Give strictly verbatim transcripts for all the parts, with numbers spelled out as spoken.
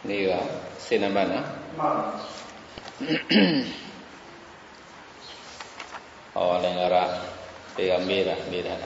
นี่ก็เส้นน้ำมันนะอ๋อเรื่องอะไรเดี๋ยวมีอะไรมีอะไร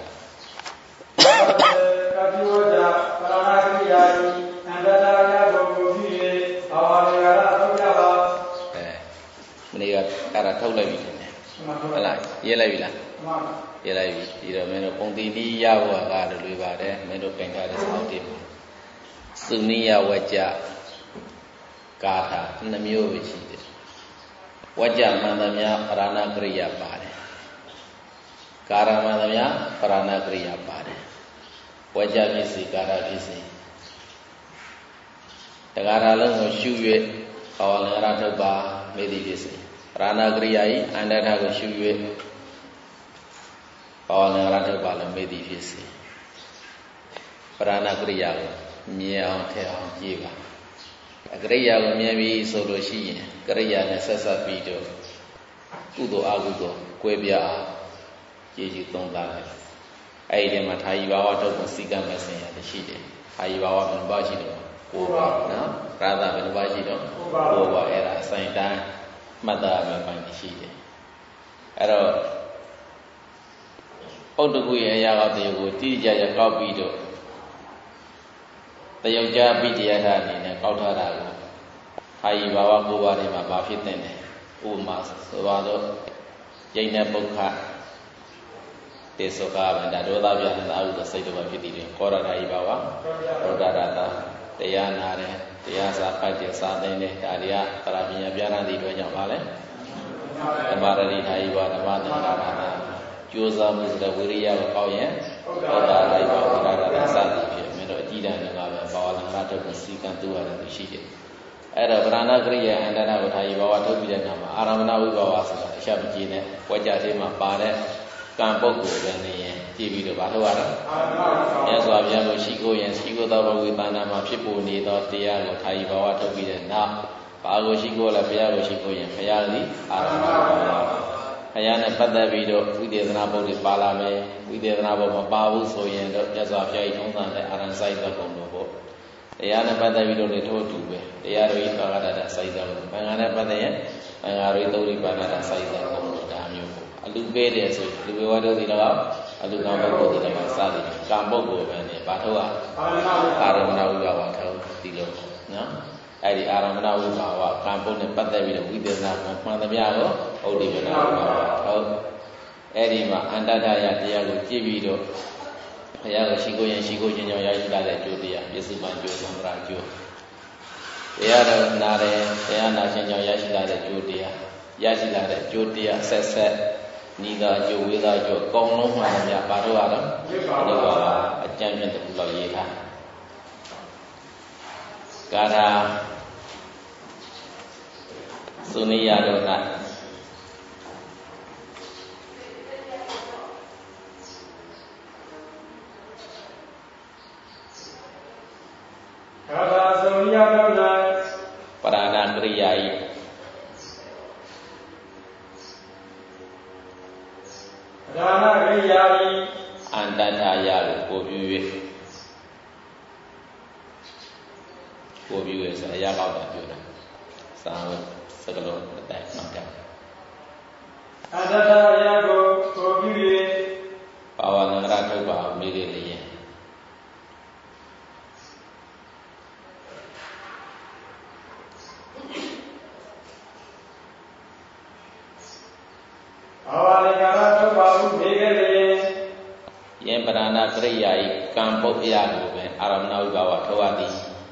กาจิวจาปราณาคริยานิอันตรายาโกโกพิเยภาวะเนระทุกยาบาเออมันนี่ก็การထုတ်လိုက်ပြီเนี่ยဟုတ်လားရေးလိုက်ပြီလားမှန်ရေးလိုက်ပြီဒီတော့မင်းတို့ပုံတိနိယဝကတို့လွေပါတယ်မင်းတို့ပြင်ထားတဲ့စောင့်တည်မှာသုနိယဝကြကာထာနှမျိုးပဲရှိတယ်ဝကြမှန်သမျှပရဏကရိယာပါတယ်ကာရမှန်သမျှပရဏကရိယာပါတယ်ဝကြဖြစ်စီကာရဖြစ်စီတက္ကရာလုံးကိုရှု၍ဘာဝလင်္ကာရထုတ်ပါမေတိဖြစ်စီပရဏကရိယာဤအန္တထကိုရှု၍ဘာဝလင်္ကာရထုတ်ပါလို့မေတိဖြစ်စီပရဏကရိယာကိုမြင်အောင်ထည့်အောင်ကြည့်ပါကရိယာကိုမြင်ပြီးဆိုလို့ရှိရင်ကရိယာနဲ့ဆက်ဆက်ပြီးတော့ကုသိုလ်အကုသိုလ်ကွဲပြားကြည်ကြည်သုံးသပ်တယ်အဲ့ဒီထဲမှာထာယီဘာဝထုတ်ဖို့စီကံမဆင်ရတယ်ရှိတယ်ထာယီဘာဝဘယ်နှပါရှိတော့ကိုးပါနော်ရာသဘယ်နှပါရှိတော့ကိုးပါအဲ့ဒါအဆိုင်တိုင်းမှတ်သားမယ်ပိုင်းရှိတယ်အဲ့တော့ပုဒ္ဒကုရဲ့အရာကောက်တရားကိုတိတိကျကျကောက်ပြီးတော့တယောက်ကြားပြီးတရားထားအနေနဲ့ကောက်ထားတာကိုထာယီဘာဝကိုးပါးတွေမှာဘာဖြစ်တဲ့လဲဥပမာဆိုပါတော့ယိနေပုခ္ခတေသောကဗန္ဒဒေါသပြဏတာဥဒစိတ်တော်ဖြစ်တည်တယ်ကောရထာယီဘာဝဒေါဒရတာတရားနာတယ်တရားစာဖတ်တယ်စာသိတယ်ဒါတွေကသရပညာပြရတဲ့အတွက်ကြောင့်ပါလေဓမ္မရတိထာယီဘာဓမ္မသင်္ကာရတာကြိုးစားမှုဆိုတဲ့ဝိရိယကိုပေါက်ရင်ဒေါသလိုက်ပါဝိရဒတာစသည်ဖြစ်မြင်တော့အကြည့်တန်ကပဲဘာဝလင်္ကာထုတ်ကိုစီကံတူရတယ်လို့ရှိတယ်အဲ့တော့ဗရဏကရိယာအန္တနာကိုထာယီဘာဝထုတ်ပြီးတဲ့အခါမှာအာရမဏဝိဘာဝဆိုတာအချက်မကြီးနဲ့ဝကြသေးမှာပါတဲ့ကံပုဂ္ဂိုလ်ပဲနေရင်ကြည့်ပြီးတော့ဘာလို့ရတော့မြတ်စွာဘုရားကိုရှိခိုးရင်ရှိခိုးသောဘဝိပန္နာမှာဖြစ်ပေါ်နေသောတရားကိုထာယီဘာဝထုတ်ပြီးတဲ့နောက်ဘာကိုရှိခိုးလဲဘုရားကိုရှိခိုးရင်ဘုရားသည်အာရမဏဝိဘာဝဘုရားနဲ့ပတ်သက်ပြီးတော့ဝိသေသနာပုဒ်တွေပါလာမယ်ဝိသေသနာပုဒ်မပါဘူးဆိုရင်တော့မြတ်စွာဘုရားကြီးထုံးစံတဲ့အာရဏစိုက်တဲ့ပုံလို့ပေါ့တရားနဲ့ပတ်သက်ပြီးတော့လေထိုးတူပဲတရားတော်ကြီးပါကတ္တစိုက်တဲ့ပုံဘင်္ဂါနဲ့ပတ်သက်ရင်ဘင်္ဂါတော်ကြီးသုရိပါဏတာစိုက်တဲ့ပုံလို့ဒါမျိုးပေါ့အလူပေးတယ်ဆိုလူဝေဝတော်ဒီတော့အလူကံပုဂ္ဂိုလ်ဒီတော့စသည်ကံပုဂ္ဂိုလ်ပဲနဲ့ဘာထုတ်อ่ะအာရမဏဝိဘာဝထုတ်ဒီလိုနော်အဲ့ဒီအာရမဏဝိဘာဝကံပုဂ္ဂိုလ်နဲ့ပတ်သက်ပြီးတော့ဝိသေသနာမှန်သမျှကိုဩဒိဝနာဝိဘာဝထုတ်အဲ့ဒီမှာအန္တတရတရားကိုကြည့်ပြီးတော့ဘုရားကိုရှိခိုးရင်ရှိခိုးခြင်းကြောင့်ရရှိလာတဲ့ကျိုးတရားပြစ္ဆုတ်ပန်ကျိုးသံဃာကျိုးတရားတော်နာတယ်တရားနာခြင်းကြောင့်ရရှိလာတဲ့ကျိုးတရားရရှိလာတဲ့ကျိုးတရားဆက်ဆက်နိဒာကျိုးဝေဒာကျိုးအကုန်လုံးမှန်တယ်များဘာလို့ရတော့ဒီကအကျဉ်းပြတဲ့လောက်ရေးထားကာထာသုနိယတော်ကကာထာသုနိယတော်၌ပရဏကရိယာဤဒါနကရိယာဤအန္တထာယကိုကိုပြု၍ကိုပြု၍ဆိုအရာကောက်တာပြောတာစာဝတ်စကလုံးအတိုင်းမှတ်တယ်အန္တထာယကိုကိုပြု၍ဘာဝလင်္ကာရထုတ်ပါမိခဲ့လေရင်ဘာဝလင်္ကာရထုတ်ပါဟုမိခဲ့လေယင်ပရဏကရိယာဤကံပုဂ္ဂယကိုပဲအာရမဏဝိဘာဝထုတ်ရသည်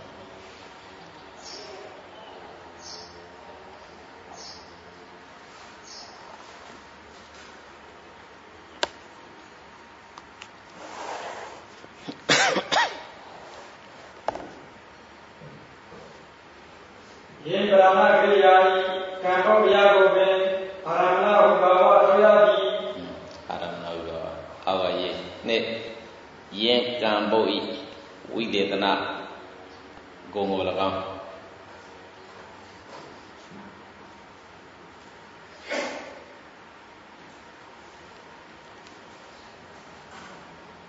ယင်ပရဏကရိယာဤကံပုဂ္ဂယကိုပဲအာရမဏဝိဘာဝထုတ်ရသည်အာရမဏဝိဘာဝအဝယေနှစ်ယင်ကံပုဂ္ဂိဝိသေသနာဂုံကို၎င်း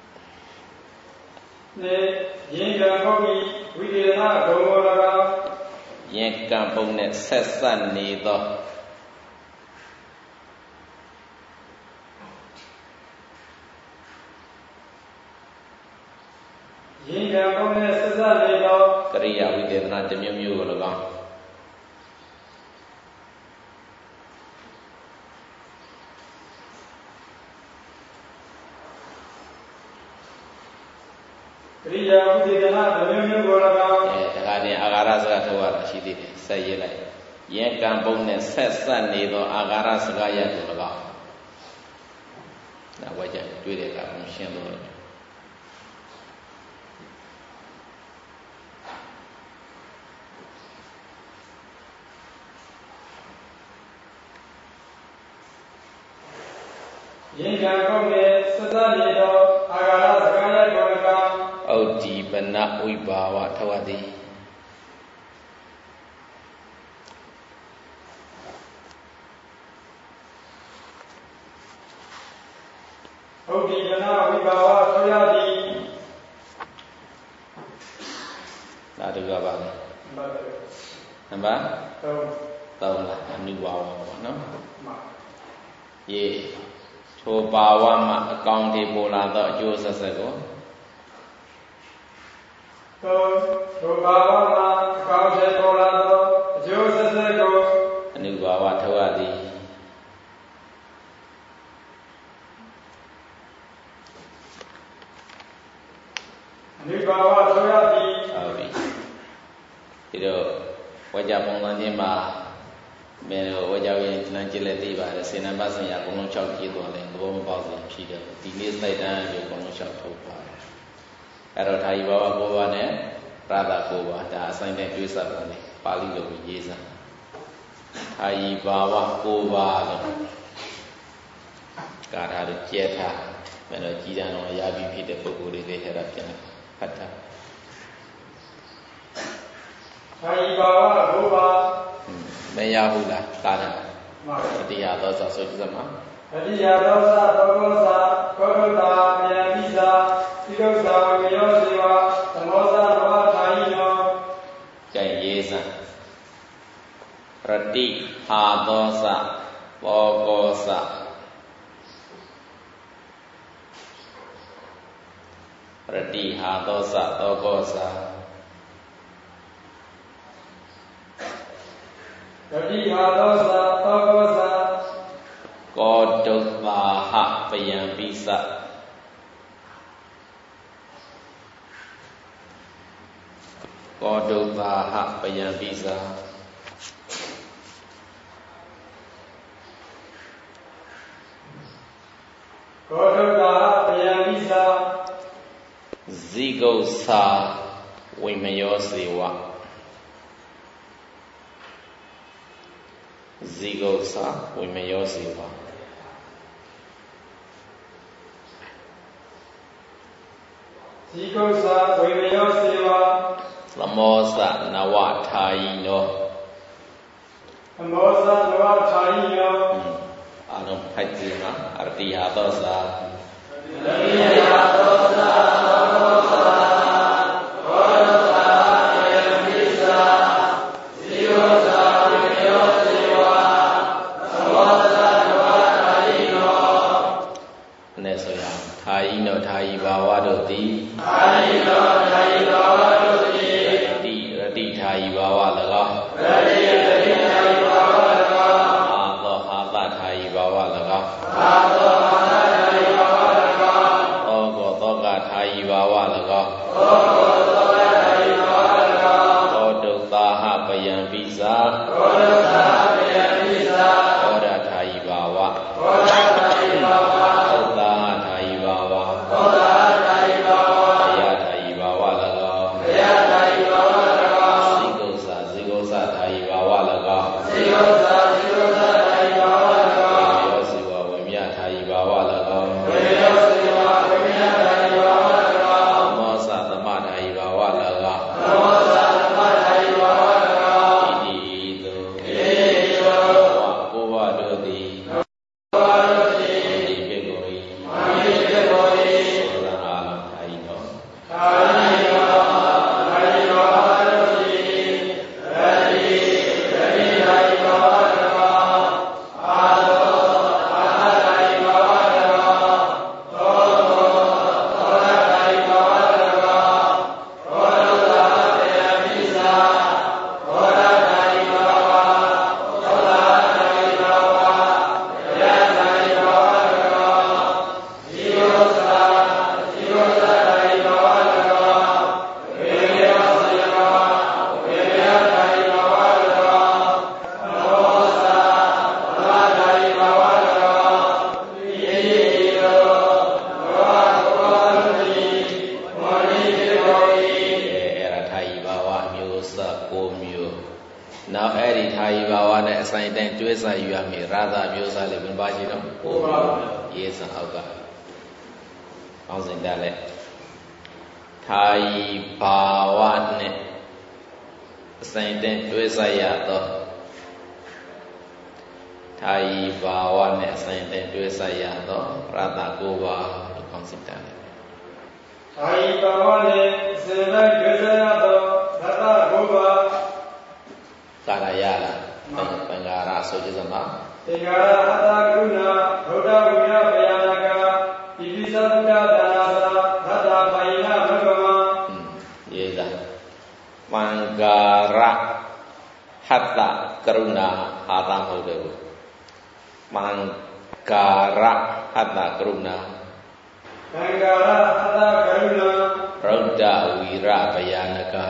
နေယင်ကံပုဂ္ဂိဝိသေသနာဂုံကို၎င်းယင်ကံပုံနဲ့ဆက်ဆက်နေသောယင်ကံပုံနဲ့ဆက်ဆက်နေသောကရိယာဝိသေသနာတစ်မျိုးမျိုးကို၎င်းကရိယာဝိသေသနာတစ်မျိုးမျိုးကို၎င်းအဲဒါကတင်အာဃာရစကားထုတ်ရတာရှိသေးတယ်ဆက်ရေးလိုက်ယင်ကံပုံနဲ့ဆက်ဆက်နေသောအာဃာရစကားရပ်ကို၎င်းဒါဝါကြတွေ့တဲ့အခါရှင်းလို့ယင်ကံပုံနဲ့ဆက်ဆက်နေသောအာဃာရစကားရပ်ကို၎င်းဩဒီပနဝိဘာဝထဝတိဩဒီပနဝိဘာဝထဝတိဒါတူပါပါနံပါတ်နံပါတ်သုံးလားအနုဘာဝပေါ့နော်ယေထိုဘာဝမှာအကောင်တွေပေါ်လာသောအကျိုးဆက်ဆက်ကိုထိုဘာဝမှာအကောင်တွေပေါ်လာသောအကျိုးဆက်ဆက်ကိုအနုဘာဝထဝတိအနုဘာဝထဝတိဟုတ်ပြီဒီတော့ဝါကြပုံစံချင်းမှာမင်းတို့ဝါကြရင်လမ်းကြည့်လက်သိပါတယ်စေနံပါတ်ဆင်ရအကုန်လုံး၆ကြည့်သွားတယ်သဘောမပေါက်ဘူးဖြစ်တယ်ဒီနေ့စိုက်တန်းကိုအကုန်လုံး၆ထုတ်ပါတယ်အဲ့တော့ဒါကြီးဘာဝကိုပါနဲ့ရာသကိုပါဒါအဆိုင်နဲ့တွေးဆက်ပါတယ်ပါဠိလိုရေးစမ်းဒါကြီးဘာဝကိုပါလို့ကာထာတို့ကျဲထားမင်းတို့ကြည်တန်းတော်ရပြီဖြစ်တဲ့ပုဂ္ဂိုလ်တွေလည်းအဲ့ဒါပြန်ဖတ်တာဒါကြီးဘာဝကိုပါမရဘူးလားကာထာတတိယသောသောဆိုကြစမှာတတိယသောသောသောကောသာကောဒတာမြတ်ပိစာသီကုသဝေယောဇေဝသမောဇနဝထာယိနောကျန်ရေးစံရတိဟာသောသဘောကောသရတိဟာသောသသောကောသတတိဟာသောသသောကောသကောဒုပါဟပယံပိစကောဒုပါဟပယံပိစကောဒုပါဟပယံပိစဇိဂုစာဝိမယောစေဝဇိဂုစာဝိမယောစေဝဇိဂုစာဝိမယောစေဝသမောသနဝထာယိနောသမောသနဝထာယိနောအာလုံးဖိုက်ကြည့်နော်အရတိဟာသောသာအရတိဟာသောသာသောသာဘောရသာယမိသာဇိဂုစာဝိမယောစေဝသမောသနဝထာယိနောနဲ့ဆိုရအောင်ထာယိနောထာယိဘာဝတို့သည်ထာယိနောထာယိဘာဝတို့သည်ရတိရတိထာယိဘာဝ၎င်းရတိရတိထာယိဘာဝ၎င်းအာသောဟာသထာယိဘာဝ၎င်းအာသောဟာသထာယိဘာဝ၎င်းဩကောသောကထာယိဘာဝ၎င်းဩကောသောကထာယိဘာဝ၎င်းကောဒုသာဟပယံပိစာကောဒုသာဟပယံပိစာကောဒထာယိဘာဝကောဒထာယိဘာဝသုတ္တာထာယိဘာဝသုတ္တာထာယိဘာဝဘယထာယိဘာဝ၎င်းဘယထာယိဘာဝ၎င်းဇိဂုစာဇိဂုစာထာယိဘာဝ၎င်းဇိဂုစာဇိဂုစာထာယိဘာဝ၎င်းယောဇိဝဝိမြထာယိဘာဝမျိုးစကိုမျိုးနောက်အဲ့ဒီထာယီဘာဝနဲ့အဆိုင်တိုင်းကျွေးစားယူရမယ်ရာသာမျိုးစားလေးဘယ်ပါရှိတော့ကိုပါရေးစံအောက်ကအောင်းစင်တက်လက်ထာယီဘာဝနဲ့အဆိုင်တိုင်းကျွေးစားရတော့ထာယီဘာဝနဲ့အဆိုင်တိုင်းကျွေးစားရတော့ရာသာကိုပါလို့အောင်းစင်တက်လက်ထာယီဘာဝနဲ့အဆိုင်တိုင်းကျွေးစားရတော့ရာသာကိုပါကာရယလားပင်္ဂါရဆိုကြစမ်းပါပင်္ဂါရအတ္တကရုဏာဘုဒ္ဓဝိရပယနာကဒီပိသဗုဒ္ဓဒါနာသာသတ္တပါယိနမကမရေးတာပင်္ဂါရဟတ္တကရုဏာအာတမဟုတ်တယ်ဘူးပင်္ဂါရဟတ္တကရုဏာပင်္ဂါရအတ္တကရုဏာဘုဒ္ဓဝိရပယနာက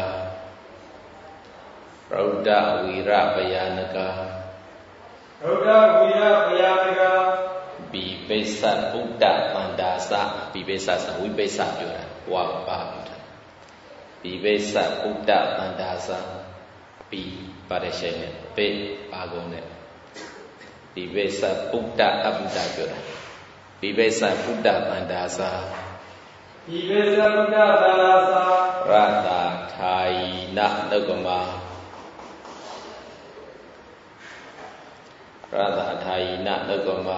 ရௌဒ္ဓဝီရပယနကရௌဒ္ဓဝီရပယနကဘိပိစ္ဆဗုဒ္ဓတန္တာစဘိပိစ္ဆဆိုဝိပိစ္ဆပြောတာဝါပါဘုဒ္ဓဘိပိစ္ဆဗုဒ္ဓတန္တာစဘိပါရရှိနဲ့ပိပါကုံနဲ့ဘိပိစ္ဆဗုဒ္ဓအဗုဒ္ဓပြောတာဘိပိစ္ဆဗုဒ္ဓတန္တာစဘိပိစ္ဆဗုဒ္ဓတန္တာစရတထာယိနနုကမရတထာယိနနုကမ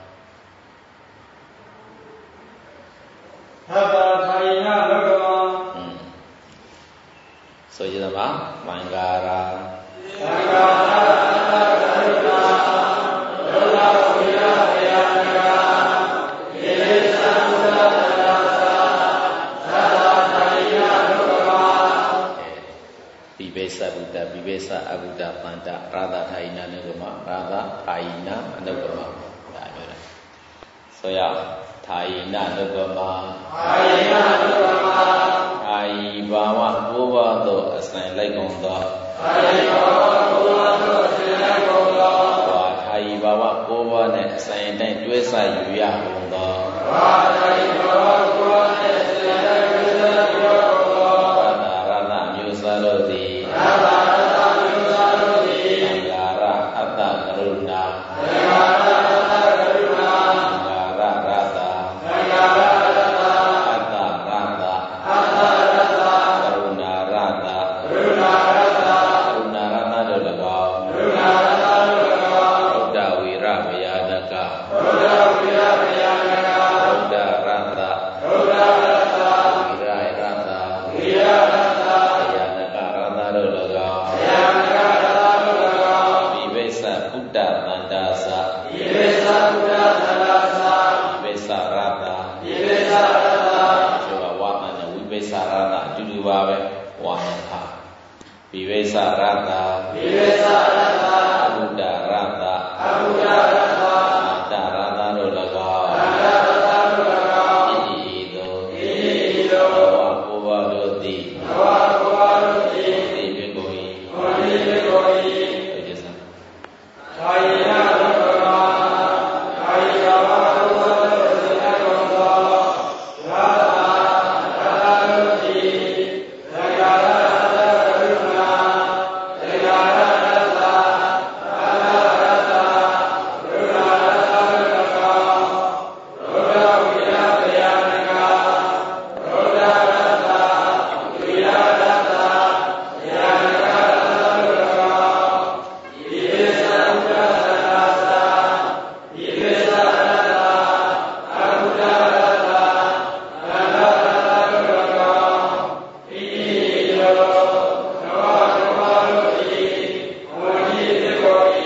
ရတထာယိနနုကမอืมဆိုကြပါမင်္ဂါရာမင်္ဂါရာသတ္တကရုဏာဒုက္ခဝိရပယနာကဣတိသံသုဒ္ဓတန္တာသာသတ္တထာယိနနုကမဘိပိစ္ဆဗုဒ္ဓဘိပိစ္ဆအဗုဒ္ဓပန္တရာသထာယိနနုကမရာသထာယိနအနုကမဒါပြောတာဆိုရထာယိနနုကမထာယိနနုကမထာယီဘာဝကိုးပါးသောအစဉ်လိုက်ကုန်သောထာယီဘာဝကိုးပါးသောအစဉ်လိုက်ကုန်သောဝါထာယီဘာဝကိုးပါးနဲ့အစဉ်တိုင်းတွဲဆယူရကုန်သောဝါထာယီဘာဝကိုးပါးနဲ့အစဉ်တိုင်းတွဲဆယူရကုန်သောရတရတမျိုးစားတို့သည်ရတရတမျိုးစားတို့သည်သံဃာရအတ္တကရုဏာသံဃာရအတ္တကရုဏာသံဃာရရတသံဃာရရတအတ္တရတအတ္တရတကရုဏာရတကရုဏာရတကရုဏာရတတို့၎င်းကရုဏာရတတို့၎င်းဗုဒ္ဓဝိရပယနကဗုဒ္ဓဝိရပယနကဗုဒ္ဓရတဗုဒ္ဓရတဝိရရတဝိရရတပယနကရတတို့၎င်းပယနကရတတို့၎င်းဘိပိစ္ဆဗုဒ္ဓတန္တာစဘိပိစ္ဆဗုဒ္ဓတန္တာစဘိပိစ္ဆရတဘိပိစ္ဆရတကျော်ဝါအနဝိပိစ္ဆရတအတူတူပါပဲဝါဟံဘိပိစ္ဆရတဘိပိစ္ဆရတအဗုဒ္ဓရတအဗုဒ္ဓရတအတ္တရတတို့၎င်းအတ္တရတတို့၎င်းဣတိဤသို့ဣတိဤသို့ဘဝကိုးပါးတို့သည်ဘဝကိုးပါးတို့သည်သိဖြစ်ကုန်၏ဟောတိဖြစ်ကုန်၏ဆိုကြစမ်းထာယိနနုကမထာယီဘာဝကိုးပါးတို့အစဉ်လိုက်ကုန်သောရာသရာသတို့သည်သံဃာရအတ္တကရုဏာသံဃာရရတသာသရတကရုဏာရတတို့၎င်းဗုဒ္ဓဝိရပယနကဗုဒ္ဓရတဝိရရတပယနကရတတို့၎င်းဣတိသံဗုဒ္ဓတန္တာစဣတိသံရတအဗုဒ္ဓရတသံဃာရတတို့၎င်းဣတိယောသဝကမတို့သည်ဝိတိကောဤ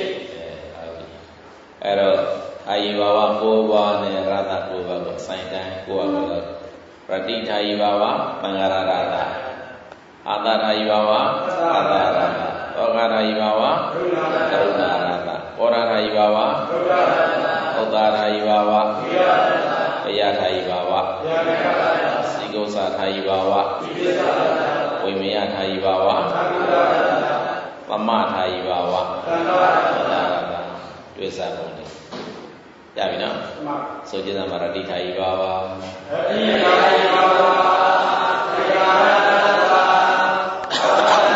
အဲ့တော့အာယီဘာဝကိုးပါးနဲ့ရတကိုးပါးကိုဆိုင်တိုင်းကိုယ်ကလို့ပတိထာယီဘာဝပင်္ဂရရတအာတထာယီဘာဝအာတရတဩဃထာယီဘာဝကရုဏာရတကရုဏာရတဩရထာယီဘာဝဗုဒ္ဓရတဥဒ္ဒါထာယီဘာဝဝိရရတပယထာယီဘာဝပယနကရတစီကုသထာယီဘာဝဣတိသရတဝိမယထာယီဘာဝအဗုဒ္ဓရတပမထာယီဘာဝသံဃာရတသရတတွေ့စားကုန်တယ်ရပြီနော်ဆိုကြစမ်းပါရတိထာယီဘာဝရတိထာယီဘာဝသံဃာရတ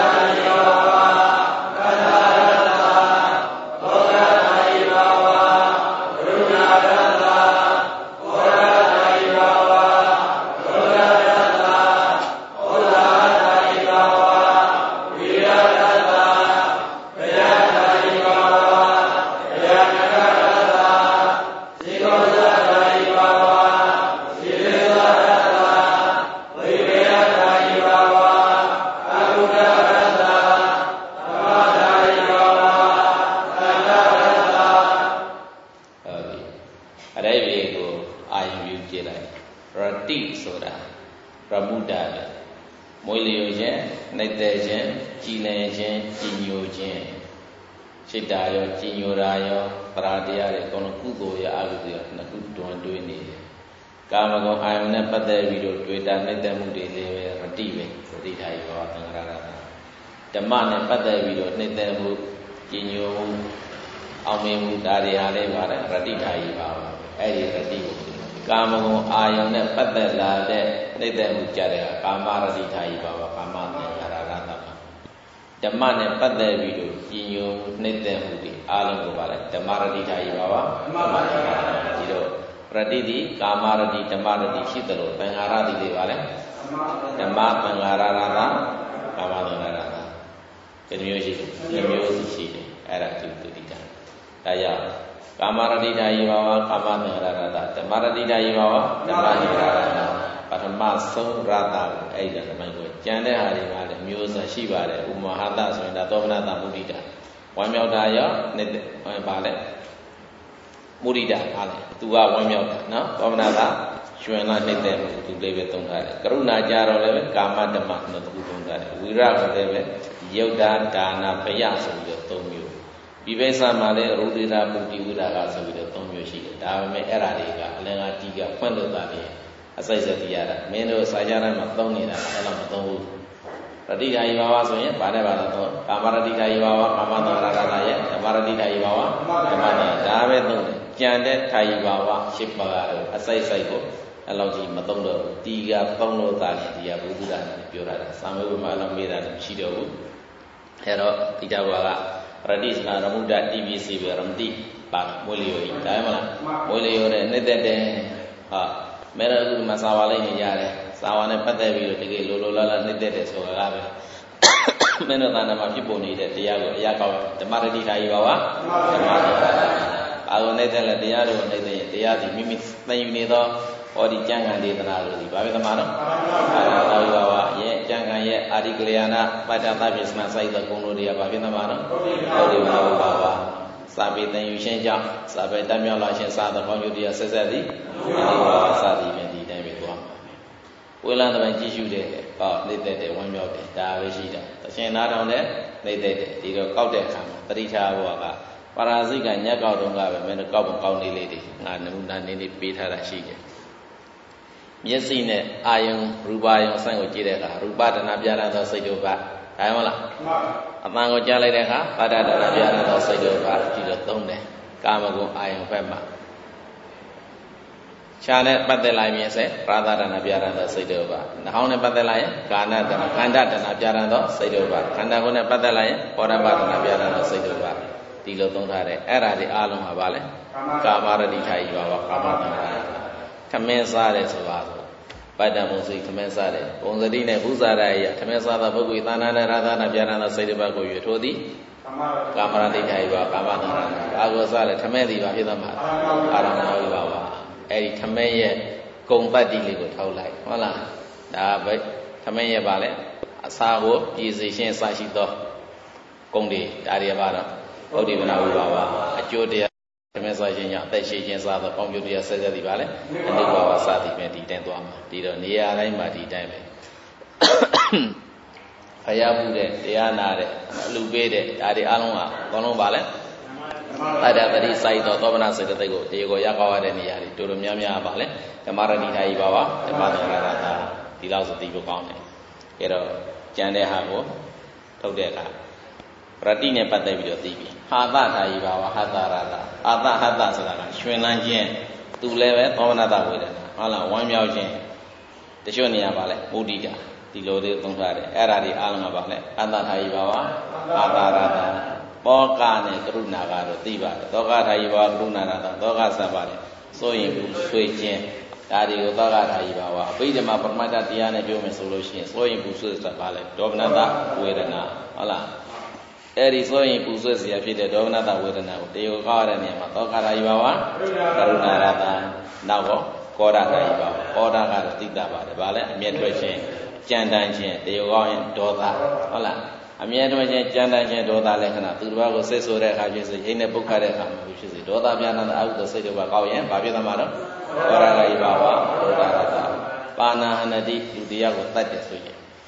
တဲ့ခြင်းကြည်လင်ခြင်းကြည်ညိုခြင်းစိတ်ဓာတ်ရောကြည်ညိုတာရောပရာတရားတွေအကုန်လုံးကုသိုလ်ရအကုသိုလ်ရနှစ်ခုတွန်းတွင်းနေတယ်ကာမဂုဏ်အာယုန်နဲ့ပတ်သက်ပြီးတော့တွေ့တာနှိမ့်သက်မှုတွေလည်းပဲရတိပဲရတိထားရပါသံဃာရတာဓမ္မနဲ့ပတ်သက်ပြီးတော့နှိမ့်သက်မှုကြည်ညိုမှုအောင်မြင်မှုဒါတွေဟာလည်းပါတယ်ရတိထားရပါပါအဲ့ဒီရတိကိုကာမဂုဏ်အာယုန်နဲ့ပတ်သက်လာတဲ့နှိမ့်သက်မှုကြတဲ့ကာမရတိထားရပါပါကာမသံဃာရတာဓမ္မနဲ့ပတ်သက်ပြီးတော့ကြည်ညိုမှုနှိမ့်သက်မှုတွေအားလုံးကိုပါလဲဓမ္မရတိထားရပါပါဓမ္မရတိဒီတော့ရတိတိကာမရတိဓမ္မရတိရှိတယ်လို့သံဃာရတိတွေပါလဲဓမ္မသံဃာရတာကာမသံဃာရတာဒီမျိုးရှိတယ်ဒီမျိုးရှိတယ်အဲ့ဒါသူတုတိတာဒါကြောင့်ကာမရတိတာယေဘာဝကာမသံဃာရတာဓမ္မရတိတာယေဘာဝဓမ္မယေဘာဝပထမဆုံးရတာအဲ့ဒါဓမ္မကိုကျန်တဲ့ဟာတွေပါလေမျိုးစားရှိပါတယ်ဥမဟာတဆိုရင်ဒါသောမနတမုဒိတာဝမ်းမြောက်တာရောနဲ့ပါလေမုဒိတာပါလေသူကဝမ်းမြောက်တာနော်သောမနတရွှင်လာနှိမ့်တဲ့သူလေးပဲသုံးထားတယ်ကရုဏာကြတော့လည်းကာမဓမ္မနဲ့သူသုံးထားတယ်ဝိရကလည်းပဲယုတ်တာဒါနာပယဆိုပြီးတော့သုံးမျိုးဒီဘိဆာမှာလည်းရူဒိတာပုတိဝိရကဆိုပြီးတော့သုံးမျိုးရှိတယ်ဒါပေမဲ့အဲ့ဓာတွေကအလင်္ကာတိကဖွင့်လို့တာလေအစိုက်စက်တရားတာမင်းတို့စာကြမ်းမှာသုံးနေတာအဲ့လိုမသုံးဘူးရတိတာယေဘာဝဆိုရင်ဗာနဲ့ဗာတော့ကာမရတိတာယေဘာဝကာမသံဃာရတာရဲ့ဓမ္မရတိတာယေဘာဝဓမ္မသံဒါပဲသုံးတယ်ကြံတဲ့ထာယေဘာဝရှစ်ပါးကတော့အစိုက်စိုက်ကိုအဲ့လောက်ကြီးမသုံးတော့ဒီကသုံးလို့သာရင်ဒီကဘုဒ္ဓတာပြောတာစာမေးပွဲမှာတော့မေးတာမရှိတော့ဘူးအဲ့တော့ဒီကြဘွားကရတိစနာရမုဒ္ဒတိပိစီပဲရမတိပါမွေးလျော်ကြီးဒါမှမလားမွေးလျော်တဲ့နှစ်သက်တဲ့ဟာမဲရအခုမှာစာဝါလိုက်နေရတယ်စာဝါနဲ့ပတ်သက်ပြီးတော့တကယ်လိုလိုလားလားနှစ်သက်တယ်ဆိုတာကပဲမင်းတို့သာနာမှာဖြစ်ပေါ်နေတဲ့တရားကိုအရာကောင်းဓမ္မရတိထာယေဘာဝဓမ္မရတိအာရုံနဲ့တဲ့လည်းတရားတော်နဲ့တဲ့တရားဒီမိမိသင်ယူနေသောဟောဒီကျမ်းဂန်ဒေသနာတို့ဒီဘာပဲသမားတော့အာရတာယေဘာဝရဲ့ကျမ်းဂန်ရဲ့အာရိကလျာဏပတ္တသဗ္ဗေစနာစိုက်တဲ့ဂုဏ်တို့တွေကဘာပဲသမားတော့ဟုတ်တယ်ဘာဘာဘာစာပေသင်ယူရှင်းကြောင်းစာပေတတ်မြောက်လာခြင်းစာသဘောမျိုးတရားဆက်ဆက်သည်ဒီဘာစာသည်ဖြင့်ဒီတိုင်းပဲသွားဝေလန်တပိုင်းကြည့်ရှုတဲ့ဟောနှိမ့်သက်တယ်ဝမ်းမြောက်တယ်ဒါပဲရှိတာတရှင်နာတော်နဲ့နှိမ့်သက်တယ်ဒီတော့ကောက်တဲ့အခါမှာတတိချာဘုရားကပါရာဇိကညက်ကောက်တော့ကပဲမင်းတို့ကောက်ပုံကောက်နေလေးတွေငါနမူနာနေနေပေးထားတာရှိတယ်မျက်စိနဲ့အာယုံရူပယုံဆန့်ကိုကြည့်တဲ့အခါရူပဒနာပြရသောစိတ်တို့ပါဒါမှမလားအမှန်ကိုကြားလိုက်တဲ့အခါပါဒဒနာပြရသောစိတ်တို့ပါဒီလိုသုံးတယ်ကာမဂုဏ်အာယုံဘက်မှာခြားနဲ့ပတ်သက်လိုက်ရင်စေရာသဒနာပြရသောစိတ်တို့ပါနှာခေါင်းနဲ့ပတ်သက်လိုက်ရင်ကာဏဒနာခန္ဓာဒနာပြရသောစိတ်တို့ပါခန္ဓာကိုယ်နဲ့ပတ်သက်လိုက်ရင်ဘောဓဘာဒနာပြရသောစိတ်တို့ပါဒီလိုသုံးထားတယ်အဲ့ဒါဒီအားလုံးဟာပါလေကာမရတိထာယေဘာဝကာမသံဃာထမင်းစားတယ်ဆိုပါဆိုပတ္တမုစိထမင်းစားတယ်ပုံစတိနဲ့ဘုဇာရယထမင်းစားသောပုဂ္ဂိုလ်သာနာနဲ့ရာသနာပြရသောစိတ်တို့ပါကိုရွေထိုးသည်ကာမရတိထာယေဘာကာမသံဃာအာဂောစားတယ်ထမင်းသည်ပါဖြစ်သမှာအာရမဏယေဘာဝအဲ့ဒီထမင်းရဲ့ဂုံပတ်တိလေးကိုထောက်လိုက်ဟုတ်လားဒါပဲထမင်းရဲ့ပါလေအစာကိုပြည်စီရှင်းစရှိသောဂုံတွေဒါတွေပါတော့ဗုဒ္ဓဝနာဝိပါဝအကျိုးတရားဓမ္မစာရှင်ကြောင့်အသက်ရှိခြင်းစားသောပေါင်းပြုတရားဆက်ဆက်သည်ပါလေအနိဘာဝစသည်ပဲဒီတိုင်းသွားမှာဒီတော့နေရာတိုင်းမှာဒီတိုင်းပဲဖယားမှုတဲ့တရားနာတဲ့အလူပေးတဲ့ဒါတွေအားလုံးကအကုန်လုံးပါလေတတ္တပရိစိုက်သောသောမနာစေတသိက်ကိုတေကိုရောက်ရတဲ့နေရာတွေတို့တို့များများပါလေဓမ္မရဏိထာယေဘာဝဓမ္မသံဃာရတာဒီလောက်ဆိုသိဖို့ကောင်းတယ်အဲတော့ကျန်တဲ့ဟာကိုထုတ်တဲ့အခါပရတိနဲ့ပတ်သက်ပြီးတော့သိပြီဟာသထာယေဘာဝဟာသရတာအာသဟသဆိုတာကရွှင်လန်းခြင်းသူလည်းပဲသောမနတဝေဒနာဟုတ်လားဝမ်းမြောက်ခြင်းတချို့နေရာပါလေမုဒိတာဒီလိုလေးသုံးထားတယ်အဲ့ဒါဒီအားလုံးကပါလေအာသထာယေဘာဝအာသရတာပောကနဲ့ကရုဏာကတော့သိပါတယ်သောကထာယေဘာဝကရုဏာရတာသောကဆက်ပါတယ်စိုးရင်ဘူးဆွေးခြင်းဒါတွေကိုသောကထာယေဘာဝအဘိဓမ္မာပရမတ္တတရားနဲ့ပြောမယ်ဆိုလို့ရှိရင်စိုးရင်ဘူးဆွေးဆက်ပါလေဒေါမနတဝေဒနာဟုတ်လားအဲ့ဒီစိုးရင်ပူဆွေးเสียဖြစ်တဲ့ဒေါမနတဝေဒနာကိုတရားကောက်ရတဲ့နေရာမှာသောကထာယေဘာဝကရုဏာရတာနောက်တော့ကောဒထာယေဘာဝကောဒကတော့သိတာပါတယ်ဗာလဲအမျက်ထွက်ခြင်းကြံတန်းခြင်းတရားကောက်ရင်ဒေါသဟုတ်လားအမြဲတမ်းချင်းကြမ်းတမ်းခြင်းဒေါသလက္ခဏာသူတစ်ပါးကိုစိတ်ဆိုတဲ့အခါဖြစ်စေဟိနေပုတ်ခတဲ့အခါမှာဖြစ်စေဒေါသပြနာတဲ့အကုသိုလ်စိတ်တွေပါကောက်ရင်ဘာဖြစ်သမှာတော့ဝရဂယေဘာဝဒေါသရတပါဏာဟနတိလူတရားကိုတတ်တယ်ဆိုရင်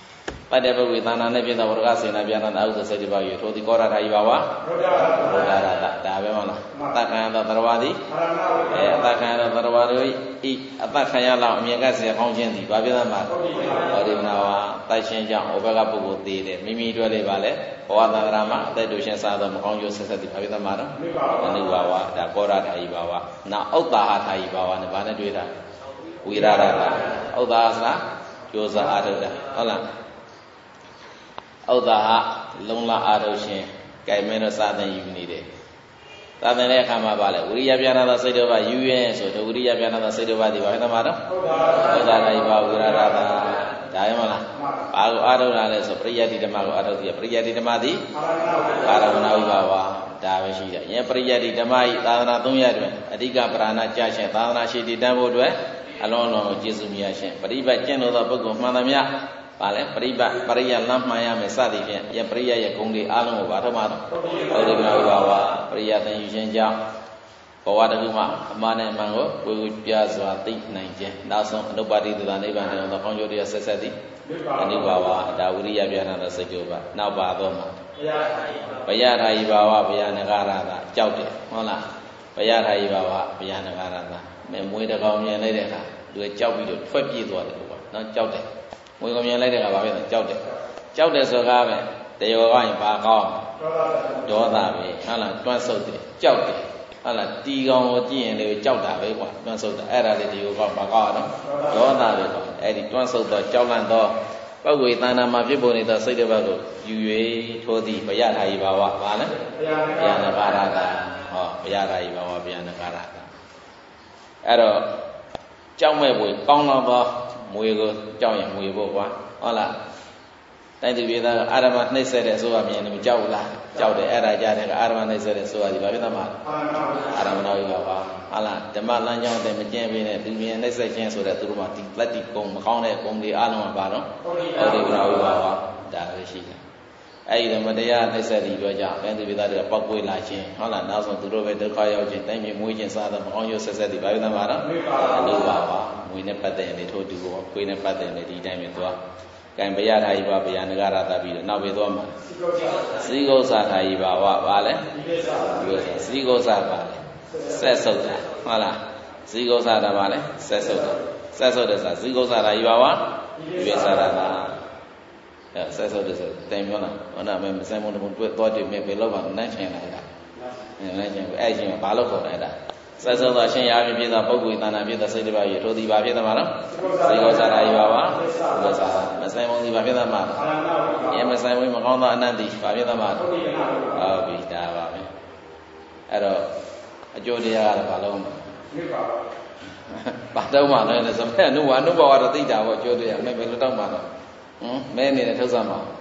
ပတ်တဲ့ပုဂ္ဂိုလ်သာနာနဲ့ပြည့်တဲ့ဝရကစေနာပြန်တာဥစ္စာစိတ်တစ်ပါးယူထိုဒီကောရထာယီဘာဝဘုရားရတဒါပဲမဟုတ်လားအတ္တခံရသောသရဝါသည်အဲအတ္တခံရသောသရဝါတို့ဤအတ္တခံရလောက်အမြင်ကစေကောင်းခြင်းသည်ဘာဖြစ်သမှာဟောဒီမနာဝါတိုက်ရှင်ကြောင့်ဩဘကပုဂ္ဂိုလ်သေးတယ်မိမိတို့လေးပါလေဘဝသံဃာမှာအသက်တို့ရှင်စားသောမကောင်းကျိုးဆက်ဆက်သည်ဘာဖြစ်သမှာတော့အနုဘာဝဒါကောရထာယီဘာဝနောက်ဥတ္တာဟာထာယီဘာဝနဲ့ဘာနဲ့တွေ့တာဝိရဒတာဥတ္တာဆိုတာကြိုးစားအားထုတ်တာဟုတ်လားဥဒ္ဒါဟလုံလအာရုရှင်ကြိုင်မဲတော့စာသင်ယူနေတယ်သာသင်တဲ့အခါမှာပါလေဝိရိယပြဏသောစိတ်တော်ပါယူရဲဆိုတော့ဝိရိယပြဏသောစိတ်တော်ပါဒီဘာဖြစ်မှာတော့ဥဒ္ဒါထာယီဘာဝိရဒတာဒါရမလားဘာကိုအာထုတ်တာလဲဆိုပရိယတ္တိဓမ္မကိုအာထုတ်တယ်ပရိယတ္တိဓမ္မသည်အာရမဏဝိဘာဝဒါပဲရှိတယ်ယပရိယတ္တိဓမ္မဤသာသနာသုံးရပ်တွင်အဓိကပရဏကြရှင်သာသနာရှိတည်တတ်ဖို့အတွက်အလုံးအလုံးကိုကျေးဇူးမြတ်ရှင်ပရိပတ်ကျင့်လို့သောပုဂ္ဂိုလ်မှန်သမျှပါလေပရိပတ်ပရိယလမ်းမှန်ရမယ်စသည်ဖြင့်ယပရိယရဲ့ဂုဏ်တွေအားလုံးကိုဘာထုတ်မှာတော့ဩဒိကနာဝိဘာဝပရိယသင်ယူခြင်းကြောင့်ဘဝတခုမှအမှန်နဲ့မှန်ကိုကိုယ်ကိုပြစွာသိနိုင်ခြင်းနောက်ဆုံးအနုပါတိတ္တနိဗ္ဗာန်နဲ့သောကောင်းကျိုးတရားဆက်ဆက်သည်အနိဗ္ဗာဝဒါဝိရိယပြဏတဲ့စိတ်ကြိုးပါနောက်ပါတော့မှာဘယထာယီဘာဝဘယနဂရတာကြောက်တယ်ဟုတ်လားဘယထာယီဘာဝဘယနဂရတာမဲမွေးတကောင်မြင်လိုက်တဲ့အခါသူကြောက်ပြီးတော့ထွက်ပြေးသွားတယ်ကွာနော်ကြောက်တယ်မွေးကောင်မြင်လိုက်တဲ့အခါဘာဖြစ်လဲကြောက်တယ်ကြောက်တယ်ဆိုကားပဲတယောကရင်ဘာကောင်းဒေါသပဲဟုတ်လားတွန့်ဆုတ်တယ်ကြောက်တယ်ဟုတ်လားတီကောင်ကိုကြည့်ရင်လေကြောက်တာပဲကွာတွန့်ဆုတ်တာအဲ့ဒါလေဒီကိုကောင်းဘာကောင်းတော့ဒေါသပဲကွာအဲ့ဒီတွန့်ဆုတ်တော့ကြောက်လန့်တော့ပုဂ္ဂိုလ်တဏ္ဍာမှာဖြစ်ပေါ်နေတဲ့စိတ်တစ်ပတ်ကိုယူ၍ထိုးသည်ဘယထာယီဘာဝဘာလဲဘယနဂရတာဟောဘယထာယီဘာဝဘယနဂရတာအဲ့တော့ကြောက်မဲ့ပွေကောင်းတော့သောမွေကိုကြောက်ရင်မွေဖို့ကွာဟုတ်လားတိုင်းသူပြည်သားအာရမနှိမ့်ဆက်တဲ့အစိုးရမြင်တယ်ကြောက်လားကြောက်တယ်အဲ့ဒါကြတဲ့အာရမနှိမ့်ဆက်တဲ့အစိုးရဒီဘာဖြစ်သွားမှာအာရမနာဝိဘာဝဟုတ်လားဓမ္မလမ်းကြောင်းတဲ့မကျင့်ပြီးနဲ့သူမြင်နှိမ့်ဆက်ခြင်းဆိုတဲ့သူတို့မှာဒီလက်တီကုံမကောင်းတဲ့ကုံတွေအားလုံးကပါတော့ဩဒိကနာဝိဘာဝဒါပဲရှိတယ်အဲ့ဒီမတရားနှိမ့်ဆက်ပြီးတော့ကြောင့်တိုင်းသူပြည်သားတွေကပောက်ကွေးလာခြင်းဟုတ်လားနောက်ဆုံးသူတို့ပဲဒုက္ခရောက်ခြင်းတိုင်းပြည်မွေးခြင်းစားတဲ့မကောင်းရုပ်ဆက်ဆက်ဒီဘာဖြစ်သွားမှာတော့အနုဘာဝမွေနဲ့ပတ်သက်ရင်ထို့တူကိုခွေးနဲ့ပတ်သက်ရင်ဒီတိုင်းပဲသွားကံဘယထာယီဘာဘယနဂရတာပြီးတော့နောက်ပဲသွားမှာစီဂုဇာထာယီဘာဝဘာလဲစီဂုဇာပါလေဆက်ဆုပ်တာဟုတ်လားစီဂုဇာတာပါလေဆက်ဆုပ်တာဆက်ဆုပ်တဲ့စာစီဂုဇာထာယီဘာဝဒီပဲစာတာအဲဆက်ဆုပ်တဲ့ဆိုတိုင်ပြောလားဟောနာမဲမဆိုင်မုံတဘုံတွေ့သွားတယ်မဲပဲလောက်ပါနန်းချင်လာတာနန်းချင်အဲ့ချင်းဘာလို့ခေါ်လဲအဲ့ဒါဆက်ဆုပ်သောရှင်ရာဖြစ်ဖြစ်သောပုဂ္ဂိုလ်တဏ္ဍာဖြစ်သောစိတ်တစ်ပါးရဲ့ထိုဒီပါဖြစ်သမှာနော်စေကောစာရာယဘာဝမဆိုင်မဆိုင်မုံဒီပါဖြစ်သမှာအဲမဆိုင်ဝင်မကောင်းသောအနတ္တိပါဖြစ်သမှာဟုတ်ပြီဒါပါပဲအဲ့တော့အကျိုးတရားကတော့ဘာလို့မပါတော့မှလည်းစမဲ့အနုဝအနုဘဝတော့သိတာပေါ့အကျိုးတရားမဲ့ဘယ်လိုတော့မှတော့ဟမ်မဲနေတဲ့ထုတ်စမ်းမှာ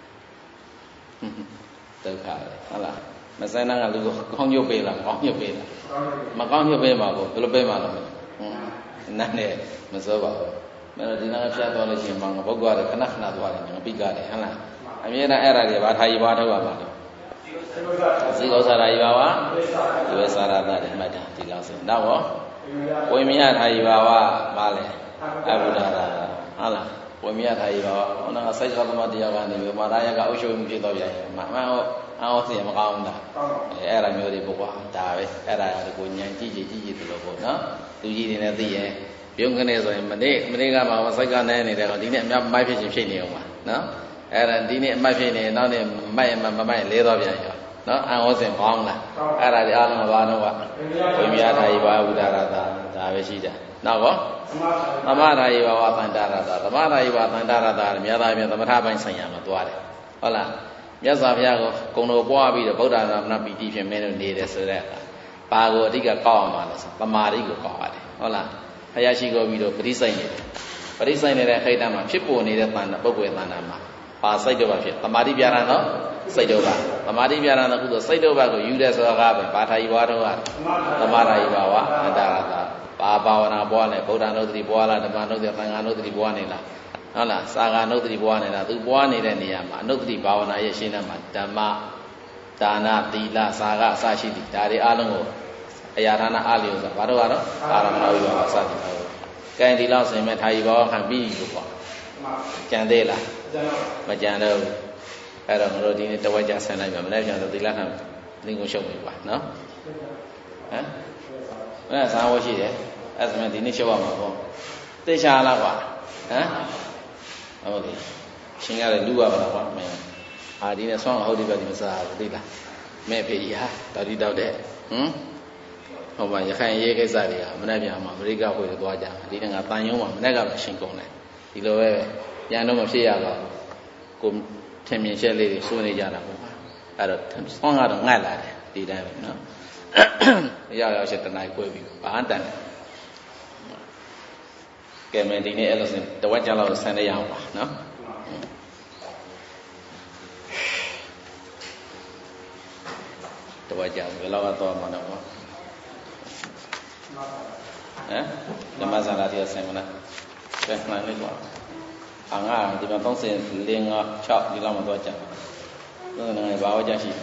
ဒုက္ခပဲဟုတ်လားမဆိုင်နာကလူကိုကောင်းညွတ်ပေးလားကောင်းညွတ်ပေးလားမကောင်းညွတ်ပေးမှာကိုဘယ်လိုပေးမှာလဲဟမ်နားနဲ့မစိုးပါဘူးမင်းတို့ဒီနားဖျက်သွားလို့ရှိရင်မောင်ပုဂ္ဂိုလ်ကခဏခဏသွားတယ်ငါပိကတယ်ဟုတ်လားအမြဲတမ်းအဲ့ဒါတွေဘာထာယီဘာထုတ်ရမှာလဲဇီကောစာရာယီဘာဝဒီဝေစာရတာတွေမှတ်တာဒီလောက်ဆိုနောက်ရောဝိမယထာယီဘာဝပါလဲအဘုဒ္ဓရာဟုတ်လားဝိမယထာယီဘာဝဟောနာကစိုက်သောသမတရားကနေပြီးမာရယကအုပ်ချုပ်မှုဖြစ်တော့ပြန်မှန်မှန်ဟောအော်စီမကောင်းတာအဲအဲ့ဒါမျိုးတွေပေါ့ကွာဒါပဲအဲ့ဒါကိုညံကြည့်ကြည့်ကြည့်ကြည့်တယ်လို့ပေါ့နော်သူကြီးတွေနဲ့သိရင်ပြုံးခနဲ့ဆိုရင်မနေ့မနေ့ကမှစိုက်ကနဲနေတယ်ကောဒီနေ့အများမိုက်ဖြစ်ချင်းဖြစ်နေအောင်ပါနော်အဲ့ဒါဒီနေ့အမိုက်ဖြစ်နေနောက်နေ့မိုက်မမမိုက်လဲတော့ပြန်ရောနော်အံဩစင်ကောင်းလားအဲ့ဒါဒီအားလုံးကဘာတော့ကဝိမြာထာယီဘာဝုဒ္ဒရာတာဒါပဲရှိတာနောက်ကောသမထာယီဘာဝသန္တာရတာသမထာယီဘာသန္တာရတာမြတ်သားပြန်သမထပိုင်းဆိုင်ရာမှာသွားတယ်ဟုတ်လားမြတ်စွာဘုရားကိုဂုဏ်တော်ပွားပြီးတော့ဗုဒ္ဓနာမပီတိဖြင့်မင်းတို့နေတယ်ဆိုတဲ့ဘာကိုအဓိကကောက်အောင်ပါလဲဆိုသမာဓိကိုကောက်ရတယ်ဟုတ်လားဘုရားရှိခိုးပြီးတော့ပရိစိုက်နေတယ်ပရိစိုက်နေတဲ့ခိတ္တမှာဖြစ်ပေါ်နေတဲ့တဏ္ဍပုဂ္ဂိုလ်တဏ္ဍမှာပါစိတ်တော့ပါဖြစ်သမာဓိပြရန်တော့စိတ်တော့ပါသမာဓိပြရန်တော့ကုသိုလ်စိတ်တော့ပါကိုယူတဲ့ဆိုတာကပဲဘာထာယီဘာတော့ကသမာဓိဘာဝအတ္တရတာဘာဘာဝနာပွားလဲဗုဒ္ဓနုတ္တိပွားလားဓမ္မနုတ္တိသံဃာနုတ္တိပွားနေလားဟုတ်လားစာဂာနုတ္တိပွားနေတာသူပွားနေတဲ့နေရာမှာအနုတ္တိဘာဝနာရဲ့ရှင်းတဲ့မှာဓမ္မဒါနသီလစာဂအစရှိသည်ဒါတွေအလုံးကိုအရာဌာနအလျော်ဆိုဘာတော့ကတော့အာရမဏဝိဘာဝစသည်ဟုတ်ကဲဒီလောက်ဆိုရင်မဲ့ထာယီဘာဝခံပြီးလို့ပေါ့ကြံသေးလားမကြံတော့အဲ့တော့ငါတို့ဒီနေ့တဝက်ကြဆန်းလိုက်မှာမနေ့ကဆိုသီလခံသင်္ကုရှုပ်ပြီပါနော်ဟမ်မနေ့စားဝရှိတယ်အဲ့ဒါဆိုရင်ဒီနေ့ရှုပ်ရမှာပေါ့သိချာလားကွာဟမ်ဟုတ်ပြီရှင်ရတယ်လူရပါလားကွာမင်းအာဒီနဲ့ဆွမ်းဟုတ်ဒီဘက်ဒီမစားဘူးသိလားမဲ့ဖေကြီးဟာတော်ဒီတောက်တဲ့ဟမ်ဟောပါရခိုင်ရေးကိစ္စတွေကမနေ့ပြန်မှာအမေရိကဝေးသွားကြဒီနေ့ကတန်ယုံမှာမနေ့ကပဲရှင်ကုန်တယ်ဒီလိုပဲပြန်တော့မဖြစ်ရပါဘူးကိုထင်မြင်ချက်လေးတွေစိုးနေကြတာပေါ့အဲ့တော့ဆွမ်းကတော့ငတ်လာတယ်ဒီတိုင်းပဲနော်ရောက်ရောက်ချက်တနိုင်ခွဲပြီးဘာတန်တယ်ကဲမင်းဒီနေ့အဲ့လိုစင်တဝက်ကြလောက်ဆန်နေရအောင်ပါနော်တဝက်ကြဘယ်လောက်တော့မှတော့ဟမ်ဓမ္မစံလာတရားဆင်မလားကဲမှန်လေးကွာအငါဒီမှာသုံးဆယ်လေးငါ၆ဒီလောက်မှတော့ကြသုံးနေဘာဝကြရှိ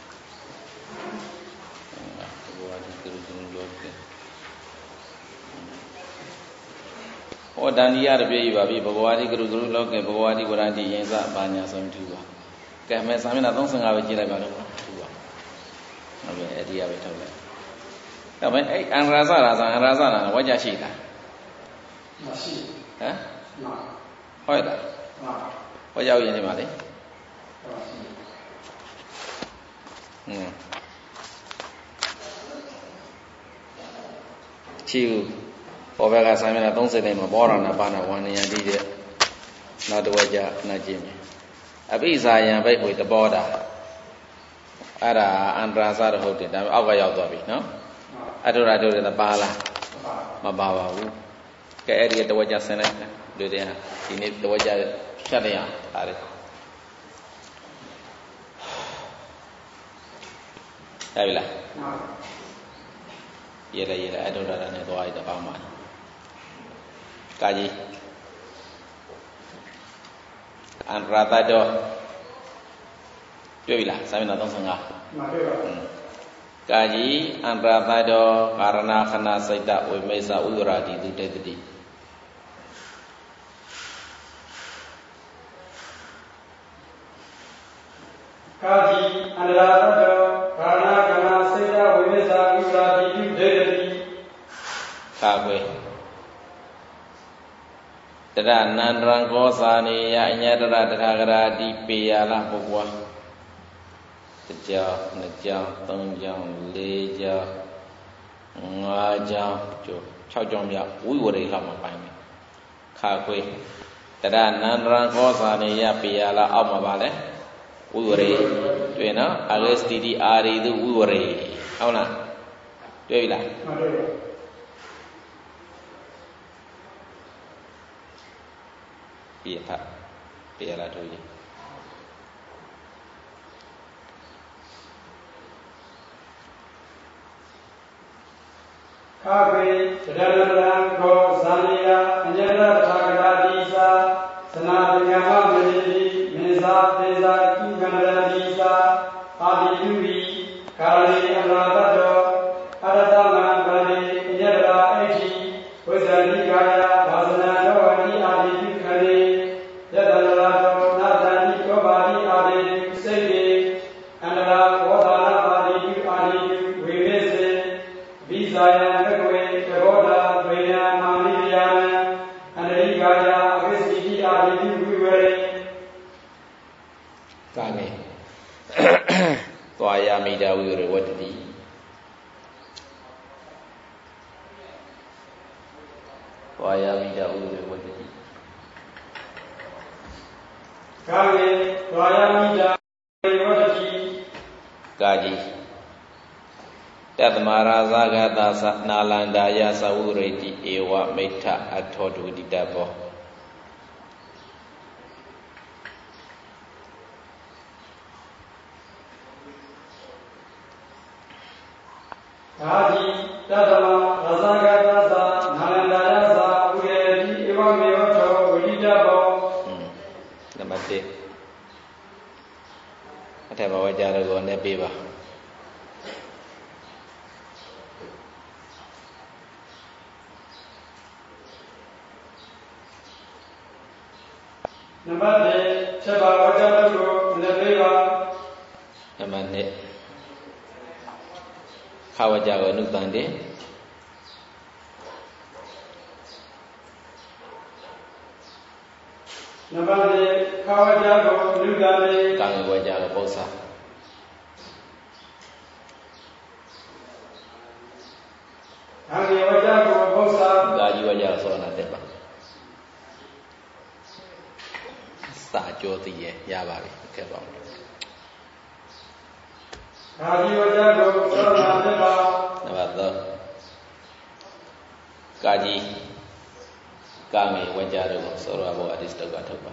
ဟောတန်ဒီရတပြေးပါပြီဘဂဝါဒီကရုကရုလောကေဘဂဝါဒီဝရတိရင်စဘာညာဆုံးထူပါကဲမဲ့စာမျက်နှာသုံးဆယ်၅ပဲကြည့်လိုက်ပါတော့ထူပါဟုတ်ပြီအဲ့ဒီရပဲထုတ်လိုက်ဒါပေမဲ့အဲ့အန္တရာစရာဇာအန္တရာစရာဝါကြရှိလားမရှိဟမ်ဟုတ်လားဟောရောက်ရင်ဒီမှာလေဟင်းချီဦးဘောဘက်ကဆမ်းမျက်နှာသုံးဆယ်နဲ့မှာဘောရဏဘာနာဝန္နယတိတဲ့နောက်တစ်ဝက်ကြနှကြည့်မယ်အပိစာယံဘိတ်ကိုတဘောတာအဲ့ဒါအန္တရာစရဟုတ်တယ်ဒါပေမဲ့အောက်ကရောက်သွားပြီနော်အထုရထုရတပါလားမပါပါဘူးကဲအဲ့ဒီတဝက်ကြဆင်းလိုက်လူတွေဟာဒီနေ့တဝက်ကြဖြတ်ရအောင်ဒါလေးရပြီလားရလေရလေအထုရတာနဲ့သွားရတဲ့ပေါင်းပါကာကြီးအန္တရာတတော့တွေ့ပြီလားစာမျက်နှာသုံးဆယ်၅မှန်ပါပါကာကြီးအန္တရာတတော့ကာရဏခဏစိတ်တဝိမိစ္ဆဥဒရာတိတုတေတတိကာကြီးအန္တရာတတော့ကာရဏခဏစိတ်တဝိမိစ္ဆဥဒရာတိတုတေတတိကာကွယ်တရနန္တရံကောဇာနေယအညတရတထာဂရာတိပေယလပုပ္ပဝတစ်ကြောင်းနှစ်ကြောင်းသုံးကြောင်းလေးကြောင်းငါးကြောင်းကျိုး၆ကြောင်းမြောက်ဝိဝရေလောက်မှာပိုင်းမယ်ခါခွေတရနန္တရံကောဇာနေယပေယလအောက်မှာပါလေဝိဝရေတွေ့နော်အဂစတိတိအာရီတုဝိဝရေဟုတ်လားတွေ့ပြီလားမှန်ပါပါပြည့်ဖတ်ပြရလာတို့ကြီးခါပေတရဏံကောဇာနိယအညတထာဂရာတိသာသနာပညာမမေတိမေသာသေသာကိကန္တရတိသာအာတိတုဝိကာရိအမရာတတောအရတမံဗန္တိအညတရာအဋ္ဌိဝိဇ္ဇာတိကာယဘာဇနာတောဝတိအာတိတုခရေယတန္တရာတောနာတန္တိတောပါတိအာတိတုစိတ်ေအန္တရာဝေါဒါနာပါတိတုအာတိတုဝိမေစေဘိဇာယံဘဂဝေတဘောဓာဝေယံမာနိယံအန္တရိကာယအဝိစီတိအာတိတုဝိဝရေကာမေသွားယမိတာဝိဝရေဝတ္တိသွားယမိတာဝိဝရေဝတ္တိကာမေသွားယမိတာဝိဝရေဝတ္တိကာကြီးတတမရာဇဂတသနာလန္ဒာယသဝုရိတိဧဝမိဋ္ဌအထောတုတိတဘောကာကြီးတတမရာဇဂတသနာလန္ဒာယသဝုရိတိဧဝမေဝထောဝိတဘောနံပါတ်၁အထက်ဘဝကြရကိုနဲ့ပေးပါနံပါတ် Nama ni Kawajawa Nutande Nama ni Kawajawa Nutande Kang Wajawa Bosa Kang Wajawa Bosa Gaji Wajawa Sorana Teba Sa Joti Ye Yabari Kebab Gaji Wajawa Sorana Teba Nama Gaji Kami Wajawa Sorana Bo Adistaga Teba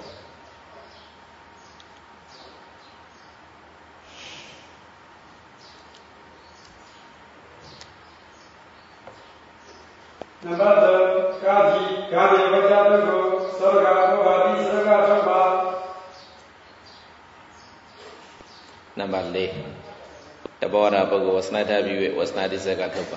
Nama Gaji Kami Wajawa Sorana Bo Adistaga Teba Nama Le Tabora Bogo was not happy with was not his Zakatoba.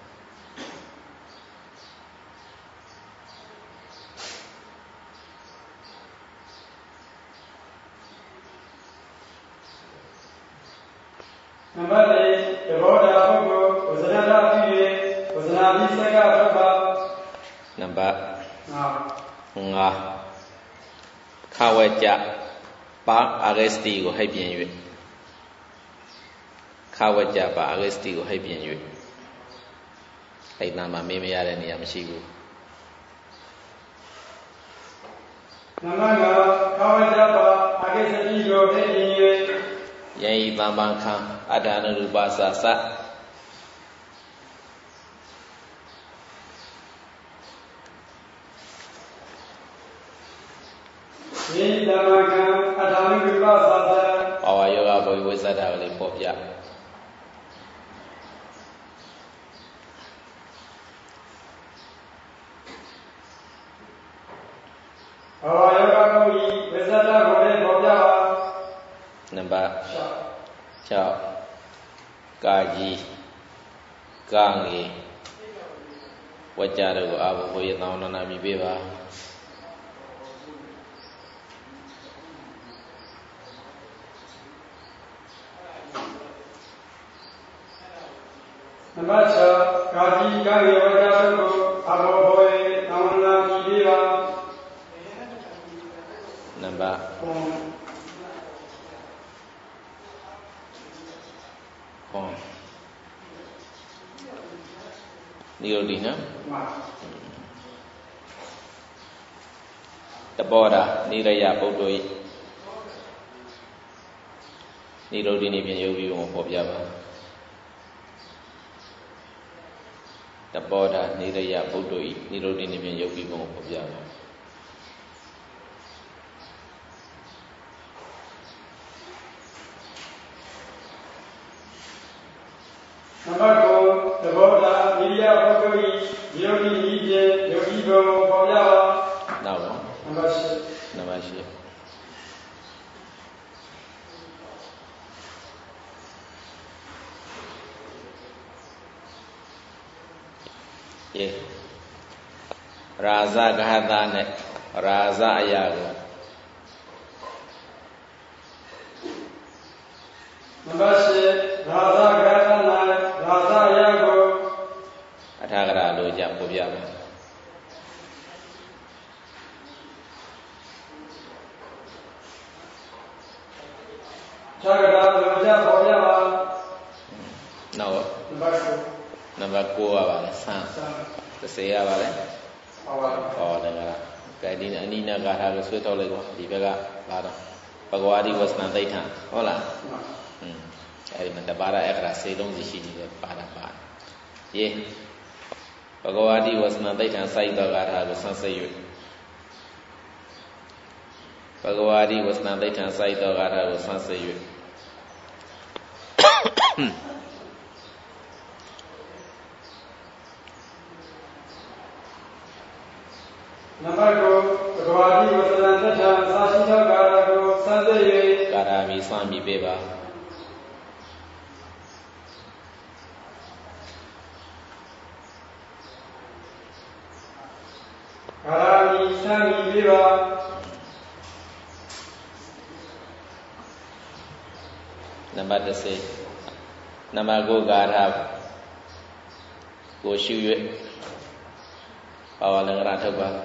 Nama Le Tabora Bogo was not happy with was not his Zakatoba. Number Nga Kawaja Ba Aresti go Habian Yu Kawaja Ba Aresti go Habian Yu Like Nama Mimia and Yamshigu Nama Kawaja Ba Aresti go Habian Yu Yay Bamanka Adana Rubasa Sa Ni Dhamaka Adana Rubasa Our Yoga Boy was at our Popia. Our Yoga Boy was at our Popia. Number Chao Gaji Gangi Wajaro Abu Vietnam Nami Beba Number two, Gaji Gangi Wajaro Abu Boy Namana Beba. Number Con Nirodina The border Niraya Bodoi Nirodini Yogi Popjava The border Niraya Bodoi Nirodini Yogi Popjava Number four, the border Niraya Bodoi Yogi Nije Yogi Popjava. Now Number six. Number six. Yeah. Raza Gahadane Raza Ayago. Number six, Raza Gahadane Raza Ayago. Atagara lo Jampuyama. Chagada Loja Popjava. No. Number four. Number four about San. The say about it. Oh, the Guiding Anina got her sweet all the Vega Bada. Pagwadi was not they time. Hola. I remember Bada Ekra say don't she need Bada Bada. Ye. Pagwadi was not they time side dog at her sunset. Pagwadi was not they time side dog at her sunset. Number two, Pagwadi was an Antaja Sashita Garago Sunday. Karami Sami Beba. Karami Sami Beba. နံပါတ်တစ်စိနံပါတ်ကိုဂါထာကိုရှု၍ဘာဝလင်္ကာထုတ်ပါ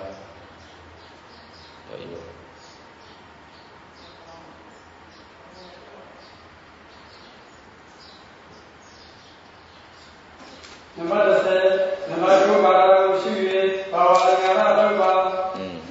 နံပါတ်တစ်စိနံပါတ်ကိုဂါထာကိုရှု၍ဘာဝလင်္ကာထုတ်ပါอืม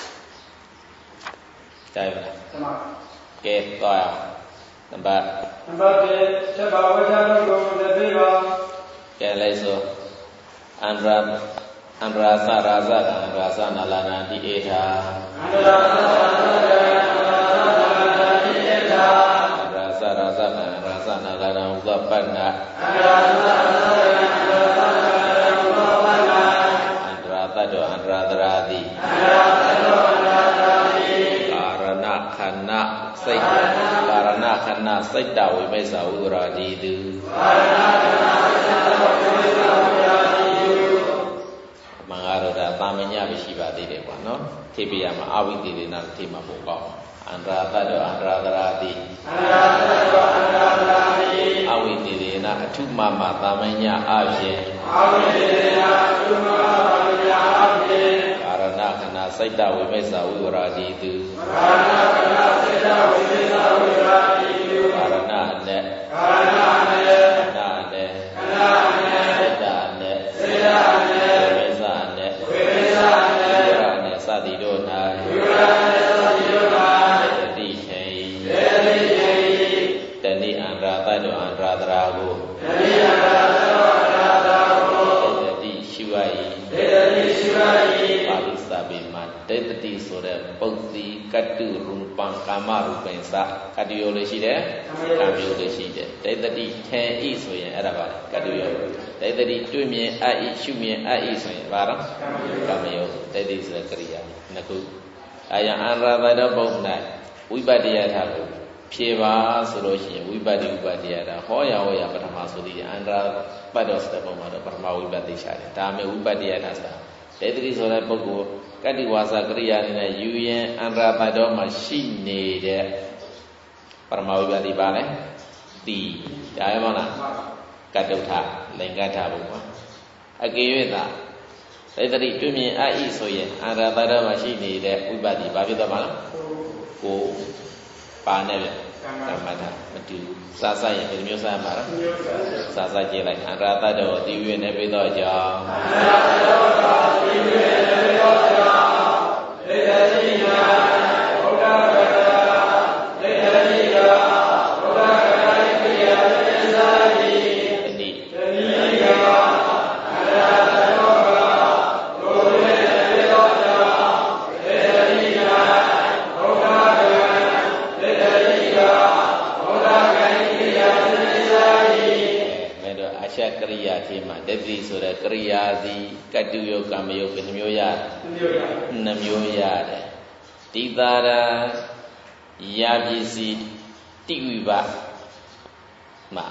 ได้ပါတမကဲသွားရအောင်နံပါတ်နံပါတ်တစ်ချက်ပါဝဋ္ဌထုတ်ကိုတသိပါကဲလိုက်ဆိုအန္တရာအန္တရာသရာဇကံအန္တရာသနာလနာတိဧထာအန္တရာသရာဇကံအန္တရာသနာလနာတိဧထာအန္တရာသရာဇကံအန္တရာသနာလနာဥပပတ္နအန္တရာသရာဇကံအန္တရာသနာလနာဥပပတ္နအန္တရာတ္တောအန္တရာသရာတိအန္တရာတ္တောအန္တရာသရာတိကာရဏခန္ဓာစိတ်ကာရဏခန္ဓာစိတ်တဝိမိစ္ဆာဝိရာတိတုကာရဏခန္ဓာစိတ်တဝိမိစ္ဆာဝိရာတိတုမင်္ဂလာတော်သာမညပဲရှိပါသေးတယ်ကွာနော်ထေပိယမှာအဝိသေဒေနထေမှာပို့ကောင်းအန္တရာတ္တောအန္တရာသရာတိအန္တရာတ္တောအန္တရာသရာတိအဝိသေဒေနအထုမမသာမညအဖြင့်အဝိသေဒေနအထုမမသာမညအဖြင့်ကာရဏခန္ဓာစိတ်တဝိမိစ္ဆာဝိရာတိတုကာရဏခန္ဓာစိတ်တဝိမိစ္ဆာဝိရာတိတုကာရဏအနဲ့ကာရဏအနဲ့ခန္ဓာအနဲ့ခန္ဓာအနဲ့စိတ်တအနဲ့စိတ်တအနဲ့ဝိမိစ္ဆာအနဲ့ဝိမိစ္ဆာအနဲ့ဝိရာနဲ့စသည်တို့၌ဝိရာနဲ့စသည်တို့၌တတိခေတတိခေတဏိအန္တရာတ္တောအန္တရာသရာကိုတတိအန္တရာတ္တောအန္တရာသရာကိုတတိရှိဝ၏တတိရှိဝ၏ပါဠိစာပေမှာတေတတိဆိုတဲ့ပုတ်တိကတုရူပံကာမရူပိစကတ္တယောလေးရှိတယ်ကံမျိုးလေးရှိတယ်တေတတိထေဤဆိုရင်အဲ့ဒါပါကတ္တယောတေတတိတွေ့မြင်အပ်ဤရှုမြင်အပ်ဤဆိုရင်ဘာတော့ကံမျိုးတေတတိဆိုတဲ့ကရိယာနှစ်ခုအာယအန္တရာတ္တောပုံ၌ဝိပတ္တယထာကိုဖြေပါဆိုလို့ရှိရင်ဝိပတ္တိဥပတ္တယထာဟောရဟောရပထမဆိုသည်အန္တရာပတ်တော်စတဲ့ပုံမှာတော့ပထမဝိပတ္တိရှာတယ်ဒါမဲ့ဝိပတ္တယထာဆိုတာတေတတိဆိုတဲ့ပုဂ္ဂိုလ်ကတ္တိဝါစာကရိယာနဲ့ယူရင်အန္တရာတ္တောမှာရှိနေတဲ့ပရမဝိပတ္တိပါလဲတီဒါရမလားကတ္တုထလင်္ကထဘုံမှာအကေ၍သာတေတတိတွေ့မြင်အဤဆိုရင်အန္တရာတ္တောမှာရှိနေတဲ့ဝိပတ္တိဘာဖြစ်သွားမှာလဲကိုပါနဲ့ဗျကမ္မထမတူစာစရင်ဘယ်မျိုးစားမှာလဲစာစကြည့်လိုက်အန္တရာတ္တောတိဝိနေပိသောကြောင့်အန္တရာတ္တောတိဝိနေပိသောကြောင့်သေတတိယဘုဒ္ဓဂရသေတတိယဘုဒ္ဓဂရကိယသေစာတိတတိတတိယအန္တရာတ္တောတိဝိနေပိသောကြောင့်သေတတိယဘုဒ္ဓဂရသေတတိယဘုဒ္ဓဂရကိယသေစာတိမဲတော့အရှကရိယာထဲမှာတတိဆိုတဲ့ကရိယာစီကတ္တုယောကမ္မယောဘယ်နှမျိုးရနှမျိုးရတယ်တိသာရယာပစ္စည်းတိဝိပမှာ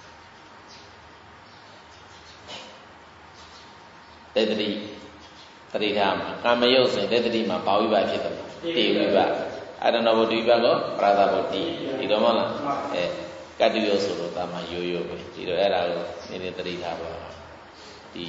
တေတတိတတိထားမှာကမ္မယုတ်ဆိုရင်တေတတိမှာဘာဝိပဖြစ်တယ်တေဝိပအရဏဘုဒ္ဓဝိပကောပရသဘုဒ္ဓဒီတော့မလားအဲကတ္တုယောဆိုတော့တာမရိုးရိုးပဲဒီတော့အဲ့ဒါကိုနည်းနည်းတတိထားပါဒီ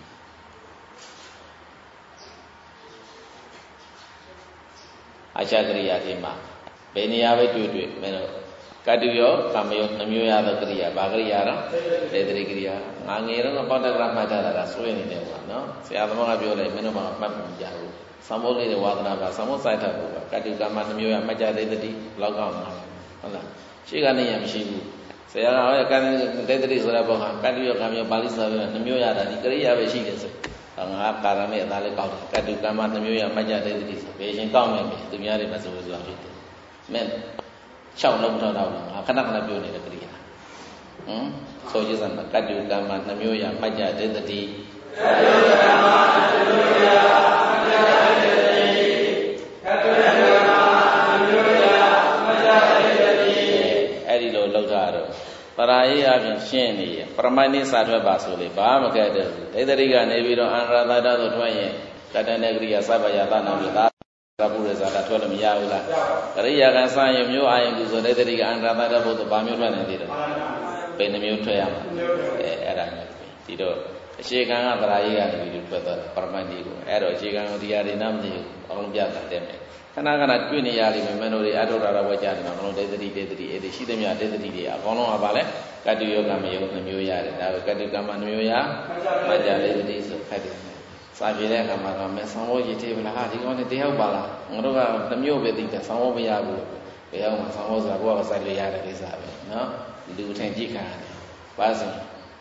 အချကရိယာဒီမှာဘယ်နေရာပဲတွေ့တွေ့မင်းတို့ကတ္တုယောကမ္မယောနှမျိုးရသောကရိယာဘာကရိယာတော့သေတရိကရိယာငါငယ်တော့ပေါတ္တကရမှတ်ထားတာဆွေးနေတယ်ကွာနော်ဆရာသမားကပြောတယ်မင်းတို့မှမှတ်မကြဘူးသံဃောလေးတွေဝါသနာပါသံဃောစိုက်ထားဖို့ကတ္တုကမ္မနှမျိုးရမှတ်ကြသေတတိလောက်ကောင်းမှာဟုတ်လားရှိကနေရမရှိဘူးဆရာကဟောကံသေတတိဆိုတဲ့ဘောကကတ္တုယောကမ္မယောပါဠိစာပြောနှမျိုးရတာဒီကရိယာပဲရှိတယ်ဆိုငါကာရမေအသားလေးကောက်တယ်ကတ္တုကမ္မနှမျိုးရမှတ်ကြသေတတိဆိုဘယ်ရှင်ကောက်မယ်သူများတွေမဆိုးဆိုတာဖြစ်တယ်မင်း၆လုံးထောက်တော့ငါခဏခဏပြောနေတဲ့ကရိယာဟမ်ဆိုကြစမ်းကတ္တုကမ္မနှမျိုးရမှတ်ကြသေတတိကတ္တုကမ္မနှမျိုးရမှတ်ကြသေတတိကတ္တုကမ္မနှမျိုးရမှတ်ကြသေတတိအဲ့ဒီလိုလောက်တာတော့ပရာရေးအပြင်ရှင်းနေရပရမဏိစာထွက်ပါဆိုလေဘာမှမကဲတဲ့သေတတိကနေပြီးတော့အန္တရာတ္တသို့ထွက်ရင်ကတ္တနေကရိယာသဗ္ဗယသနာပြီး Rabu is at twelve Miaula. Ria can sign your new eye to the Lady and Ramada about the Bamu and did. Pen the Mutuam. Tito. She can have Raya with the Parmandigo. Arrow, she can the Arinam, on Yata Deme. And I cannot queen Yali, Memory, Adora, Wajan, on Dedri, Dedri, Edishidemia, Dedri, Apono Avale, Kadu Yoga, Mayo, New Yard, Kadu Gama, New Yard, Maja, ladies of Kadu. Savile Kamaka, Mesamo, table, Hadi, on the Deobala, Moreover, the Mio Vedita, some of Yabu, we have some of the work side of Yada is no? Do Tenjika, Basin.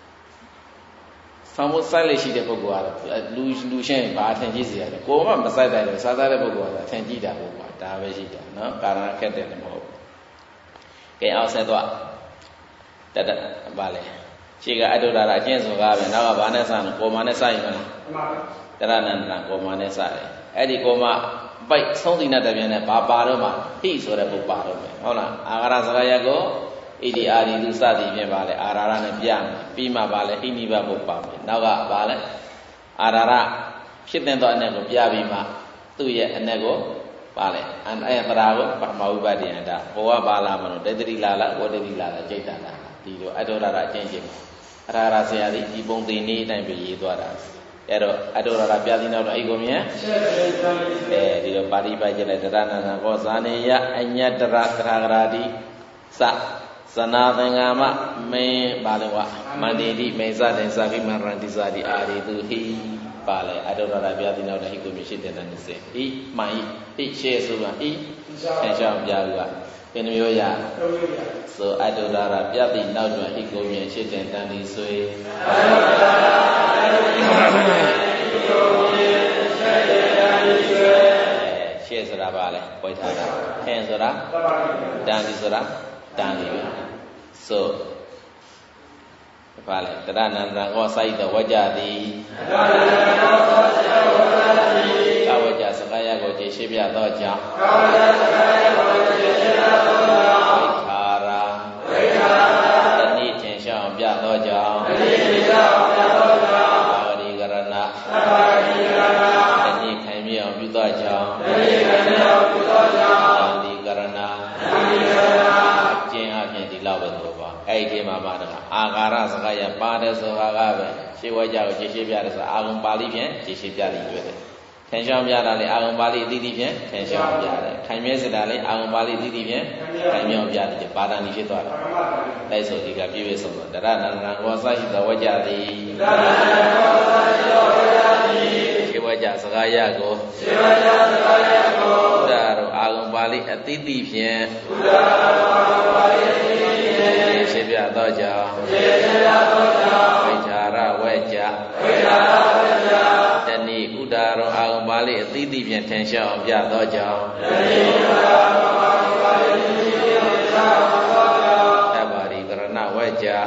Some stylish de Pogua, Lucien, Bartengizia, go on beside that, Sada Pogua, Tengida, Davejita, no? Karana Ketel. Okay, outside what? That Valley. She got Adora, James of Gavan, now Vanessa, Comanesa. Teranan Comanesa. Eddie Goma, bite something at the Vienna, Barbaroma, he's or a Barbaroma. Hola, Agarazayago. Idi Adi Lusadi Vale, Ararana Pian, Pima Vale, Hiniva Bupam, Naga Vale, Arara, Shitendo Anego, Piabima, Tuya Anego, Vale, and Ayatarago, Pamaubadi and that, Boa Balamano, Dedri Lala, Wodri Lala, Jetana, Dido, Adora changing. Rara Siadi, Ibon the need and be Duaras. Ero, Adora Piadino Igomia, Dido Badi by Jeletana, Gozania, and yet the Ratradi, Sa. Sanatangama me balewa mandidi meza and savi marandizadi ari to he bale adora biadino da hikomishi den se e mai e share so e and sham jaga penyoya so adora biadi now to hikomi shit and dan so share so bale poitara hen so da dan so da So, Vale, Tadana, or side the Wajadi, Kawaja, Sakaya, Shibia, Doja, Kara, the need tension of Yadoja, Avadi Garana, the need Kami of Budaja, Avadi Garana. Eighty Mamma, Agara, Sakaya, Padas of Agave, she was out, she was Agum Balivian, she did with it. Tension Yadali, Agum Bali Didivian, Tension Yadali, Kamesidali, Agum Bali Didivian, Kamion Yadi, Padani Shitoa. That's what you got you some. The Rana was like the Wajadi. She was just Gayago. Agum Bali at Didivian. Shibia Doja, Vijara Weja, Dani Udaro Agambali, Didivian tension of Yadoja, Tabari Grana Weja,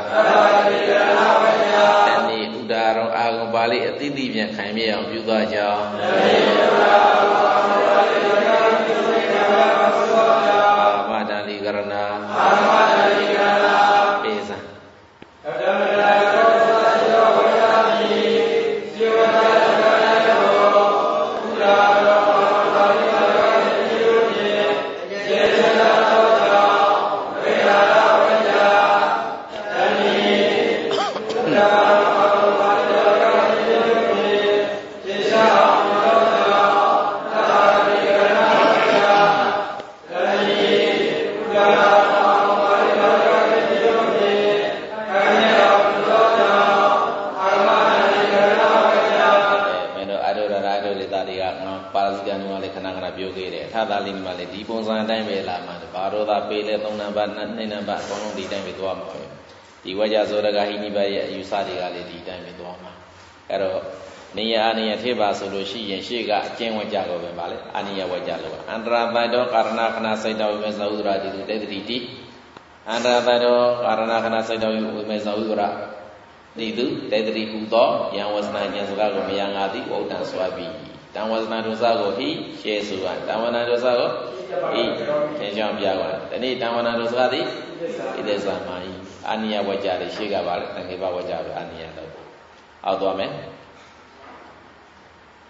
Dani Udaro Agambali, Didivian Kamia of Yudaja, Amadali Grana. The Waja Zoraga Hiniba, you study already time with Wama. Ero Nia Ania Teba Solushi and Shiga, Jen Wajago Vale, Ania Wajalo. Andra Bado, Karanakana Saita with Mesaudra, the Dedriti. Andra Bado, Karanakana Saita with Mesaudra. They do, Dedri Hudo, Yang was nine years ago, Yang Adi, Wotan Swabi. That was Nadosago, he, Shesuan. That one Nadosago, he, Tenjam Yawa. The need Damana Dosadi, it is a mine. Ania Wajari, Shigabar, and Giva Wajar, Ania. Outdoor men.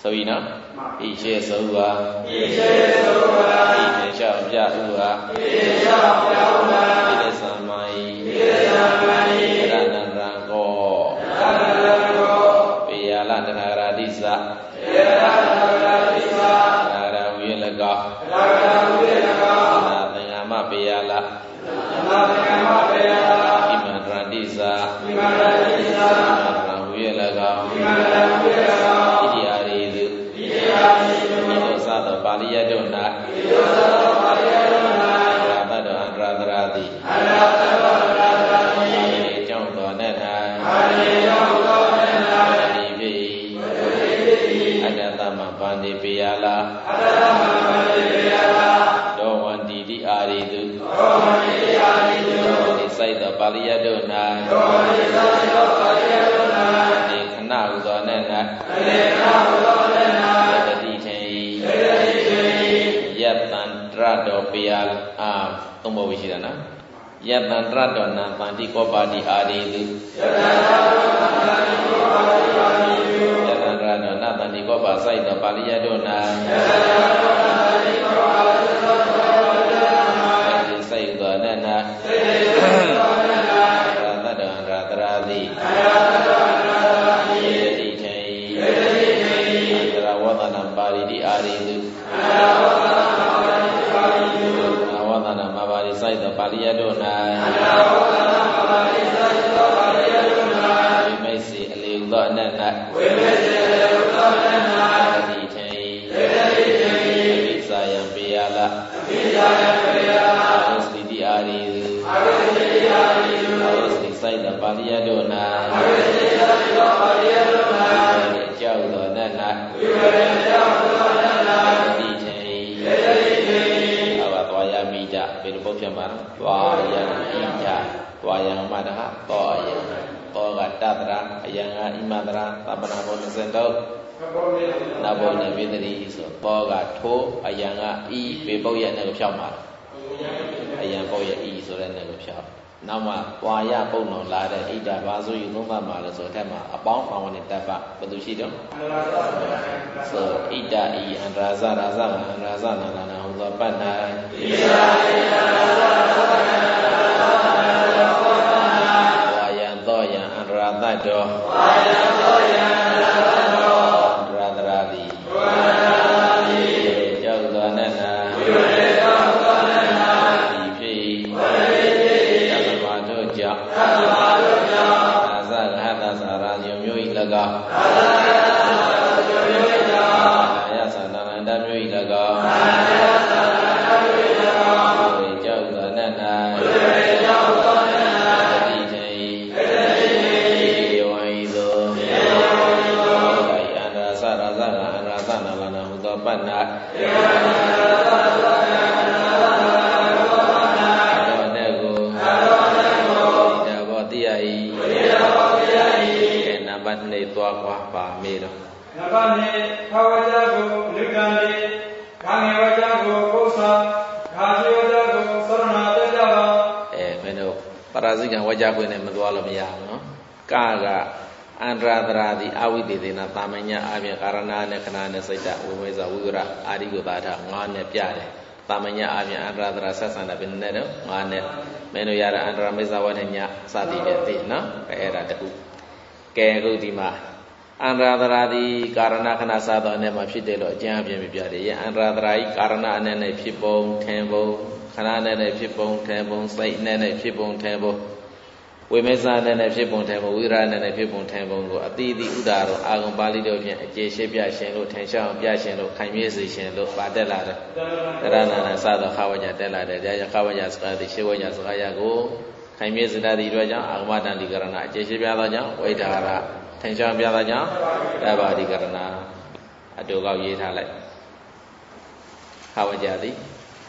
ဆိုပြီးနော်ဤရှေ့ဆိုပါဤရှေ့ဆိုပါဤထေရှောက်ပြဥပါဤထေရှောက်ပြဥပါဤသသမယီဤသသမယီရဏရံကောရဏရံကောပိယလတနာရာတိသပိယလတနာရာတိသရာရဝိလကောရာရဝိလကောနာသင်္ဃမပိယလနာသင်္ဃမပိယလဣမန္တရတိသဣမန္တရတိသဣမန္တရဝိလကောဣမန္တရဝိလကောဣတိယာရိတုဣတိယာရိတုဣသောသသောပါဠိယတုနာဣသောသသောပါဠိယတုနာရာဘတောအန္တရာသရာတိအန္တရာသရောအန္တရာသရာတိအေကြောင့်သောနဲ့၌အာရေကြောင့်သောနဲ့၌ဒီပိအတ္တသမဗန္တိပိယလာအတ္တသမဗန္တိပိယလာဒောဝန္တိတိအာရိတုဒောဝန္တိတိအာရိတုဒီစိုက်သောပါဠိယတုနာဒောဝန္တိစိုက်သောပါဠိယတုနာဒီခဏဟုသောနဲ့၌ဒီခဏဟုသောနဲ့၌တတိထေယီတတိထေယီယတ္တန္တရတောပိယအာသုံးဘဝရှိတာနော်ယတ္တန္တရတောနံပန္တိကောပါတိအာရိတုယတ္တန္တရတောနံပန္တိကောပါတိအာရိတုယတ္တန္တရတောနပန္တိကောပါစိုက်သောပါဠိယတုနာယတ္တန္တရတောနံပန္တိကောပါစိုက်သောပါဠိယတုနာဒီစိုက်သောနဲ့၌စိတ်သောနဲ့၌ရာသတ္တံရာတရာတိအရာသတ္တံရာတရာတိတတိထေယီတတိထေယီအန္တရာဝဒနာပါရိတိအာရိတုအန္တရာဝဒနာပါရိတိအာရိတုအဝဒနာမပါရိစိုက်သောပါဠိယတုနာအန္တရာဝဒနာမပါရိစိုက်သောပါဠိယတုနာဝိမိတ်စေအလေဥသောအနက်၌ဝိမိတ်စေအလေဥသောအနက်၌တတိထေယီတတိထေယီအဘိဇာယံပိယလအဘိဇာယံပိယလအဝစတိတိအာရိတုအဝစတိတိအာရိတုအဝစတိစိုက်သောပါဠိယတုနာအဝစတိစိုက်သောပါဠိယတုနာအကြောက်သောအနက်၌ဝိဝေအကြောက်သောအနက်၌တတိထေယီတတိထေယီအဘသွားယမိကြဘယ်လိုပုတ်ဖြစ်မှာလဲသွားယံဣကြသွားယံမတဟသောယံသောကတတရာအယံကဣမန္တရာသဗ္ဗနာဘောနှစ်တော့နဘောနေဝိတ္တိဆိုသောကထိုးအယံကဤပေပုတ်ရဲ့နဲ့ကိုဖြောက်မှာအယံပုတ်ရဲ့ဤဆိုတဲ့နဲ့ကိုဖြောက်နောက်မှပွာရပုံတော်လာတဲ့ဣဒ္ဓဘာဆိုယူသုံးပါမှာလဲဆိုတဲ့ထက်မှာအပေါင်းပါဝင်တဲ့တပ်ပဘယ်သူရှိတော့ဆိုဣဒ္ဓဤအန္တရာဇရာဇအန္တရာဇနာနာနာဟူသောပတ်၌ဣဒ္ဓဤအန္တရာဇရာဇနာနာနာဟူသောပတ်၌ပွာယံသောယံအန္တရာသတ္တောပွာယံသောယံအန္တရာသတ္တောအန္တရာတရာတိအန္တရာတရာတိကြောက်သောနဲ့နာဝိဝေကြောက်သောနဲ့နာဒီဖြစ်ဝိဝေသဗ္ဗမတို့ကြောင့်သဗ္ဗမတို့ကြောင့်အာဇဂဟတသာရာဇယမျိုးဤ၎င်းအာဇဂဟတသာရာဇယမျိုးဤ၎င်းအာယသနာနန္တမျိုးဤ၎င်းအာယသနာနန္တမျိုးဤ၎င်းဝိကြောက်သောနဲ့နာဝိဝေကြောက်သောနဲ့နာတတိထေယီတတိထေယီဝံဤသောဝံဤသောဣအန္တရာသရာဇကအန္တရာသနာလနာဟူသောပတ်၌ဧဝံအန္တရာသရာဇကအန္တရာသနာလနာဟူသောပတ်၌တော်နဲ့ကိုတော်နဲ့ကိုဣဒဘောတိယဤဣဒဘောတိယဤကဲနံပါတ်နှစ်သွားကွာပါမေတော့နံပါတ်နှစ်ခဝကြကိုလူကံတိခငယ်ဝကြကိုပု္ပ္ပာခါစီဝကြကိုသရဏပြကြပါအဲမင်းတို့ပရာဇိကံဝကြခွင့်နဲ့မသွားလို့မရဘူးနော်ကကအန္တရာသရာတိအဝိသေသေနသာမညအပြင်ကာရဏနဲ့ခဏနဲ့စိတ်တဝိဝိဇဝိဝရအာရိကိုသာထငါးနဲ့ပြတယ်သာမညအပြင်အန္တရာသရာဆက်ဆံတာဘယ်နဲ့တော့ငါးနဲ့မင်းတို့ရတဲ့အန္တရာမိစ္ဆဝတ္ထညစသည်ပဲသိနော်အဲအဲ့ဒါတူကဲအခုဒီမှာအန္တရာသရာတိကာရဏခဏစသောအနေမှာဖြစ်တယ်လို့အကျမ်းအပြင်ပြပြတယ်ယအန္တရာသရာဤကာရဏအနေနဲ့ဖြစ်ပုံထင်ပုံခဏနဲ့နဲ့ဖြစ်ပုံထင်ပုံစိတ်နဲ့နဲ့ဖြစ်ပုံထင်ပုံဝိမေဇာနဲ့နဲ့ဖြစ်ပုံထင်ပုံဝိရနဲ့နဲ့ဖြစ်ပုံထင်ပုံကိုအတိအတိဥဒါရောအာဂုံပါဠိတော်ဖြင့်အကျေရှိပြရှင်လို့ထင်ရှားအောင်ပြရှင်လို့ခိုင်မြဲစေရှင်လို့ပါတက်လာတယ်တရဏနာစသောခဝကြတက်လာတယ်ဒါကြောင့်ခဝကြစကားသည်ရှေဝကြစကားရကိုခိုင်မြဲစေတတ်သည့်အတွက်ကြောင့်အာဂမတန်ဒီကရဏအကျေရှိပြသောကြောင့်ဝိဒါရထင်ရှားပြသောကြောင့်တဘာဒီကရဏအတူကောက်ရေးထားလိုက်ခဝကြသည်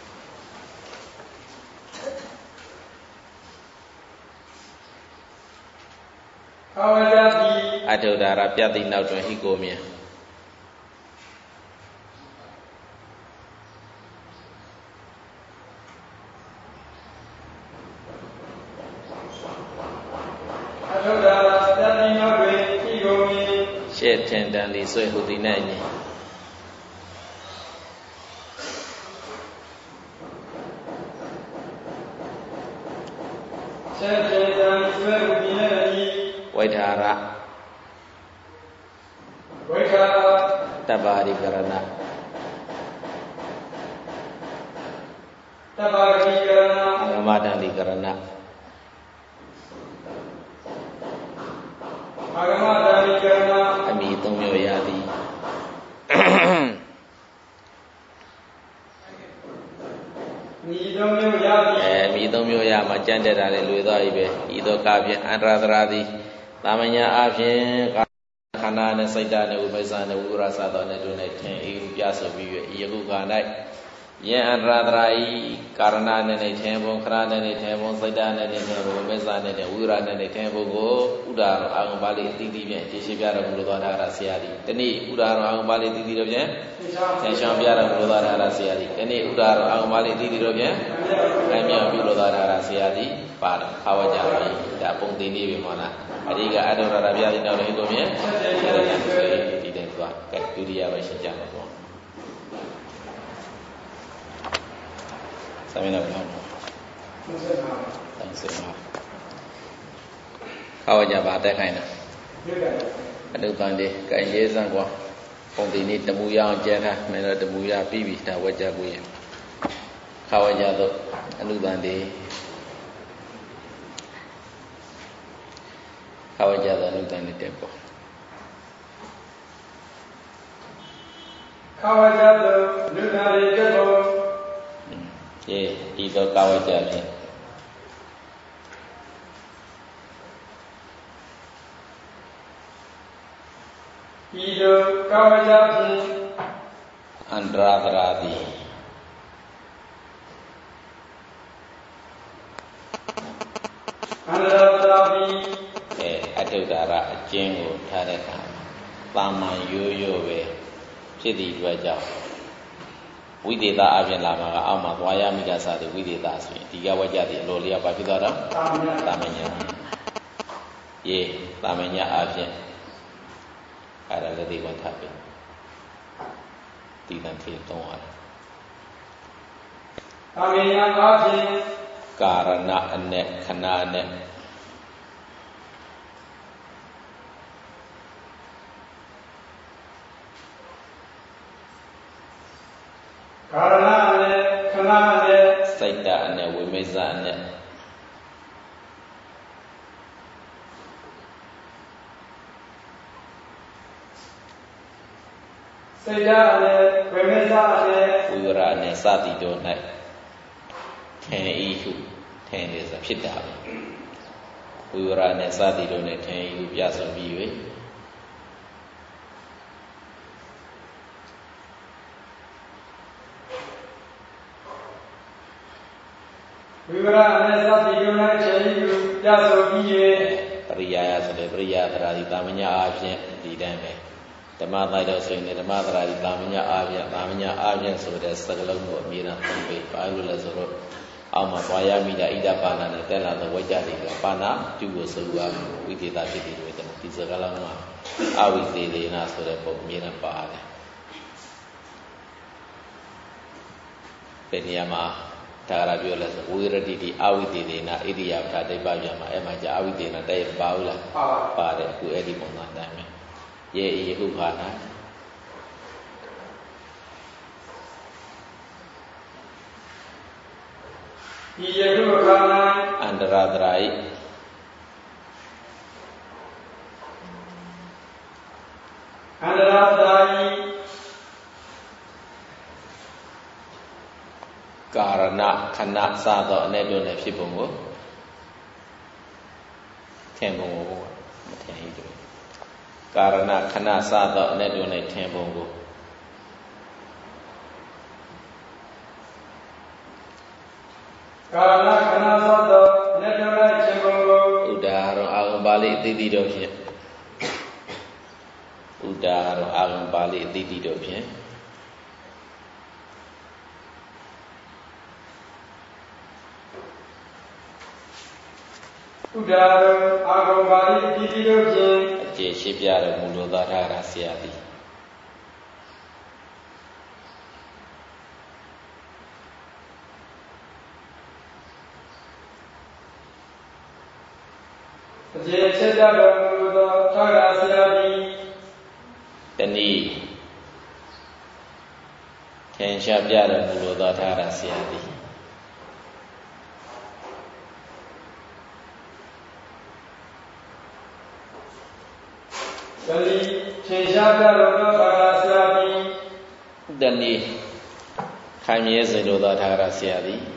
ခဝကြသည်အတုဒါရပြတိနောက်တွင်ဟိကိုမြင်အတုဒါရပြတိနောက်တွင်ဟိကိုမြင်ရှေ့ထင်တန်လီဆွေဟူသည်၌ဝိထာရဝိထာရတပ္ပါရိကရဏတပ္ပါရိကရဏအာဂမတန္တိကရဏအာဂမတန္တိကရဏအမိသုံးမျိုးရသည်မိသုံးမျိုးရသည်အဲမိသုံးမျိုးရမှာကြံ့တက်တာလေလွေသွားပြီပဲဤသောကဖြင့်အန္တရာသရာသည်သာမညာအဖြင့်ခန္ဓာနဲ့စိတ်ဓာတ်နဲ့ဥပ္ပစ္ဆာနဲ့ဝိရသသောနဲ့တို့နဲ့ထင်ဤပြဆိုပြီး၍ယခုက၌ယံအန္တရာသရာဤကာရဏနဲ့နဲ့ထင်ပုံခရနဲ့နဲ့ထင်ပုံစိတ်ဓာတ်နဲ့နဲ့ထင်ပုံဥပ္ပစ္ဆာနဲ့နဲ့ဝိရနဲ့နဲ့ထင်ပုံကိုဥဒါရောအာဂံပါဠိအတိအတိဖြင့်ရှင်းပြတော်မူလိုသောတာဆရာသည်တနည်းဥဒါရောအာဂံပါဠိအတိအတိတို့ဖြင့်သင်္ချောင်းပြတော်မူလိုသောတာဆရာသည်တနည်းဥဒါရောအာဂံပါဠိအတိအတိတို့ဖြင့်အမြတ်ပြုလိုသောတာဆရာသည်ပါတယ်ခါဝကြပြီဒါပုံသိနေပြီမောလားအရိကအတောရတာဗျာဒီနောက်လည်းကိုမြင်ရတယ်ဒီတဲ့သွားကဲဒုတိယပဲရှင်းကြမှာပေါ့သမီးတော်ပြောတော့သင်္စေမှာခါဝကြပါတက်ခိုင်းတာအတုပန်ဒီကံရေးစမ်းကွာပုံသိနေတမူရအောင်ကျဲထားမင်းတို့တမူရပြီးပြီဒါဝကြကိုရင်ခါဝကြတော့အနုပန်ဒီခါဝကြသောအနုပန်ဒီတက်ပေါ့ခါဝကြသောလူနာရီတက်ပေါ်ေဒီတော့ကာဝကြဖြင့်ဒီတော့ကာဝကြဖြင့်အန္တရာသရာတိအန္တရာသရာတိအဲအတုဒ္ဒရာအကျဉ်းကိုထားတဲ့အခါပါမန်ရိုးရိုးပဲဖြစ်သည့်အတွက်ကြောင့်ဝိသေသအပြင်လာမှာကအောက်မှာသွားရမိတာစသည်ဝိသေသဆိုရင်ဒီကဝကြသည်အလိုလျောက်ပါဖြစ်သွားတော့တာမညာရေတာမညာအပြင်အဲ့ဒါလည်းဒီကထားပြီဒီတန်ထေသုံးရတယ်တာမညာအပြင်ကာရဏအနဲ့ခဏနဲ့ကာရဏနဲ့ခဏနဲ့စိတ်ဓာတ်နဲ့ဝိမိစ္ဆာနဲ့စိတ်ဓာတ်နဲ့ဝိမိစ္ဆာနဲ့ဝိရနဲ့စသည်တို့၌ထင်ဤဟုထင်နေဆိုဖြစ်တာပဲဝိရနဲ့စသည်တို့နဲ့ထင်ဤဟုပြဆိုပြီး၍ဝိဝရအနဲ့သတိယုံနဲ့ခြေယူပြဆိုပြီး၍ပရိယာယဆိုတဲ့ပရိယာသရာတိတာမညာအပြင်ဒီတန်းပဲဓမ္မတိုက်တော်ဆိုရင်ဓမ္မသရာတိတာမညာအပြင်တာမညာအပြင်ဆိုတဲ့စကလုံးကိုအမြဲတမ်းသုံးပေးပါလို့လဲဆိုတော့အောက်မှာသွားရမိတာဣဒပါဏနဲ့တက်လာတဲ့ဝိကြတွေကပါဏပြုကိုဆိုရဝိသေသဖြစ်တယ်လို့ဒီစကလုံးမှာအဝိသေဒေနာဆိုတဲ့ပုံအမြဲတမ်းပါတယ်ဒီနေရာမှာဒါရပြောလဲဆိုဝိရတိတိအဝိသေဒေနာဣတိယပဋ္ဌိပပြန်မှာအဲ့မှာကြာအဝိသေနာတဲ့ပါဘူးလားပါတယ်အခုအဲ့ဒီပုံစံတိုင်းပဲယေယဟုခါနာဒီယဟုခါနာအန္တရာသရာယအန္တရာသရာယကာရဏခဏစသောအ내တို့နဲ့ဖြစ်ပုံကိုထင်ပုံကိုမထင်ဘူးကာရဏခဏစသောအ내တို့နဲ့ထင်ပုံကိုကာရဏခဏစသောအ내တို့နဲ့ထင်ပုံကိုဥဒါရောအာဂံပါဠိအတိတိတို့ဖြင့်ဥဒါရောအာဂံပါဠိအတိတိတို့ဖြင့်ဥဒါရောအာဂံပါဠိအတိတိတို့ဖြင့်အကျေရှိပြတော်မူလိုသောထာရဆရာသည်ကျေချက်ကြတော်မူသောထာဂရဆရာသည်တနည်းထင်ရှားပြတော်မူလိုသောထာဂရဆရာသည်တနည်းထင်ရှားပြတော်မူသောထာဂရဆရာသည်တနည်းခိုင်မြဲစေလိုသောထာဂရဆရာသည်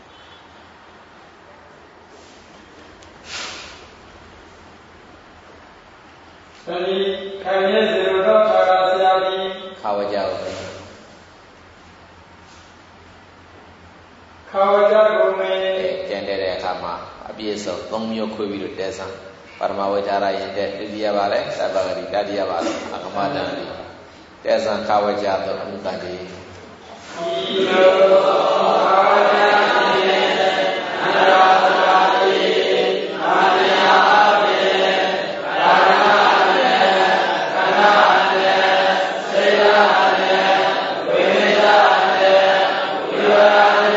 တနည်းခိုင်မြဲစေလိုသောထာဂရဆရာသည်ခါဝကြဦးခါဝကြကုန်မေကျန်တဲ့အခါမှာအပြည့်စုံသုံးမျိုးခွဲပြီးတော့တဲဆန်းပရမဝိထာရရင်တဲ့ဒုတိယပါလဲသဗ္ဗဂတိတတိယပါလဲအကမတံတိတဲဆန်းခါဝကြသောအမှုတန်တိဤလိုခါဝကြခြင်းအန္တရာသတိအာရယအပိရာဂအတေခန္ဓာအတေစေတအတေဝိမေတအတေဝိဝရ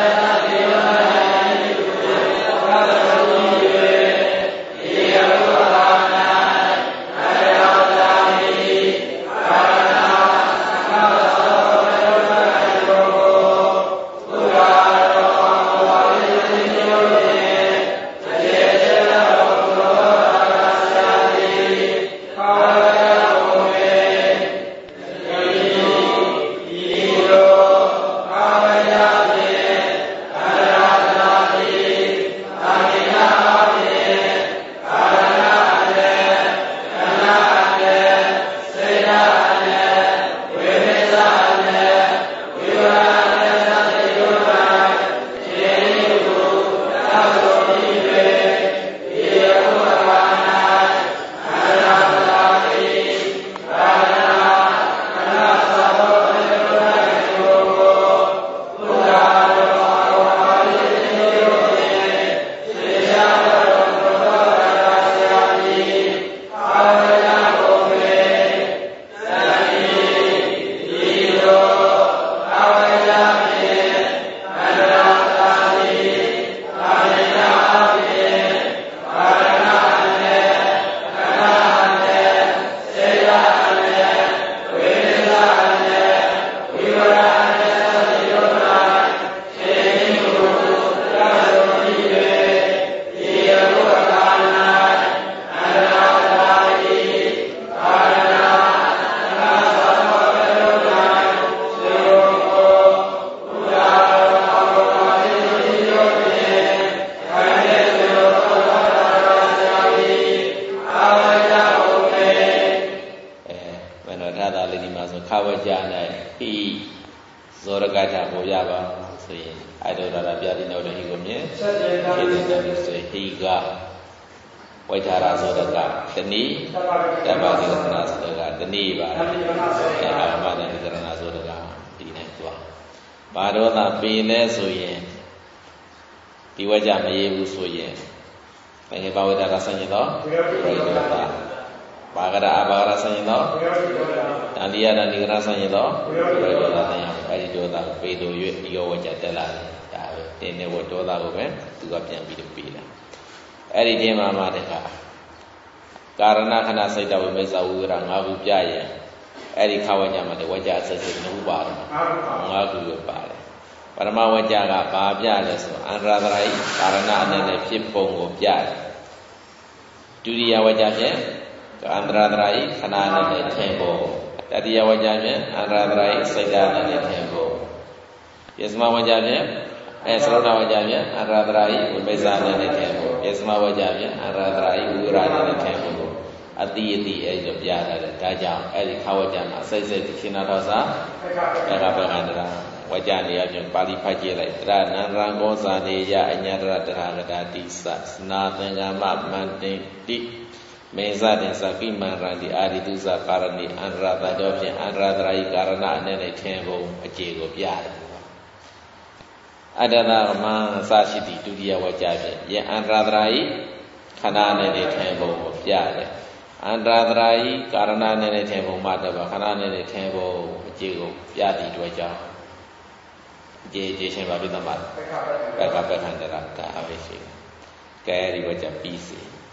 အဲ့ဒီတင်းမှာမှတခါကာရဏခဏစိတ်တဝိမေဇဝုရငါးခုပြရင်အဲ့ဒီခဝကြမှာတဝကြဆက်စစ်နှုတ်ပါတော့ငါးခုပဲပါတယ်ပရမဝကြကဘာပြလဲဆိုအန္တရာသရိကာရဏအနေနဲ့ဖြစ်ပုံကိုပြတယ်ဒုတိယဝကြဖြင့်အန္တရာသရိခဏအနေနဲ့ထင်ပုံတတိယဝကြဖြင့်အန္တရာသရိစိတ်တအနေနဲ့ထင်ပုံယသမဝကြဖြင့်အဲသရုပ်ဝကြဖြင့်အန္တရာသရိဝိမေဇအနေနဲ့ထင်ပုံယသမဝကြဖြင့်အန္တရာသရိဝိရအနေနဲ့ထင်ပုံအတိအတိအဲ့လိုပြထားတယ်ဒါကြောင့်အဲ့ဒီခဝကြမှာစိတ်စိတ်ခိနာတော်စာဘဂဗကန္တရာဝကြနေရပြင်ပါဠိဖတ်ကြည့်လိုက်တရဏံရံကောဇာနေယအညတရတရဂတာတိသစနာသင်္ကမမန္တိတိမေဇတင်သကိမန္ရတိအာရိတုဇကာရဏိအန္တရာတတော်ဖြင့်အန္တရာတရာဤကာရဏအနေနဲ့ထင်ပုံအခြေကိုပြတယ်အတ္တနာမံသရှိတိဒုတိယဝကြဖြင့်ယအန္တရာတရာဤခန္ဓာအနေနဲ့ထင်ပုံကိုပြတယ်အန္တရာတရာဤကာရဏအနေနဲ့ထင်ပုံမှတော့ခန္ဓာအနေနဲ့ထင်ပုံအခြေကိုပြသည့်အတွက်ကြောင့်ကျေကျေရှင်ပါပြသမတ်ဘက်ကဘက်ခန္ဓာကဒါအဝိရှိကဲဒီဝကြပြီးစီ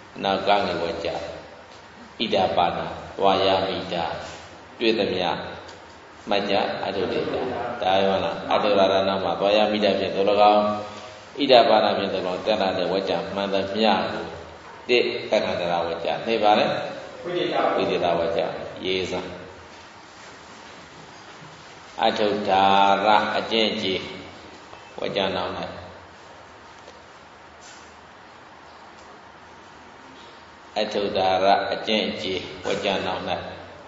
နောက်ကငယ်ဝကြဣဒပါဏဝါယာမိတာတွေ့သမျှမကြအတုတေတာဒါရောလားအတုရရဏမှာဝါယာမိတာဖြင့်သော၎င်းဣဒပါဏဖြင့်သော၎င်းတက်လာတဲ့ဝကြမှန်သမျှကိုတိပက္ခန္တရာဝကြနေပါလေဝိသေတဝိသေတဝကြရေးစမ်းအထုဒါရအကျင့်ကြီးဝကြနောက်၌အထုဒါရအကျင့်ကြီးဝကြနောက်၌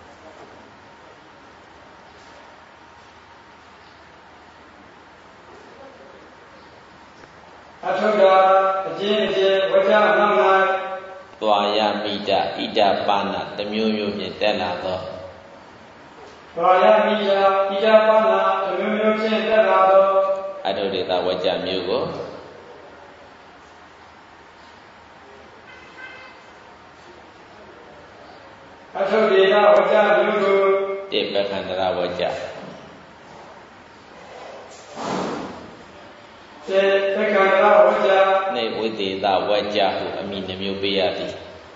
အထုဒါအကျင့်ကြီးဝကြနောက်၌သွားရမိတာဣဒပါဏတမျိုးမျိုးဖြင့်တက်လာသောသွားရမိတာဣဒပါဏတမျိုးမျိုးဖြင့်တက်လာသောအထုဒေတာဝကြမျိုးကိုအထုဒေတာဝကြမျိုးကိုတိပက္ခန္တရာဝကြတေပက္ခန္တရာဝကြနေဝိသေတဝကြဟုအမည်နှမျိုးပေးရသည်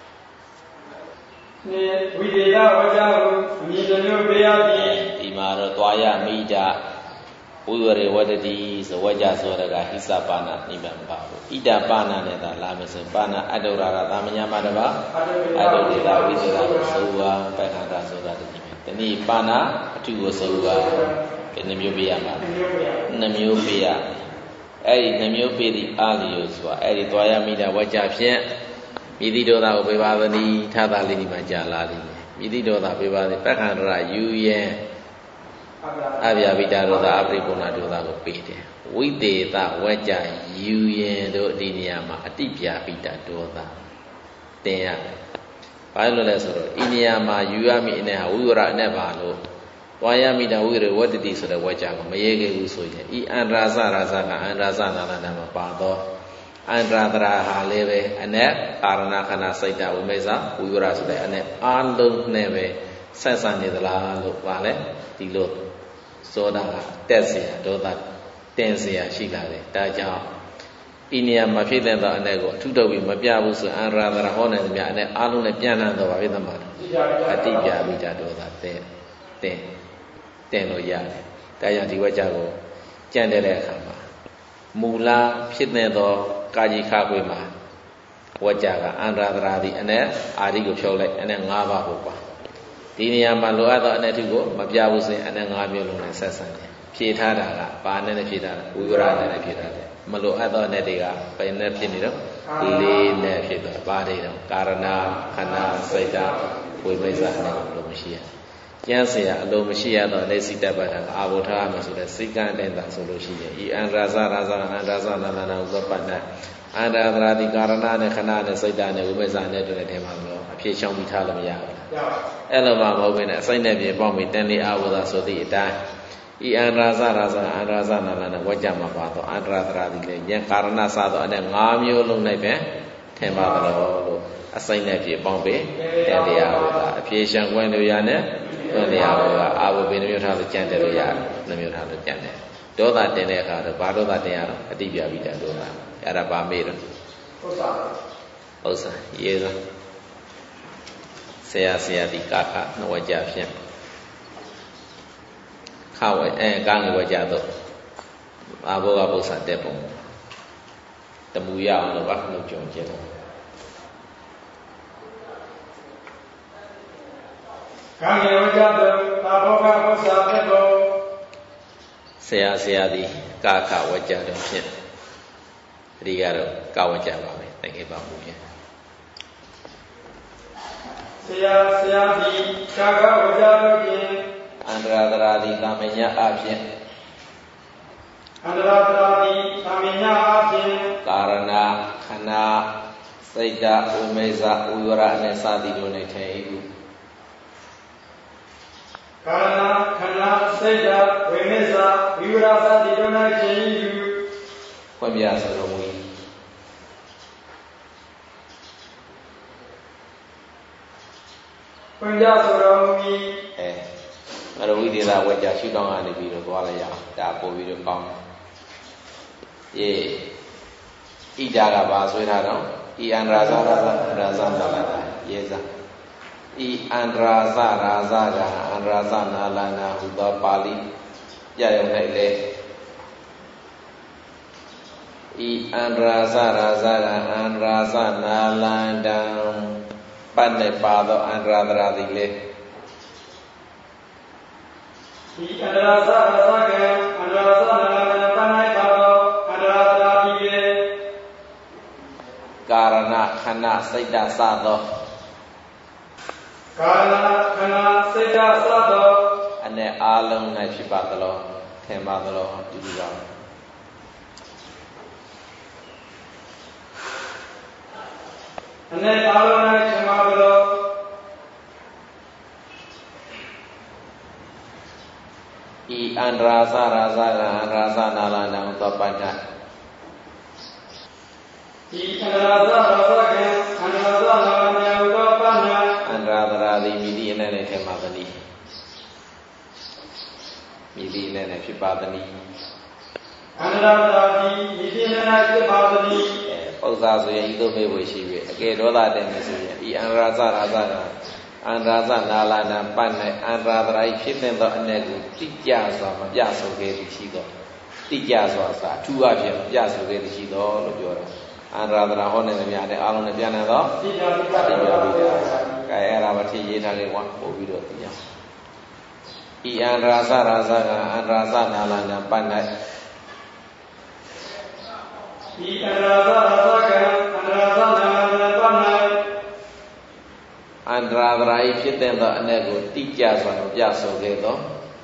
နေဝိသေတဝကြဟုအမည်နှမျိုးပေးရသည်ဒီမှာတော့သွားရမိတာဝိဝရေဝတ္တိဆိုဝကြဆိုရကဟိစပါဏနိဗ္ဗာန်ပါဘူးဣဒပါဏနဲ့သာလာမယ်ဆိုပါဏအတုရကသာမညာမတပါအတုဒေတာဝိသေတကိုဆိုဝါပက္ခန္တဆိုတာတည်းပဲဒီနေ့ပါဏအထုကိုဆိုဝါဘယ်နှမျိုးပေးရမှာနှမျိုးပေးရအဲ့ဒီနှမျိုးပေးသည့်အာလီယိုဆိုတာအဲ့ဒီသွားရမိတာဝကြဖြင့်မိတိဒေါသကိုပေးပါသနည်းထာသာလေးဒီမှာကြာလာလိမ့်မယ်မိတိဒေါသပေးပါသည်ပက္ခန္တရယူရဲ့အဗျာပိတာဒေါသအပရိပုဏ္ဏဒေါသကိုပေးတယ်ဝိသေသဝကြယူရင်တို့ဒီနေရာမှာအတိပြပိတာဒေါသတင်ရဘာလို့လဲဆိုတော့ဤနေရာမှာယူရမိအနေဟာဝိဝရနဲ့ပါလို့သွားရမိတာဝိရဝတ္တိဆိုတဲ့ဝကြကိုမရေခဲ့ဘူးဆိုရင်ဤအန္တရာစရာစကအန္တရာစနာနာမှာပါတော့အန္တရာတရာဟာလည်းပဲအ내ကာရဏခဏစိတ်တဝိမေဇဝိဝရဆိုတဲ့အ내အာလုံးနဲ့ပဲဆက်ဆံနေသလားလို့ပါလဲဒီလိုသောတာကတက်เสียဒေါသတင်เสียရှိလာတယ်ဒါကြောင့်ဤနေရာမှာဖြစ်တဲ့သောအ내ကိုအထုတော်ပြီးမပြဘူးဆိုအန္တရာတရာဟောနေသမျှအ내အာလုံးနဲ့ပြန်လှန်တော့ပါပဲသမารအတိပြမိတာဒေါသတဲ့တင်တင်လို့ရတယ်ဒါကြောင့်ဒီဝကြကိုကြံ့တဲ့အခါမှာမူလဖြစ်တဲ့သောကာကြီးခါခွေမှာဝကြကအန္တရာတရာသည်အ내အာရိကိုဖြုတ်လိုက်အ내၅ပါးကိုပါဒီနေရာမှာလိုအပ်သောအ내ထုကိုမပြဘူးဆိုရင်အ내၅မျိုးလုံးနဲ့ဆက်ဆံတယ်ဖြည့်ထားတာကဘာနဲ့ဖြည့်ထားတာဝိဝရနဲ့ဖြည့်ထားတယ်မလိုအပ်သောအ내တွေကဘယ်နဲ့ဖြစ်နေတော့လေးနဲ့ဖြစ်တော့ဘာတွေတော့ကာရဏခန္ဓာစိတ်ဓာတ်ဝိပဿနာနဲ့လို့မရှိရကျမ်းစရာအလိုမရှိရတော့လက်စိတ္တပဋ္ဌာန်အာဘောထားမှာဆိုတဲ့စိတ်ကံတဲ့တာဆိုလို့ရှိရင်ဤအန္တရာစရာစအန္တရာစနာနာနာဥပပတ္တအန္တရာသရာတိကာရဏနဲ့ခဏနဲ့စိတ်ဓာတ်နဲ့ဝိပဿနာနဲ့တွေ့တဲ့ထဲမှာလို့အဖြေရှောင်ပြီးထားလို့မရဘူးအဲ့လိုမှမဟုတ်ဘဲနဲ့အစိမ့်နဲ့ပြေပေါက်ပြီးတန်လေးအာဘောသာဆိုသည့်အတိုင်းဤအန္တရာစရာစအန္တရာစနာနာနဲ့ဝကြမှာပါတော့အန္တရာသရာတိလည်းဉာဏ်ကာရဏစတော့အဲ့၅မျိုးလုံးနဲ့ပဲထင်ပါသလိုလို့အစိမ့်နဲ့ပြေပေါက်ပြီးတန်လေးအာဘောသာအဖြေရှောင်ခွင့်လို့ရနဲ့တွန်းတရားဘောကအာဘောဘယ်နှမျိုးထားလို့ကြံတယ်လို့ရတယ်နှမျိုးထားလို့ကြံတယ်ဒေါသတင်တဲ့အခါတော့ဘာဒေါသတင်ရတော့အတိပြပိတဒေါသအဲ့ဒါပါမေးတော့ဥစ္စာဥစ္စာရေးသောဆရာဆရာဒီကာခနဝကြဖြင့်ခဝဲအဲကာငဝကြတော့အာဘောကပု္ပ္ပာတက်ပုံတမူရအောင်လို့ဘာလို့ကြုံကျဲတော့ကာငဝကြတော့အာဘောကပု္ပ္ပာတက်ပုံဆရာဆရာဒီကာခဝကြတော့ဖြင့်ဒီကတော့ကာဝကြပါပဲတကယ်ပါဘူးရဲ့ဆရာဆရာဒီကာခဝကြတော့ဖြင့်အန္တရာတရာဒီကာမညာအဖြင့်အန္တရာတရာဒီကာမညာအဖြင့်ကာရဏခဏစိတ်ဓာဥမေဇဝိဝရနဲ့စသည်တို့နဲ့ထိုင်ဟုကာရဏခဏစိတ်ဓာဝိမေဇဝိဝရစသည်တို့နဲ့ထိုင်ဟုဖွင့်ပြဆိုတော်မူ၏ဖွင့်ပြဆိုတော်မူ၏အဲမရဝိဒေသာဝကြရှုတောင်းကနေပြီးတော့သွားလိုက်ရအောင်ဒါပို့ပြီးတော့ကောင်းတယ်အေးဣဒာကဘာဆွဲထားတော့ဤအန္တရာဇရာဇရာဇနာလနာယေဇဤအန္တရာဇရာဇကအန္တရာဇနာလနာဟူသောပါဠိပြရုံ၌လေဤအန္တရာဇရာဇကအန္တရာဇနာလန္တံပတ်၌ပါသောအန္တရာဇရာသည်လေဤအန္တရာဇရာဇကအန္တရာဇနာလန္တံပတ်၌ပါသောအန္တရာဇရာသည်လေကာရဏခဏစိတ်တစသောကာရဏခဏစိတ်တစသောအ내အားလုံး၌ဖြစ်ပါသလောထင်ပါသလောဒီလိုပါအ내အားလုံး၌ထင်ပါသလောဤအန္တရာဇရာဇကအန္တရာဇနာလနံသောပတ္တဤအန္တရာဇရာဇကအန္တရာဇနာလနံသောပတ္တအန္တရာဇရာသည်မိသည့်အ내၌ထင်ပါသနည်းမိသည့်အ내၌ဖြစ်ပါသနည်းအန္တရာဇရာသည်မိသည့်အ내၌ဖြစ်ပါသနည်းပု္ပ္ပာဆိုရင်ဤသို့မေးဖို့ရှိပြီအကယ်ဒေါသတည်းမယ်ဆိုရင်ဤအန္တရာဇရာဇကအန္တရာဇနာလနံပတ်၌အန္တရာဇရာဖြစ်တဲ့သောအ내ကိုတိကျစွာမပြဆိုခဲ့သည်ရှိသောတိကျစွာစာအထူးအဖြင့်မပြဆိုခဲ့သည်ရှိသောလို့ပြောတာအန္တရာဇရာဟောနေတယ်များတဲ့အားလုံးနဲ့ပြန်နေတော့တိကျတိကျပြီးတော့ကဲအဲ့ဒါမထည့်ရေးထားလေးကွာပို့ပြီးတော့သိရဤအန္တရာဇရာဇကအန္တရာဇနာလနံပတ်၌ဤအန္တရာဇရာဇကအန္တရာဇနာလနံပတ်၌အန္တရာဇရာဖြစ်တဲ့သောအ내ကိုတိကျစွာမပြဆိုခဲ့သော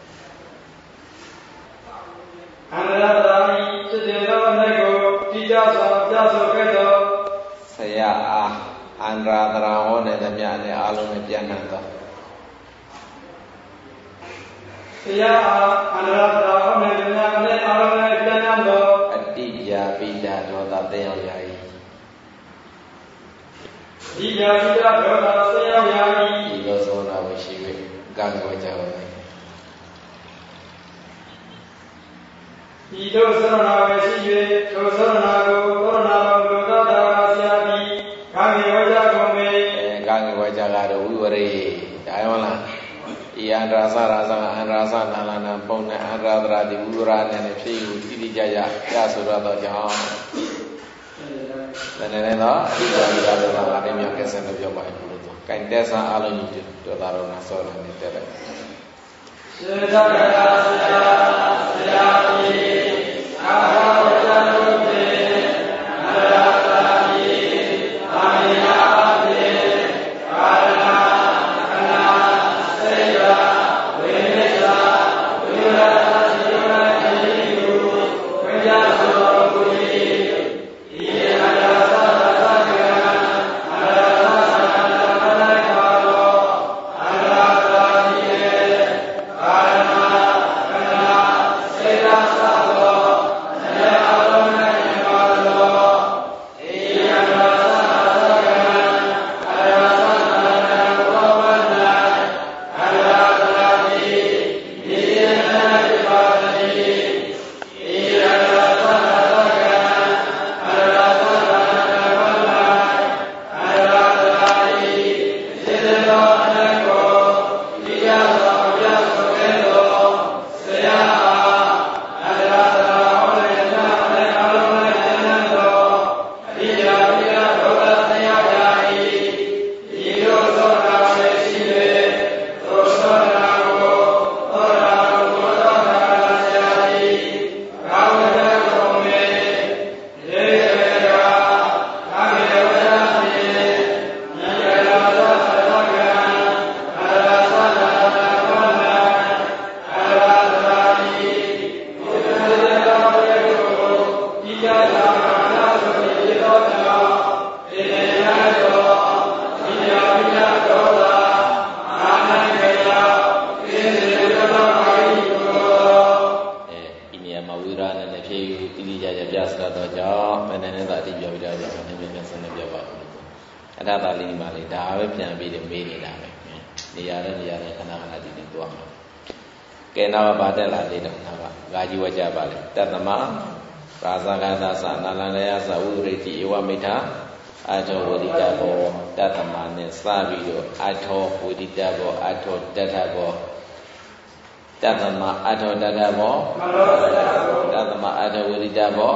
အန္တရာဇရာဖြစ်တဲ့သောအ내ကိုတိကျစွာပြဆိုခဲ့သောဆရာအားအန္တရာဇရာဟောနေသည်များနဲ့အားလုံးနဲ့ပြန်နှံသောဆရာအားအန္တရာဇရာဟောနေသည်များနဲ့အားလုံးနဲ့ပြန်နှံသောအတိပြာပိဒဒေါသသိအောင်ရ၏ဒီပြာပိဒဒေါသသိအောင်ရ၏ဒီလိုဆိုတာဝရှိ၍ကံကိုကြောက်၏ဤသို့သရဏဝေရှိ၍ထိုသရဏကိုသရဏတော်လူသောတာဆရာသည်ကာမေဝကြကုန်ပေအဲကာမေဝကြကတော့ဝိဝရေဒါရောလားဤအန္တရာဇရာဇကအန္တရာဇနာလနံပုံနဲ့အန္တရာဇရာတိဝိဝရနဲ့ဖြစ်ယူတိတိကျကျပြဆိုရတော့ကြောင့်လည်းလည်းတော့အတိအကျပြတော့တာလည်းမြောက်ကဲဆန်လို့ပြောပါဘူးလို့ကင်တက်ဆန်အားလုံးကြီးတော်တာတော့ငါစောတာနဲ့တက်လိုက်စေတကရာဆရာဆရာကြီးအာဝဇ္ဇနုတေအန္တရာဇရာတိအာမေယတေကာရဏခဏစေယဝိနိစ္စဝိရသတိယမတိဟုဝိညာသောပုရိဤအန္တရာဇရာဇကအန္တရာဇရာနာမ၌ပါသောအန္တရာဇရာတိကာရဏခဏစေယသသောကဲနာမပါတက်လာသေးတယ်နာမဂါကြီးဝကြပါလေတတ္တမရာဇဂသာသနာလန္ဒယသဝုရိတိဧဝမိထာအထောဝိဒိတဘောတတ္တမနဲ့စပြီးတော့အထောဝိဒိတဘောအထောတတ္ထဘောတတ္တမအထောတတ္ထဘောတတ္တမအထောဝိဒိတဘော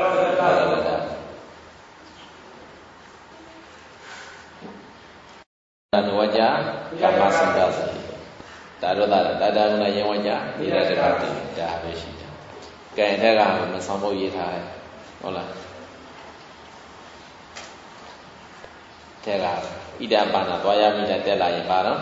တတဝကြကမ္မစံသာစီဒါတော့ဒါတတကုဏယင်ဝကြဒီရတကတိဒါပဲရှိတယ်။ကဲတဲ့ကမဆောင်ဖို့ရေးထားတယ်ဟုတ်လားတဲ့ကဣဒပါဏသွားရမိတဲ့တက်လာရင်ပါတော့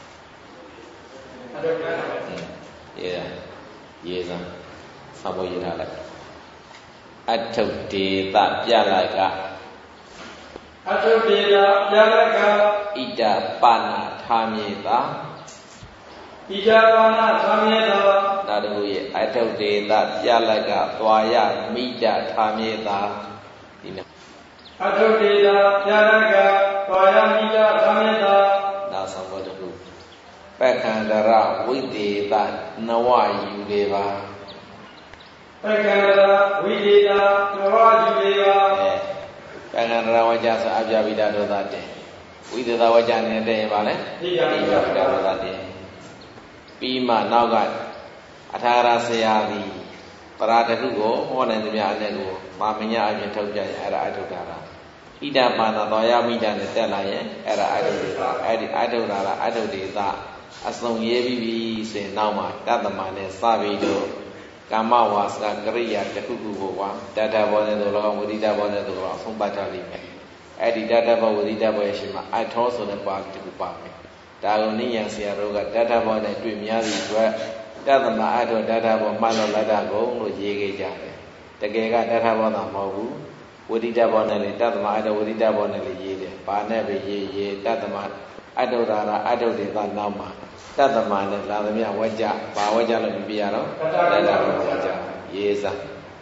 ရေးတာရေးစမ်းဆောင်ဖို့ရေးထားလိုက်အထုဒေသပြလိုက်ကအထုဒေသပြလိုက်ကဣဒပါဏထားမြေသာဣဒပါဏထားမြေသာဒါတို့ရဲ့အထုဒေသပြလိုက်ကသွားရမိတဲ့ထားမြေသာဒီနေ့အထုဒေသပြလိုက်ကသွားရမိတဲ့ထားမြေသာဒါဆောင်ဖို့တူပက္ခန္တရဝိသေသနဝယူတွေပါပက္ခန္တရဝိသေသနဝယူတွေပါပက္ခန္တရဝကြဆိုအပြပိဒဒေါသတေဝိသေသဝကြနေတဲ့ရင်ပါလေအပြပိဒဒေါသတေပြီးမှနောက်ကအထာရဆရာသည်ပရာတခုကိုဟောနိုင်သမျှအနေကိုမာမညာအပြင်ထုတ်ပြရင်အဲ့ဒါအထုတာလားဣဒပါဏသောယမိဒနဲ့တက်လာရင်အဲ့ဒါအထုဒေသအဲ့ဒီအထုတာလားအထုဒေသအစုံရေးပြီးပြီဆိုရင်နောက်မှာတတ္တမနဲ့စပြီးတော့ကာမဝါစာကရိယာတစ်ခုခုကိုပါတတ္တဘောနဲ့တို့လောကဝိဒိတဘောနဲ့တို့လောအဆုံးပတ်ထားလိမ့်မယ်အဲ့ဒီတတ္တဘောဝိဒိတဘောရဲ့ရှိမှာအထောဆိုတဲ့ပါတစ်ခုပါမယ်ဒါကိုနိယံဆရာတို့ကတတ္တဘောနဲ့တွေ့များသည့်အတွက်တတ္တမအထောတတ္တဘောမှန်တော်လက်တကုံလို့ရေးခဲ့ကြတယ်တကယ်ကတတ္တဘောသာမဟုတ်ဘူးဝိဒိတဘောနဲ့လေတတ္တမအထောဝိဒိတဘောနဲ့လေရေးတယ်ဘာနဲ့ပဲရေးရေးတတ္တမအထုတာရာအထုဒေသနောက်မှာတတ္တမနဲ့လာသမျှဝကြဘာဝကြလို့ပြရတော့တတ္တမဝကြရေးစား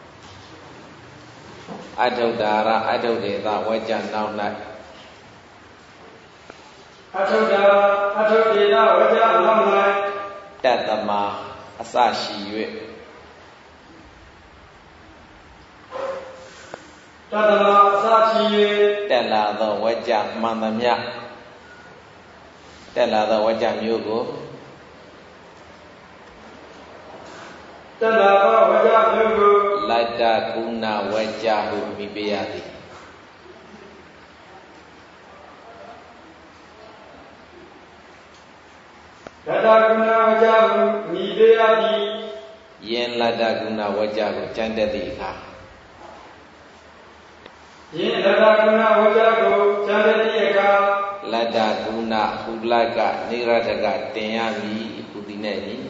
အထုတာရာအထုဒေသဝကြနောက်၌အထုတာရာအထုဒေသဝကြနောက်၌တတ္တမအစရှိ၍တတ္တမအစရှိ၍တက်လာသောဝကြမှန်သမျှတက်လာသောဝကြမျိုးကိုတက်လာသောဝကြမျိုးကိုလတ္တကုဏဝကြဟုမိပေးရသည်လတ္တကုဏဝကြဟုမိပေးရသည်ယင်လတ္တကုဏဝကြကိုကြံတတ်သည့်အခါယင်လတ္တကုဏဝကြကိုကြံတတ်သည့်အခါလတ္တကုဏဟုလကနေရတကတင်ရမည်ဟူသည်နဲ့ဤ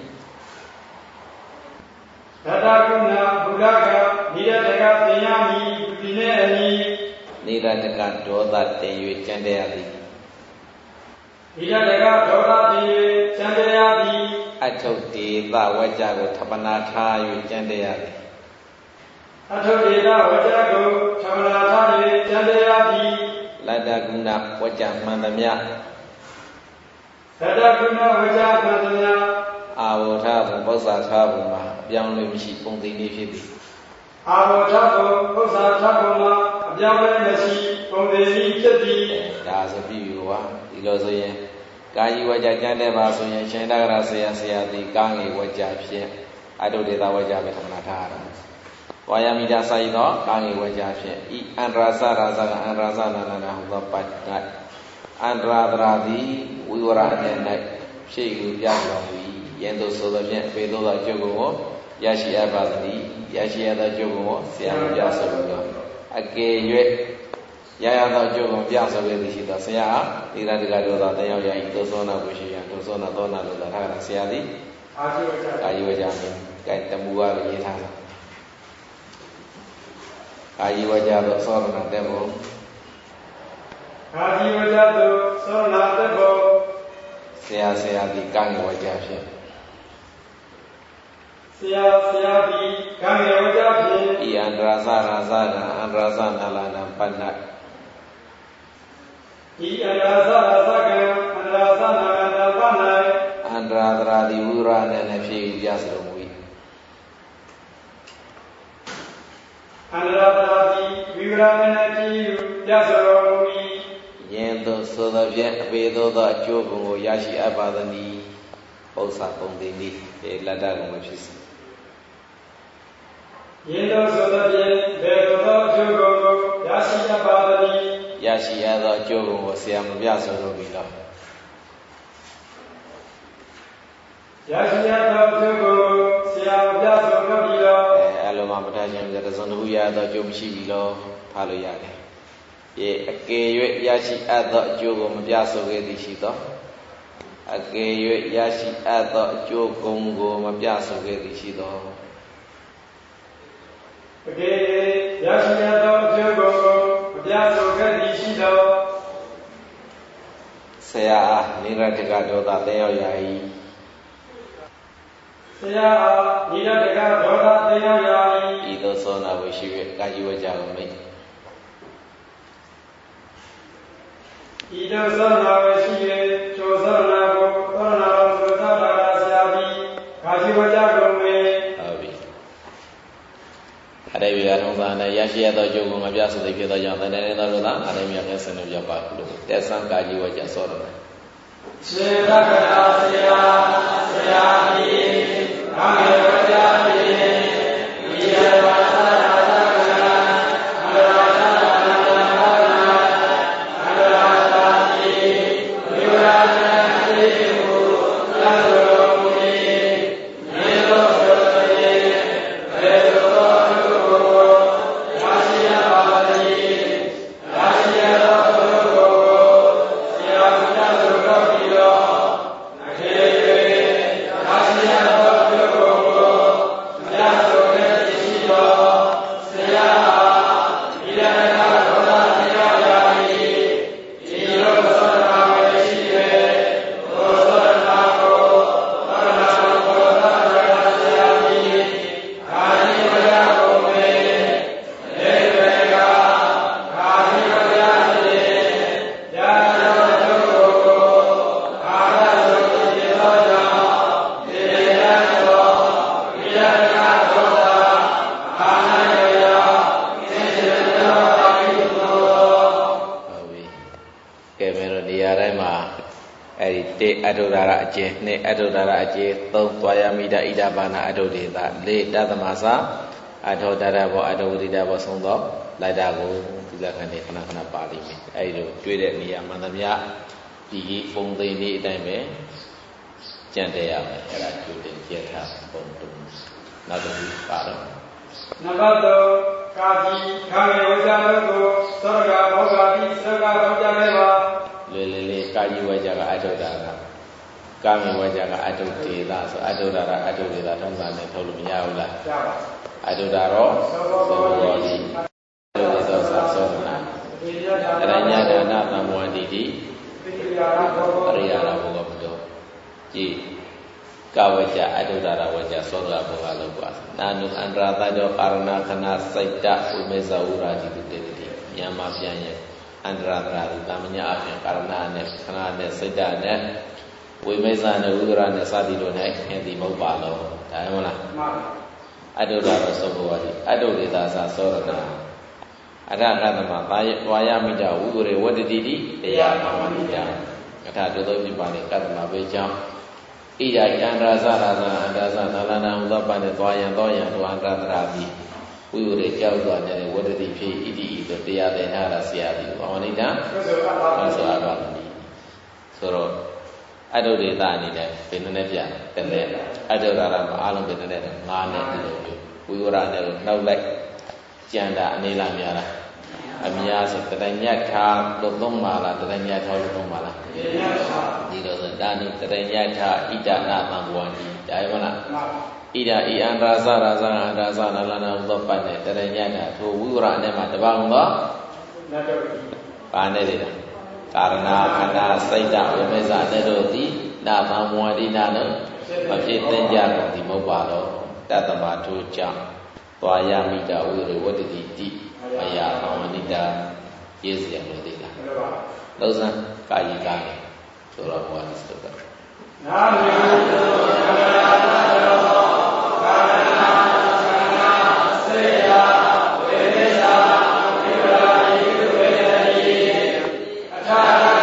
လတ္တကုဏဟုလကနေရတကတင်ရမည်ဟူသည်နဲ့အညီနေရတကဒေါသတင်၍ကြံတရသည်နေရတကဒေါသတင်၍ကြံတရသည်အထုဒေသဝကြကိုထပနာထား၍ကြံတရသည်အထုဒေသဝကြကိုထပနာထား၍ကြံတရသည်လတ္တကုဏဝကြမှန်သမျှလတ္တကုဏဝကြမှန်သမျှအာဝထဘုပု္ပ္ပာထဘုမှာအပြောင်းလဲမရှိပုံသိနည်းဖြစ်သည်အာဝထဘုပု္ပ္ပာထဘုမှာအပြောင်းလဲမရှိပုံသိနည်းဖြစ်သည်ဒါဆိုပြီကွာဒီလိုဆိုရင်ကာယဝကြကြံတဲ့ပါဆိုရင်ရှင်တဂရဆရာဆရာသည်ကာငေဝကြဖြင့်အတုဒေသဝကြပဲထမနာထားရတာဝါယမိတာစာယသောကာငေဝကြဖြင့်ဤအန္တရာစရာဇကအန္တရာစနာနာဟူသောပတ်၌အန္တရာတရာသည်ဝိဝရအနေ၌ဖြည့်ယူပြတော်မူ၏ယင်းသို့ဆိုသဖြင့်ပေသောသောကျုပ်ကိုရရှိအပ်ပါသည်ရရှိအပ်သောကျုပ်ကိုဆရာမပြဆိုပြီးတော့အကယ်၍ရရသောကျုပ်ကိုပြဆိုပြီးသည်ရှိသောဆရာဒီရတကဒေါသတယောက်ရ၏သို့သောနာကိုရှိရသို့သောနာသောနာလို့သာထားတာဆရာသည်အာယဝကြမင်းကဲတမူပါရေးထားတာအာယဝကြသောသောရဏတက်ဖို့အာယဝကြသောသောရဏတက်ဖို့ဆရာဆရာဒီကံဝကြဖြင့်ဆရာဆရာဒီကံဝကြဖြင့်ဤအန္တရာစရာဇကအန္တရာစနာလနာပဏ္ဏဤအန္တရာစရာဇကအန္တရာစနာလနာပဏ္ဏအန္တရာတရာဒီဝိရနဲ့နဲ့ဖြည့်ပြစတော်မူ၏အန္တရာတရာဒီဝိရနဲ့နဲ့ဖြည့်ပြစတော်မူသို့ဆိုသောဖြင့်အပေသို့သောအကျိုးကိုရရှိအပ်ပါသည်ပု္ပ္ပာပုံသိနည်းေလတ္တကမဖြစ်စေယင်းသောဆိုသောဖြင့်ဘေသို့သောအကျိုးကိုရရှိအပ်ပါသည်ရရှိအပ်သောအကျိုးကိုဆရာမပြဆိုလိုပြီလားရရှိအပ်သောအကျိုးကိုဆရာမပြဆိုလိုပြီလားအဲအဲ့လိုမှမထားခြင်းပြတစုံတစ်ခုရသောအကျိုးမရှိပြီလို့ထားလို့ရတယ်ေအကယ်၍ရရှိအပ်သောအကျိုးကိုမပြဆိုခဲ့သည်ရှိသောအကယ်၍ရရှိအပ်သောအကျိုးဂုဏ်ကိုမပြဆိုခဲ့သည်ရှိသောအကယ်၍ရရှိအပ်သောအကျိုးကိုမပြဆိုခဲ့သည်ရှိသောဆရာအားနိရတကဒေါသသင်ရောက်ရ၏ဆရာအားနိရတကဒေါသသင်ရောက်ရ၏ဤသို့သောနာဝရှိ၍ကာယဝကြကိုမိတ်ဤသို့သောနာဝရှိ၍ကျိုးသောနာကိုသောနာတော်ဆိုသောတာဆရာပြီးကာယဝကြကိုမိတ်ဟုတ်ပြီအရေဝေကထုံးသာနဲ့ရရှိရသောအကျိုးကိုမပြဆိုသည်ဖြစ်သောကြောင့်တဏ္ဍနေသောလူသာအရေမြတ်ဆင်းလို့ရောက်ပါလို့တက်ဆံကာယဝကြဆောတော်မယ်စေတကရာဆရာဆရာပြီးကာယဝကြပြီးဤရပါအထုဒါရအကျေနှစ်အထုဒါရအကျေသုံးသွားယမိတဣဒဘာနာအထုဒေသလေးတသမစာအထုဒါရဘောအထုဝိဒဘောဆုံးသောလိုက်တာကိုဒီလခဏခဏခဏပါလိမ့်မယ်အဲဒီလိုတွေ့တဲ့နေရာမှန်သမျှဒီပုံသိန်းလေးအတိုင်းပဲကြံ့တဲ့ရမယ်အဲ့ဒါကျိုးတင်ကြက်ထားပုံတုံးနောက်တစ်ခုပါတော့နံပါတ်သုံးကာကြီးခံရဝကြတို့ကိုသောရကဘောဂာတိသက္ကထောက်ကြခဲ့ပါလေလေလေကာကြီးဝကြကအထုဒါရကာမေဝကြကအထုဒေသဆိုအထုဒါရအထုဒေသထုံးစံနဲ့ထုတ်လို့မရဘူးလားရပါအထုဒါရောသောဘောတိအထုဒေသဆိုသောနာအရညဒါနသံဝန္တိတိအရိယာရဘောကဘုရားကြည်ကဝကြအထုဒါရဝကြသောကဘောကလို့ပါနာနုအန္တရာတတောကာရဏခဏစိတ်တဥမေဇဝရာတိတုတေတိမြန်မာပြန်ရဲ့အန္တရာတရာတာမညာအပြင်ကာရဏနဲ့ခဏနဲ့စိတ်တနဲ့ဝိမိစ္ဆာနဲ့ဥဒရနဲ့စသည်တို့နဲ့အင်းဒီမဟုတ်ပါလို့ဒါမှမဟုတ်လားမှန်ပါအတုဒ္ဒရသောဘောတိအတုဒေသာသာသောရဏအရဟတမသာယဝါယမိတဝိဝရေဝတ္တိတိတရားနာမနိယအထာတုသောပြပါလေကတ္တမဘေကြောင့်ဣဒာယန္တရာဇရာဇအန္တရာဇနာလနာဥဒ္ဒပနဲ့သွားယံတော့ယံတို့အန္တရာတိဝိဝရေကြောက်သွားတဲ့ဝတ္တိဖြစ်ဣတိဤသို့တရားသင်ထားတာဆရာသည်ဘာဝနိတံဆိုအပ်ပါသည်ဆိုတော့အတုဒေသအနေနဲ့ဘယ်နည်းနဲ့ပြန်တယ်လဲအတုဒါရမှာအားလုံးဘယ်နည်းနဲ့ငါးနဲ့ဒီလိုမျိုးဝိဝရနဲ့လို့နှောက်လိုက်ကြံတာအနေလားများလားအများဆိုတရညတ်ထားလို့သုံးပါလားတရညတ်ထားလို့သုံးပါလားဒီလိုဆိုဒါနုတရညတ်ထားဣဒနာသံဘဝန္တိဒါရမလားဣဒဤအန္တရာဇရာဇအန္တရာဇနာလနာဥပ္ပတ်နဲ့တရညတ်တာထိုဝိဝရနဲ့မှာတပောင်းတော့ပါနေတယ်ကာရဏခန္ဓာစိတ်တဝိမေဇာတဲ့တို့သည်နာမမဝတိနာလို့မဖြစ်သင်ကြကုန်ဒီမဟုတ်ပါတော့တတ္တမထိုးကြောင့်သွားယမိတဝိရဝတ္တိတိမယဘာဝနိတာရေးစရာလို့သိလားလုံးစံကာယီကာနေဆိုတော့ဘုရားဒီစတော့နာမေတ္တောကာရဏကာရဏစေယဝိမေဇာဝိဝရာယိဝေယိအထာ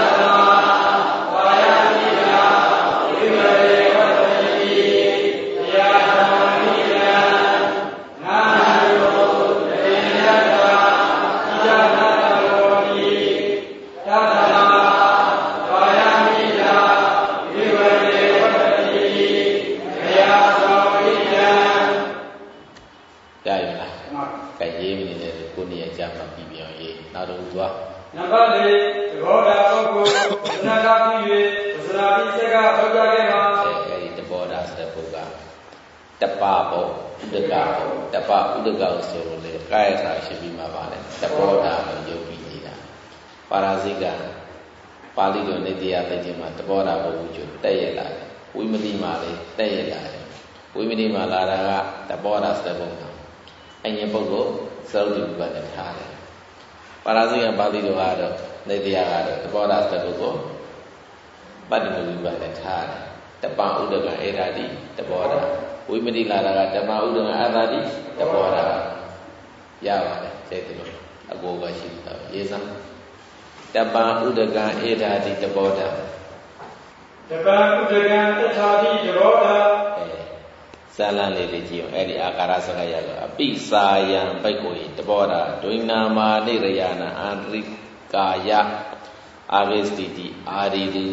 အဲဒီတဘောဓာဆိုတဲ့ပုဂ္ဂိုလ်တပဘောဥဒကဘောတပဥဒကကိုဆိုလို့လေကာယစာရှိပြီးမှပါလေတဘောဓာကိုယုတ်ပြီးနေတာပါရာဇိကပါဠိတော်နေတရားသိခြင်းမှာတဘောဓာကိုဝုကျွတက်ရလာတယ်ဝိမတိမှာလေတက်ရလာတယ်ဝိမတိမှာလာတာကတဘောဓာဆိုတဲ့ပုဂ္ဂိုလ်အញ្ញပုဂ္ဂိုလ်သရုပ်တိဘတ်နဲ့ထားတယ်ပါရာဇိကပါဠိတော်ကတော့နေတရားကတော့တဘောဓာဆိုတဲ့ပုဂ္ဂိုလ်ပတ္တိမဝိဘတ်နဲ့ထားတယ်တပဥဒကအေရာတိတဘောဓာဝိမတိလာတာကဓမ္မဥဒကအာသာတိတဘောဓာရပါတယ်စိတ်တလို့အကိုကရှိတော့ရေးစမ်းတပဥဒကအေရာတိတဘောဓာတပဥဒကအေရာတိတဘောဓာအဲဇာလန်လေးတွေကြည့်အောင်အဲ့ဒီအာကာရစကားရတော့အပိစာယံပိတ်ကိုတဘောဓာဒွိနာမာနေရယနာအာရိကာယအာဝိစတိတိအာရိတု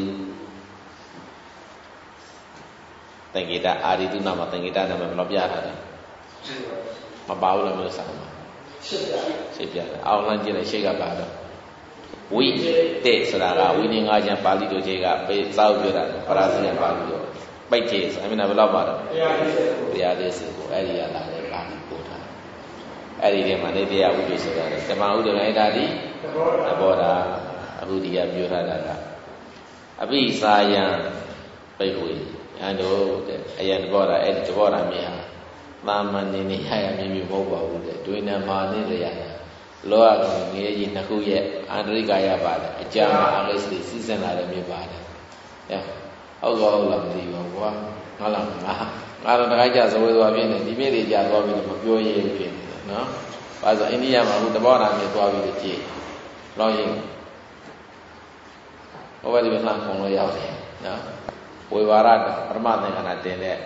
သင်္ကေတအာရိတုနာမှာသင်္ကေတနာမည်ဘယ်လိုပြထားလဲမပါဘူးလားမျိုးစာမှာရှင်းပြရှင်းပြတယ်အောင်လန်းကြည့်လိုက်ရှေ့ကပါတော့ဝိတေဆိုတာကဝိနည်းငါးချမ်းပါဠိတော်ကြီးကပေစောက်ပြတာပရာဇိယပါဠိတော်ပိတ်သေးဆိုအမြင်ဘယ်လောက်ပါတော့တရားသေးစီကိုအဲ့ဒီကလာတဲ့ပါဠိပို့ထားအဲ့ဒီထဲမှာနေတရားဝိတုဆိုတာဓမ္မဥဒ္ဒရာဒါတိသဘောဓာအခုဒီကပြောထားတာကအပိစာယံပိတ်ဝေအန်တို့တဲ့အယံတဘောဓာအဲ့ဒီတဘောဓာမြေဟာသာမန်နေနေရရမြင်မြင်မဟုတ်ပါဘူးတဲ့ဒွေနမာနေရရလောကငရေကြီးနှစ်ခုရဲ့အန္တရိကာယပါတယ်အကြာမှာအလိစတိစီးစင်လာတဲ့မြေပါတယ်ဟဲ့ဟုတ်ကောဟုတ်လားမသိဘူးကွာငါလားငါငါတော့တခါကျဇဝေသွားပြင်းနေဒီမြေတွေကြာသွားပြီးတော့မပြောရဘူးဖြစ်နေတယ်နော်ဘာလို့အိန္ဒိယမှာအခုတဘောဓာမြေသွားပြီးတော့ကြည်လောင်းရင်ဟောပါဒီမှာခုံလို့ရောက်တယ်နော်ဝေဝါရပရမသင်္ခါရတင်တဲ့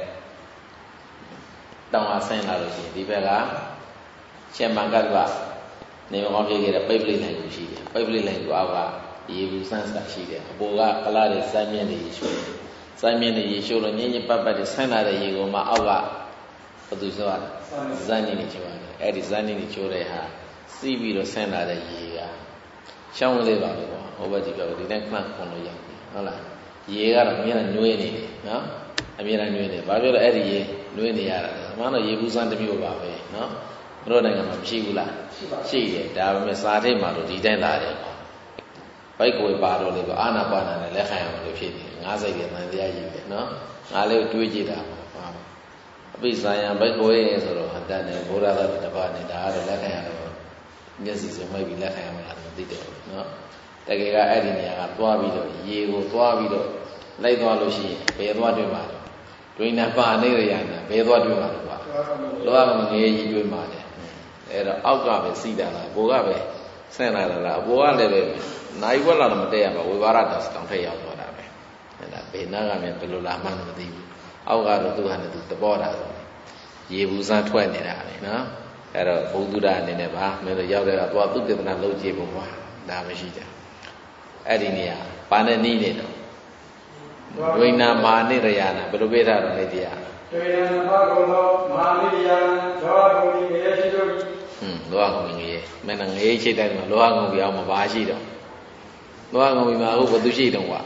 တောင်အားဆင်းလာလို့ရှိရင်ဒီဘက်ကရှင်မင်္ဂတ္တနေမကောင်းဖြစ်ခဲ့တဲ့ပိတ်ပလိနိုင်ကိုရှိတယ်ပိတ်ပလိနိုင်ကိုအောက်ကရေဘူးဆန်းစာရှိတယ်အပေါ်ကကလာတဲ့စိုင်းမြင့်တွေရေရှိုးတယ်စိုင်းမြင့်တွေရေရှိုးလို့ညင်ညင်ပတ်ပတ်တွေဆန်းလာတဲ့ရေကိုမှအောက်ကဘသူဆိုရဇန်နေနေချိုးရတယ်အဲ့ဒီဇန်နေနေချိုးတဲ့ဟာစီးပြီးတော့ဆန်းလာတဲ့ရေကရှောင်းလေးပါပဲကွာဟိုဘက်ဒီဘက်ဒီနဲ့မှန်ခွန်လို့ရောက်ပြီဟုတ်လားရေကတော့အမြဲတမ်းနှွေးနေတယ်နော်အမြဲတမ်းနှွေးနေဘာပြောလဲအဲ့ဒီရေနှွေးနေရတာမှန်တော့ရေဘူးစမ်းတစ်မျိုးပါပဲနော်တို့နိုင်ငံမှာမရှိဘူးလားရှိတယ်ဒါပေမဲ့စာထိတ်မှာတော့ဒီတိုင်းလာတယ်ဘိုက်ကိုပါတော့လေကအာနာပါနာနဲ့လက်ခံရမှာလို့ဖြစ်တယ်ငါးစိတ်ကတန်တရားကြီးပဲနော်ငါလေးကိုတွေးကြည့်တာပေါ့အပိစာယံဘိုက်ကိုရဲ့ဆိုတော့အတတ်နဲ့ဘုရားသာတပါးနဲ့ဒါကတော့လက်ခံရတော့မျက်စိစမိုက်ပြီးလက်ခံရမှာလားမသိတယ်နော်တကယ်ကအဲ့ဒီနေရာကသွားပြီးတော့ရေကိုသွားပြီးတော့လိုက်သွားလို့ရှိရင်ဘယ်သွားတွေ့မှာလဲဒွိနာပါနေရရနာဘယ်သွားတွေ့မှာလဲကွာလောကငရေကြီးတွေ့မှာလေအဲ့တော့အောက်ကပဲစီးတာလားဘိုးကပဲဆင်းလာတာလားအပေါ်ကလည်းပဲနိုင်ဘက်လာတော့မတည့်ရပါဝေဘာရတောင်ထက်ရောက်သွားတာပဲအဲ့ဒါဘယ်နာကမြန်ဘယ်လိုလာမှန်းမသိဘူးအောက်ကတော့သူ့ဟာနဲ့သူသဘောတာဆိုရေဘူးစမ်းထွက်နေတာပဲနော်အဲ့တော့ဘုသူဒ္ဓအနေနဲ့ပါမင်းတို့ရောက်တဲ့ကသွားသူ့ကေတနာလုံးကြည့်ဖို့ကွာဒါမရှိကြအဲ့ဒီနေရာပါဏနိနေတော့ဒွိနာမာနိရယနာဘယ်လိုပေးထားတော့လဲတရားဒွိနာမာကုံသောမာနိရယနာသောကုံကြီးငရေရှိတို့ဟွန်းလောကကုံကြီးငရေမင်းငရေရှိတိုင်းမှာလောကကုံကြီးအောင်မပါရှိတော့လောကကုံကြီးမှာအခုဘယ်သူရှိတော့ကွာ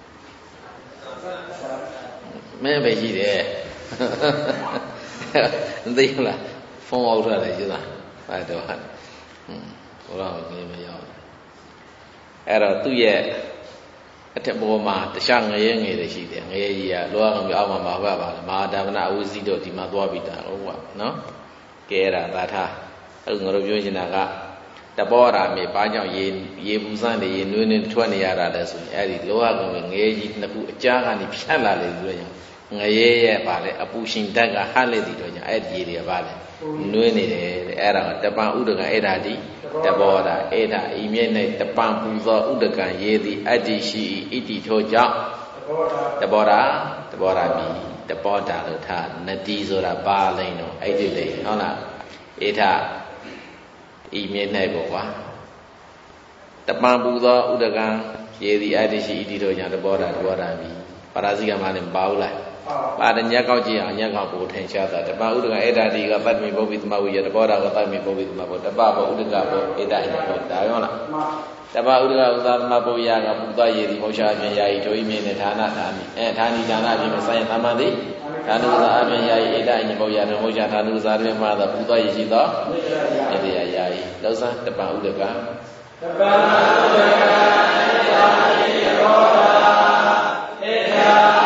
မင်းပဲရှိတယ်မသိဘူးလားဖုန်းအောက်ထွက်တယ်ကျလားအဲ့တော့ဟွန်းလောကကုံကြီးမရောက်အဲ့တော့သူ့ရဲ့အထက်ပေါ်မှာတခြားငရဲငယ်တွေရှိတယ်ငရဲကြီးကလောကကောင်အောက်မှာမှာပါပါလားမဟာဓမ္မနာအဝိဇ္ဇိတို့ဒီမှာသွားပြီးတာဟုတ်ပါနော်ကဲအဲ့ဒါသာထားအဲ့ငါတို့ပြောနေတာကတဘောရာမြေဘာကြောင့်ရေရေပူစမ်းနေရေနွေးနေထွက်နေရတာလဲဆိုရင်အဲ့ဒီလောကကောင်ငရဲကြီးနှစ်ခုအကြားကနေဖြတ်လာလေဆိုတော့ငရဲရဲ့ပါလေအပူရှင်တက်ကဟလေတီတော့ညာအဲ့ဒီရေတွေကပါလေနွေးနေတယ်အဲ့ဒါကတပံဥဒကအဲ့ဒါဒီတဘောဓာအဲ့ဒါဤမြဲ၌တပံပူသောဥဒကံရေသည်အတ္တိရှိဣတိထိုကြောင့်တဘောဓာတဘောဓာပြီတဘောဓာလို့ထားနတိဆိုတာပါလိမ့်တော့အဲ့ဒီလေဟုတ်လားဧထဤမြဲ၌ပေါ့ကွာတပံပူသောဥဒကံရေသည်အတ္တိရှိဣတိထိုကြောင့်တဘောဓာတဘောဓာပြီပါရဇိကမှာလည်းမပါဘူးလားပါရညက်ကောက်ကြည့်အောင်ညက်ကောက်ကိုထင်ရှားတာတပဥဒကဧတာတိကပတ်မိပုပ္ပိသမဝိယတဘောဓကပတ်မိပုပ္ပိသမဘောတပဘောဥဒကဘောဧတာညက်ကောက်ဒါရောလားတပဥဒကဥသာသမပုယကပူသွားရည်ဒီမောရှာအပြင်ယာယီတို့ဤမြင်တဲ့ဌာနဌာနိအဲဌာနိဌာနအပြင်ဆိုင်ရသမန်တိဌာနဥသာအပြင်ယာယီဧတာညက်ဘောယဓမ္မောရှာဌာနဥသာတွင်မှာသာပူသွားရည်ရှိသောဧတရာယာယီလောက်စံတပဥဒကတပဥဒကဧတာတိဘောဓဧတာ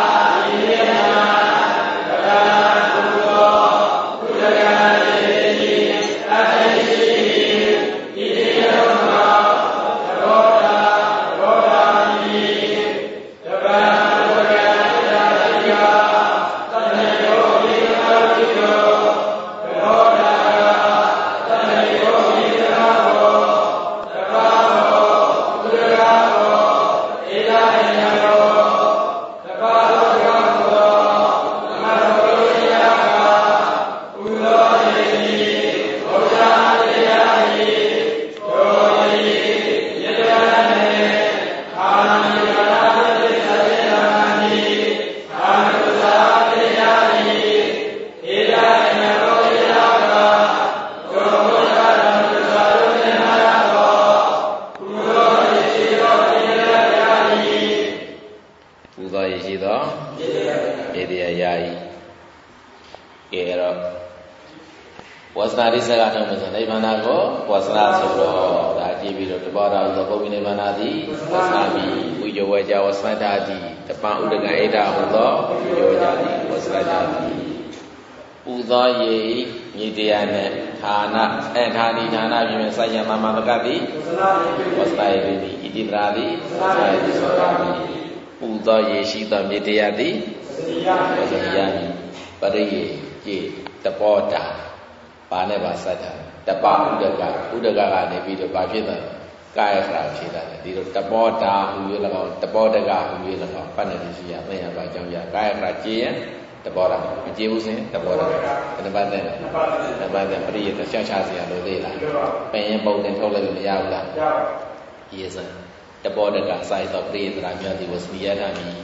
ဆိုင်ယသမမကတိဝစတာယေတိဣတိပရာတိဆိုင်ယသောတာပူသောရေရှိသောမြေတရားတိဝစရိယတိပရိယေကျေတပောတာဘာနဲ့ပါစတာတပဥဒကဥဒကကနေပြီးတော့ဘာဖြစ်တယ်ကာယခရာဖြစ်တာဒီလိုတပောတာဟူ၍၎င်းတပောတကဟူ၍၎င်းပတ်နေရှိရမင်းရပါကြောင်းရကာယခရာကျေရင်တဘောတာမကြည့်ဘူးစင်တဘောတာဘယ်နှပတ်တဲ့နှစ်ပတ်တဲ့ပရိယေတရှားရှားစရာလိုသေးလားပင်ရင်ပုံတင်ထုတ်လိုက်လို့မရဘူးလားရရစံတဘောတကစိုက်တော့ပရိယေတရာမြတ်ဒီဝစနိယတာမီ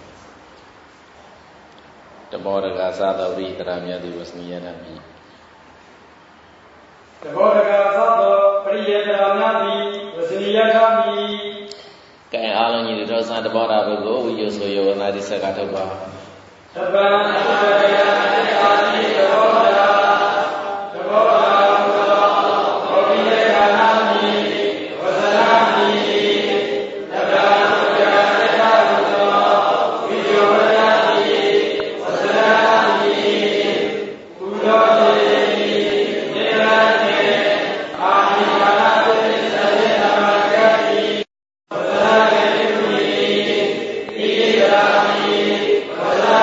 တဘောတကစားတော့ပရိယေတရာမြတ်ဒီဝစနိယတာမီတဘောတကစားတော့ပရိယေတရာမြတ်ဒီဝစနိယတာမီကဲအားလုံးညီတို့စားတဘောတာဘုကိုဝိယဆိုယောနာတိစကထုတ်ပါတပံအတ္တယအတ္တာတိတဘောဓာတဘောဓာဘောဓိယေကာနာမိဝဇနာမိတပံအတ္တယအတ္တာသောဝိယောဝဇာတိဝဇနာမိကုလောတိနေရတေအာနိကာနာတိသတေနမဂတိဝဇနာကေမိဣတိရာမိဝဇနာ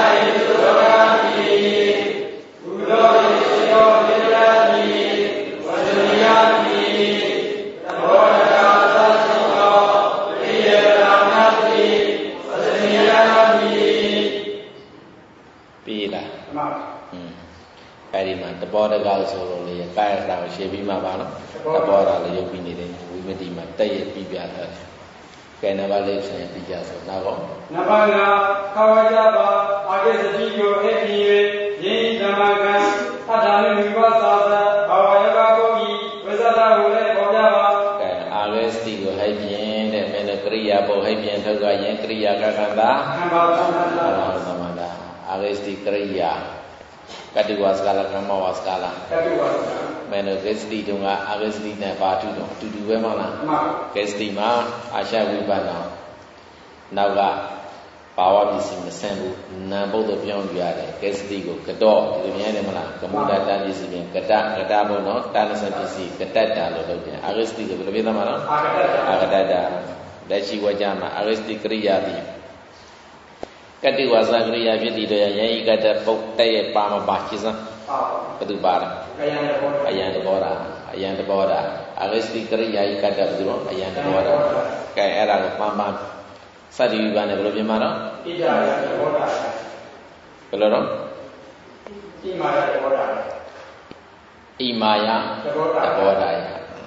တဘောတကားဆိုလို့လေကာယတာကိုရှေ့ပြီးမှပါနော်တဘောတာလည်းရုပ်ပြီးနေတယ်ဝိမတိမှာတက်ရပြီးပြတာကဲနံပါတ်လေးဆင်ပြီးကြဆိုနောက်တော့နံပါတ်၅ခဝကြပါအာဂေစတိကိုအပြည့်၍ယင်းဓမ္မကံအတ္တနိဝိပဿာသဘာဝယောဂပုဂ္ဂိဝိဇ္ဇတာကိုလည်းပေါ်ပြပါကဲအာဂေစတိကိုဟိုက်ပြင်းတဲ့မင်းတို့ကရိယာပုဟိုက်ပြင်းထုတ်ကယင်းကရိယာကကံတာခံပါသမန္တာအာဂေစတိကရိယာကတိဝါစကလာကမ္မဝါစကလာကတိဝါစကမင်းတို့ဂေစတိတုံးကအဂေစတိနဲ့ဘာထုတော့အတူတူပဲမဟုတ်လားမှန်ဂေစတိမှာအာရှဝိပဿနာနောက်ကဘာဝပစ္စည်းမဆန့်ဘူးနာမ်ဘုဒ္ဓပြောင်းပြရတယ်ဂေစတိကိုကတော့ဒီလိုများနေမလားကမုဒ္ဒတာပစ္စည်းပြင်ကတကတဘုံတော့တာလဆပစ္စည်းကတတာလို့လုပ်တယ်အာဂေစတိကိုဘယ်လိုပြောသမှာလဲအာဂတတာလက်ရှိဝကြမှာအာဂေစတိကရိယာတိကတိဝါစာကရိယာဖြစ်တည်တော့ယယိကတပုတ်တဲ့ရဲ့ပါမပါရှင်းစမ်းဘယ်သူပါလဲအယံတဘောတာအယံတဘောတာအဂိစတိကရိယာယိကတဘယ်သူတော့အယံတဘောတာကဲအဲ့ဒါကိုပန်းပန်းစတ္တိဝိပါနဲ့ဘယ်လိုပြင်မှာတော့ဣဒာယတဘောတာဘယ်လိုတော့ဣမာယတဘောတာဣမာယတဘောတာ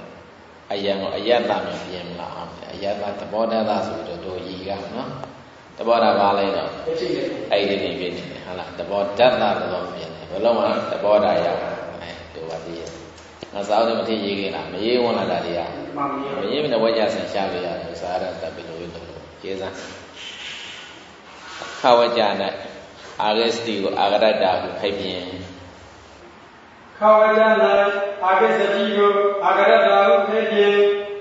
အယံကိုအယတ္တမြင်ပြင်မလားအယတ္တတဘောတာဆိုတော့တို့ရည်ကနော်တဘောတာပါလိုက်တော့အဲ့ဒီနေပြနေတယ်ဟုတ်လားတဘောဓာတ်တာတော့ပြင်တယ်ဘယ်လုံးမှတဘောတာရအဲတို့ပါသေးရဲ့ငါစာအုပ်တွေမထည့်ရေးခင်လားမရေးဝင်လာတာတွေကမရေးမနဲ့ဝဲကြဆင်ရှားလို့ရတယ်စာရတတ်ပြီးလို့လို့ကျေးဇူးခဝကြနဲ့အာဂစတိကိုအာဂရတ္တာကိုခိုက်ပြင်ခဝကြနဲ့အာဂစတိကိုအာဂရတ္တာကိုခိုက်ပြင်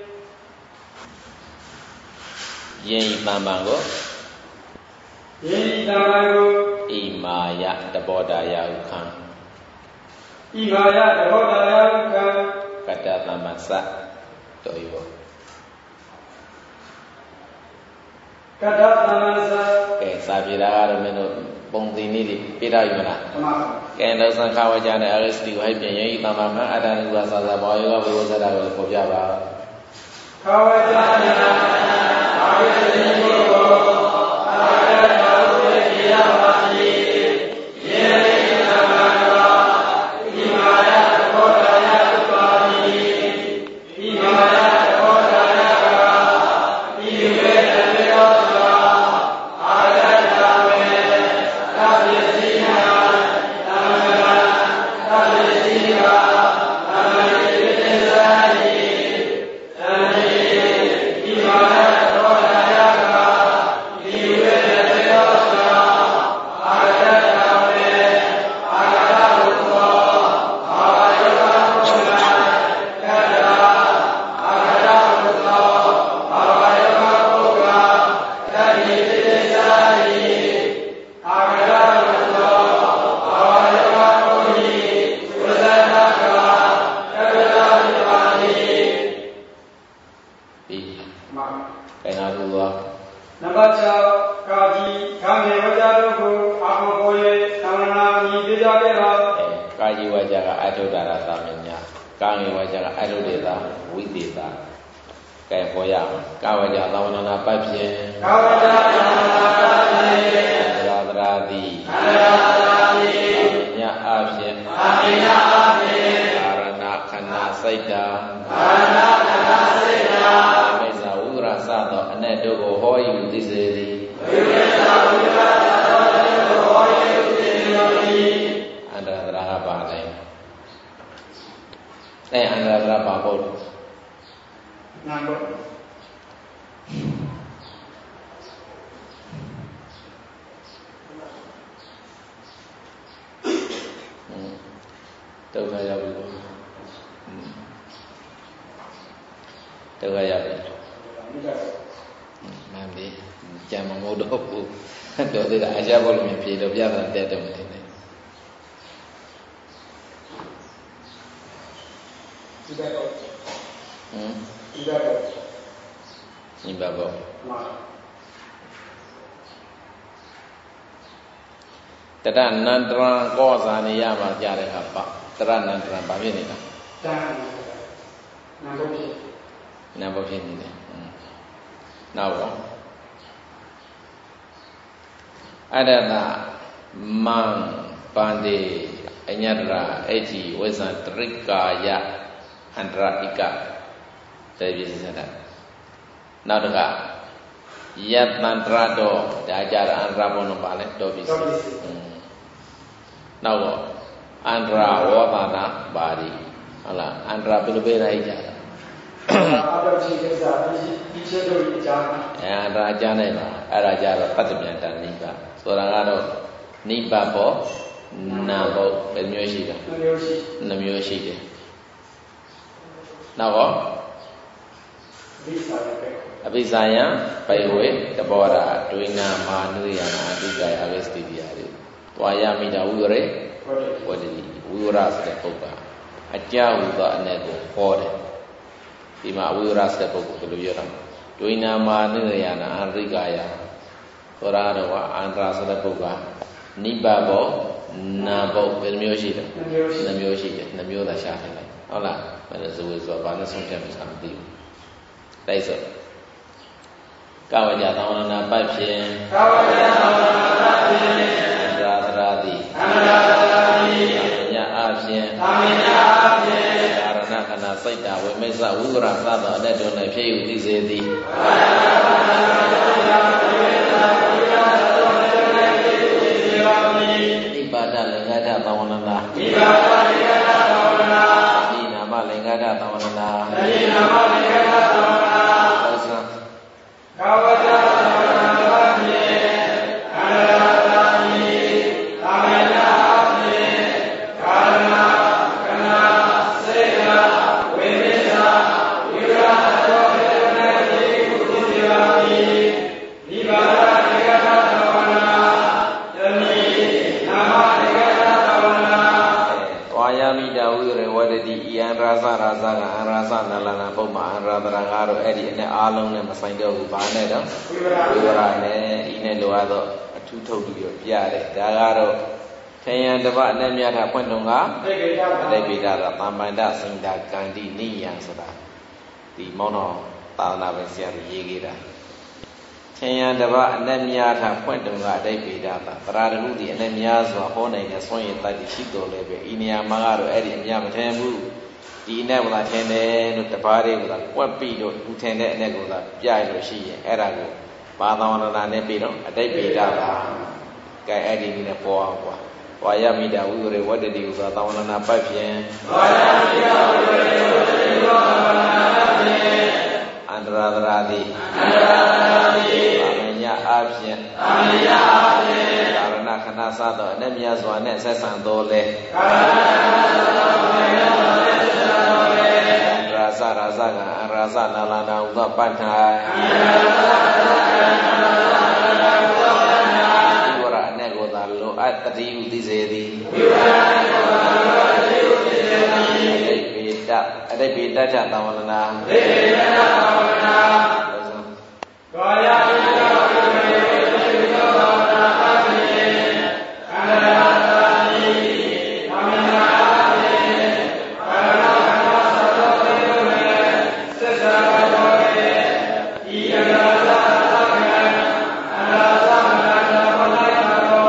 ယင်ဤတမ္ပံကိုယင်ဤတမ္ပံကိုဣမာယတဘောတာယဟုခံဣမာယတဘောတာယဟုခံကတ္တသမ္ပံစတော်ယောကတ္တသမ္ပံစကဲစာပြေတာကတော့မင်းတို့ပုံသင်နည်းတွေပြတာယူမလားမှန်ပါကဲတော့သံခဝကြနဲ့အာရစတိကိုဟိုက်ပြင်ယင်ဤတမ္ပံမှာအတ္တနုပါစာစာဘောယောဘဝဇ္ဇတာကိုပေါ်ပြပါခဝကြနဲ့အာရစတိကိုအာရတ္တာကိုပြရပါသည်ယင်ဤတမ္ပံကိုဣမာယတဘောတာယဟုပါသည်ဣမာယတဘောတာယကဣဝေတမေယောသောအာရတ္တာဝေသဗ္ဗစီယံသမ္မံသဗ္ဗစီယံသမ္မေပိတ္တသာယိသံဃေဣမာယတဘောတာယကဣဝေတမေယောသောအာရတ္တာဝေအာရတ္တဟုသောအာရတ္တဟုသောကတ္တအာရတ္တဟုသောအာရတ္တဟုသောသဗ္ဗေပိတ္တသာယိအာရတ္တဟုသောအာရတ္တဟုဟိဝဇ္ဇတကကတ္တဝိပါတိပြီးမှန်ကဲနာဘူးသွားနံပါတ်၆ကာကြီးခံငယ်ဝကြတို့ကိုအာမောပေါ်၍သံဃာမြည်ပြကြခဲ့ပါအဲကာကြီးဝကြကအထုဒ္ဒရာသာမညာကာငယ်ဝကြကအထုဒေတာဝိသေတာကဲဟောရအောင်ကာဝကြသာဝနာနာပတ်ဖြင့်ကာဝကြသာဝနာပတ်ဖြင့်သရသရာတိသရသရာတိညအဖြင့်အာမိယအဖြင့်အာရဏခန္ဓာစိတ်တာအာရဏခန္ဓာစိတ်တာမိစ္ဆာဝိရစသောအ내တို့ကိုဟောယူသိစေသည်ဝိသေသဝိရစသောအ내တို့ကိုဟောယူသိစေသည်အန္တရာသရာပါလဲအဲအန္တရာသရာပါဖို့နာဖို့ဒုက္ခရောက်ပြီဒုက္ခရောက်ပြီမှန်ပြီကြံမမို့တော့ဘူးတော်သေးတာအရှားဘောလုံးဖြေတော့ပြတာတက်တော့မတင်နဲ့ဒီကတော့ဟမ်ဒီကတော့ဒီဘဘောမှန်တရဏန္တရံကောဇာနေရမှာကြားတဲ့အခါပါတရဏန္တရံဘာဖြစ်နေတာတရဏန္တရံနာဘုဖြစ်နာဘုဖြစ်နေတယ်နောက်တော့အရတမံပန္တိအညတရာအကြည်ဝိဇ္ဇံတရိကာယအန္တရာဣကတေပြစတဲ့နောက်တကယတ္တန္တရတော်ဒါကြအန္တရာဘုံတော့ပါလဲတော်ပြီနောက်တော့အန္တရာဝေါဘာနာပါရီဟုတ်လားအန္တရာဘယ်လိုပေးလိုက်ကြတာအတော်ကြီးကိစ္စဒီချက်တို့အကြောင်းအဲအန္တရာအကျမ်းလိုက်ပါအဲ့ဒါကြတော့ပတ္တပြန်တန်နိဗ္ဗာန်ဆိုတာကတော့နိဗ္ဗာန်ဘောနာဘောဘယ်မျိုးရှိလဲနှမျိုးရှိနှမျိုးရှိတယ်နောက်တော့ဝိသယပဲအပိစာယံပိဝေတဘောရာဒွိနာမာနုယနာအတုကာယအဂစတိတိယာတွေတွာယမိတာဝိရရေဝတ္တိဝိဝရဆိုတဲ့ပုဂ္ဂိုလ်အကြောဟူသောအ내ကိုဟောတယ်ဒီမှာဝိဝရဆိုတဲ့ပုဂ္ဂိုလ်ဘယ်လိုပြောတာဒွိနာမာနုယနာအရိကာယဆိုတာတော့အန္တရာဆိုတဲ့ပုဂ္ဂိုလ်နိဗ္ဗာန်ဘောနာဘောဘယ်နှမျိုးရှိလဲနှမျိုးရှိတယ်နှမျိုးသာရှားတယ်ဟုတ်လားဘယ်လိုဆိုဆိုဘာလို့ဆုံးဖြတ်မှမသိဘူးတိုက်စို့ကဝကြသောနာပတ်ဖြင့်ကဝကြသောနာပတ်ဖြင့်အန္တရာသရာတိအန္တရာသရာတိညအဖြင့်သာမညအဖြင့်အာရဏခန္ဓာစိတ်တာဝိမိစ္ဆဝိဝရသသောအ내တို့၌ဖြစ်ယူသိစေသည်အာရဏခန္ဓာစိတ်တာဝိမိစ္ဆဝိဝရထသဝနနာမိဘသာလင်္ကာထသဝနနာဤနာမလင်္ကာထသဝနနာဤနာမလင်္ကာထသဝနနာသစ္စာကာဝတ္တသဝနနာဘာဖြင့်အန္တရာသာမိသာမယအဖြင့်ကာရဏကနာစေတဝိသေသဝိရတောေနတိကုသတိပါမိမိဘသာလင်္ကာထသဝနနာတမိနာမလင်္ကာထသဝနနာဝါယမိတဝိရဝတ္တိဤအန္တရာသရာဇကအန္တရာသနလနာပုပ္ပအန္တရာတရာငါတို့အဲ့ဒီအနဲ့အားလုံးနဲ့မဆိုင်တော့ဘူးဘာနဲ့တော့ဝိဝရနဲ့ဤနဲ့လိုအပ်တော့အထူးထုတ်ပြီးတော့ပြရတယ်ဒါကတော့ထေယံတပအနဲ့မြတ်တာဖွင့်တော့ကအတိတ်ပိဒါကသမ္ပန္ဒစင်တာကန္တိနိယံဆိုတာဒီမောင်းတော်သာသနာ့ပင်ဆရာကြီးရေးခဲ့တာထေယံတပအနဲ့မြတ်တာဖွင့်တော့ကအတိတ်ပိဒါကပရာဒဟုတိအနဲ့များစွာဟောနိုင်တဲ့ဆွမ်းရည်တတ်ရှိတော်လည်းပဲဤနေရာမှာကတော့အဲ့ဒီအမြတ်မထင်ဘူးဒီနဲ့ကထင်တယ်လို့တပါးတွေကကွက်ပြီးတော့သူထင်တဲ့အနဲ့ကပြရလို့ရှိရင်အဲ့ဒါကိုဘာသာဝနာနဲ့ပြီးတော့အတိတ်ပိဒါကကဲအဲ့ဒီနည်းနဲ့ပေါ်အောင်ကွာဝါယမိတာဝိရဝတ္တိဥသောသာဝနာပတ်ဖြင့်ဝါယမိတာဝိရဝတ္တိဥသောသာဝနာပတ်ဖြင့်အန္တရာသရာတိအန္တရာသရာတိသာမညအဖြင့်သာမညအဖြင့်ကာရဏခဏစသောအနည်းများစွာနဲ့ဆက်ဆံတော်လဲကာရဏခဏစသောအနည်းများစွာနဲ့ဆက်ဆံတော်လဲအန္တရာသရာဇကအန္တရာသနာလနာဥသောပတ်၌အန္တရာသရာဇကအန္တရာသနာလနာဥသောပတ်၌လိုအပ်တတိဟုသိစေသည်ဝိဝရဏေကိုသာလိုအပ်တတိဟုသိစေသည်အတိပိတအတိပိတထသဝနနာအတိပိတထသဝနနာကာယပိတဝိဝရေဝိသေသောသဝနာအဖြင့်အန္တရာသာမိသာမညအဖြင့်ကာရဏခဏသသောတေတို့နဲ့ဆက်ဆံတော်လေဤအန္တရာသာသကံအန္တရာသာမနာနာမလိုက်တော်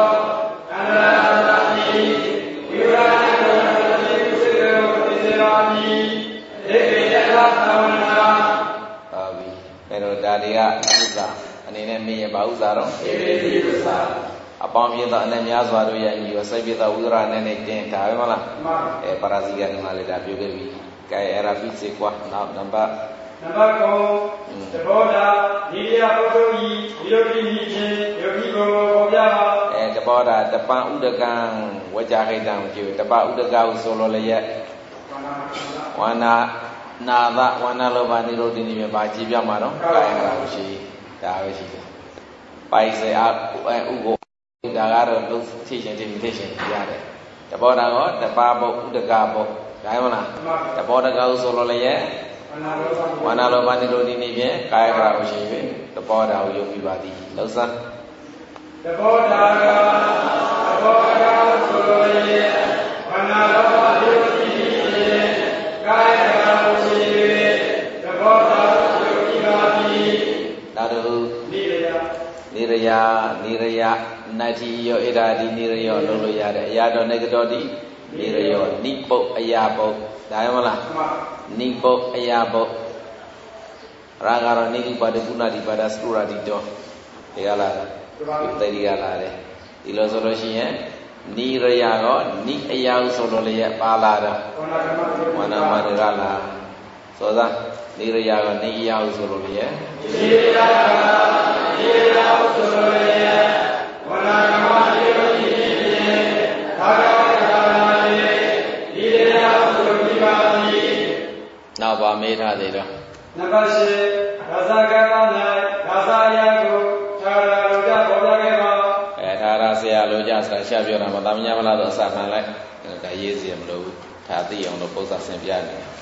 ဒါတွေကဥစ္စာအနေနဲ့မေးရပါဥစ္စာတော့ဧပိတိဥစ္စာအပေါင်းပြသောအနေများစွာတို့ရဲ့ညီရောစိတ်ပြသောဝိရနဲ့နဲ့တင်ဒါပဲမလားမှန်အဲပါရဇိကဒီမှာလည်းဒါပြောခဲ့ပြီကဲအဲ့ဒါပြီးစေကွာနောက်နံပါတ်နံပါတ်ကိုသဘောတာဒီရပုဂ္ဂိုလ်ဤဒီလိုပြီးပြီးချင်းယောဂီကိုပေါ်ပြပါအဲတဘောတာတပံဥဒကံဝကြခိတံကျူတပဥဒကဟုဆိုလိုလည်းဝန္နာနာသဝန္နာလောဘနိရောဓိနိမြေပါကြည်ပြမှာတော့ကာယကရာရှိဒါပဲရှိတယ်ပိုက်စေအဥကိုဒါကတော့လုံးသိရှင်သိသိရှင်ရတယ်တဘောတာရောတပါဘုဥဒကဘုဒါမှမလားတဘောတကဟုဆိုလိုလည်းရဲ့ဝန္နာလောဘနိရောဓိနိဖြင့်ကာယကရာရှိပြီတဘောတာကိုယုံပြီးပါသည်လုံးစမ်းတဘောတာကတဘောတကဟုဆိုလိုလည်းဝန္နာလောဘနိရောဓိနိဖြင့်ကာယကရာရှိပြီတဘောတာယုံပြီးပါသည်ဒါတို့နိရယနိရယနိရယနတ္တိယောဣရာတိနိရယောလို့လို့ရတယ်အရာတော်နေကတော်တိနိရယောနိပုတ်အရာပုတ်ဒါရမလားနိပုတ်အရာပုတ်ရာဂရောနိဥပါဒကုဏတိပါဒစတုရတိတောဒီကလာတေဒီကလာတယ်ဒီလိုဆိုလို့ရှိရင်နိရယရောနိအရာဟုဆိုလို့လည်းပါလာတော့ဝန္ဒမရလာဆိုသာနိရယရောနိအရာဟုဆိုလို့လည်းနိရယနိရယဟုဆိုလို့လည်းဝန္ဒကမနိရောဓိဖြင့်သာဂဝတ္တနာလေနိရယဟုဆိုပြီးပါသည်နောက်ပါမေးထားသေးတော့နံပါတ်၈ရာဇကမ၌ရာဇယကိုသာရလိုကြပေါ်ပြခဲ့ပါအဲသာရဆရာလိုကြဆိုတာရှာပြောတာမသမညာမလားတော့အစမှန်လိုက်ဒါရေးစီမလို့ဘူးဒါသိအောင်လို့ပုံစံဆင်ပြနေတယ်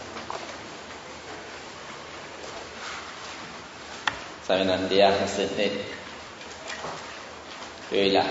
စာမျက်နှာတရား၂၂တွေ့လား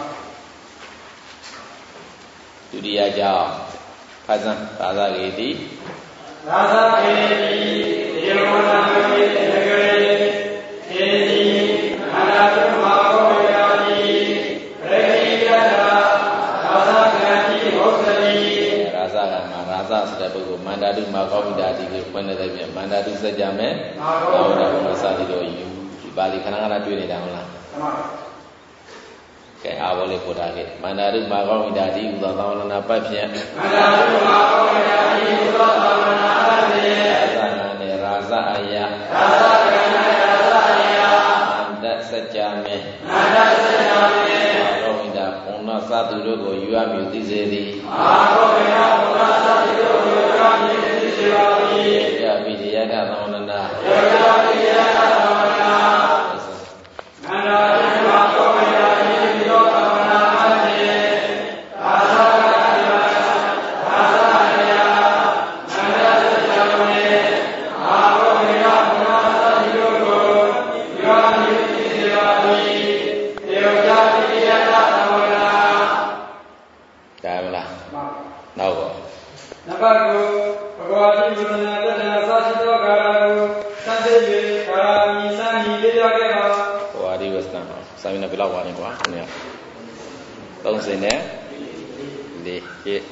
ဒုတိယကြောင့်ဖတ်စမ်းသာသကေတိသာသကေတိယေဝနာမေတ္တဂရေသေတိအနာတမဘောယာတိပရိယတသာသကံတိဟုတ်တိရာဇကမှာရာဇဆိုတဲ့ပုဂ္ဂိုလ်မန္တာတုမကောမိတာတိကိုဖွင့်နေတဲ့ပြင်မန္တာတုစัจ जा မယ်ဘာဝနာဘုံစသည်တို့ယူဒီပါဠိခဏခဏတွေ့နေတာဟုတ်လားမှန်ပါကဲကဲအာဘောလေးပို့ထားခဲ့မန္တာရုမာကောင်းဝိဒါတိဥသောသာဝနာပတ်ဖြင့်မန္တာရုမာကောင်းဝိဒါတိဥသောသာဝနာပတ်ဖြင့်သာသနာနဲ့ရာဇအယရာဇကံနဲ့ရာဇအယအန္တစัจ जा မေအန္တစัจ जा မေမာကောင်းဝိဒါဘုံသောသသူတို့ကိုယူရမည်သိစေသည်မာကောင်းဝိဒါဘုံသောသသူတို့ကိုယူရမည်သိစေပါသည်ယပိတိယကသဝနနာယပိတိယကသဝနနာမန္တာရုမာကောင်းဝိဒါတိဥသောသာဝနာပတ်ဖြင့်ရာဇကံနဲ့ရာဇအယအန္တစัจ जा မေမာကောင်းဝိဒါဘုံသောသသူတို့ကိုယူရမည်သိစေပါသည်ယောယပိတိယကသဝနနာဒါမလားနောက်ပါနံပါတ်ကိုဘဂဝါတိဝိညာဏတ္တနာသာရှိသောကာရကိုသတ်သိ၍ကာရမီစံဤလေးပြခဲ့ပါဘဂဝါတိဝစနာစာမျက်နှာဘယ်လောက်ပါလဲကွာခဏသုံးစင်နဲ့လေးဟစ်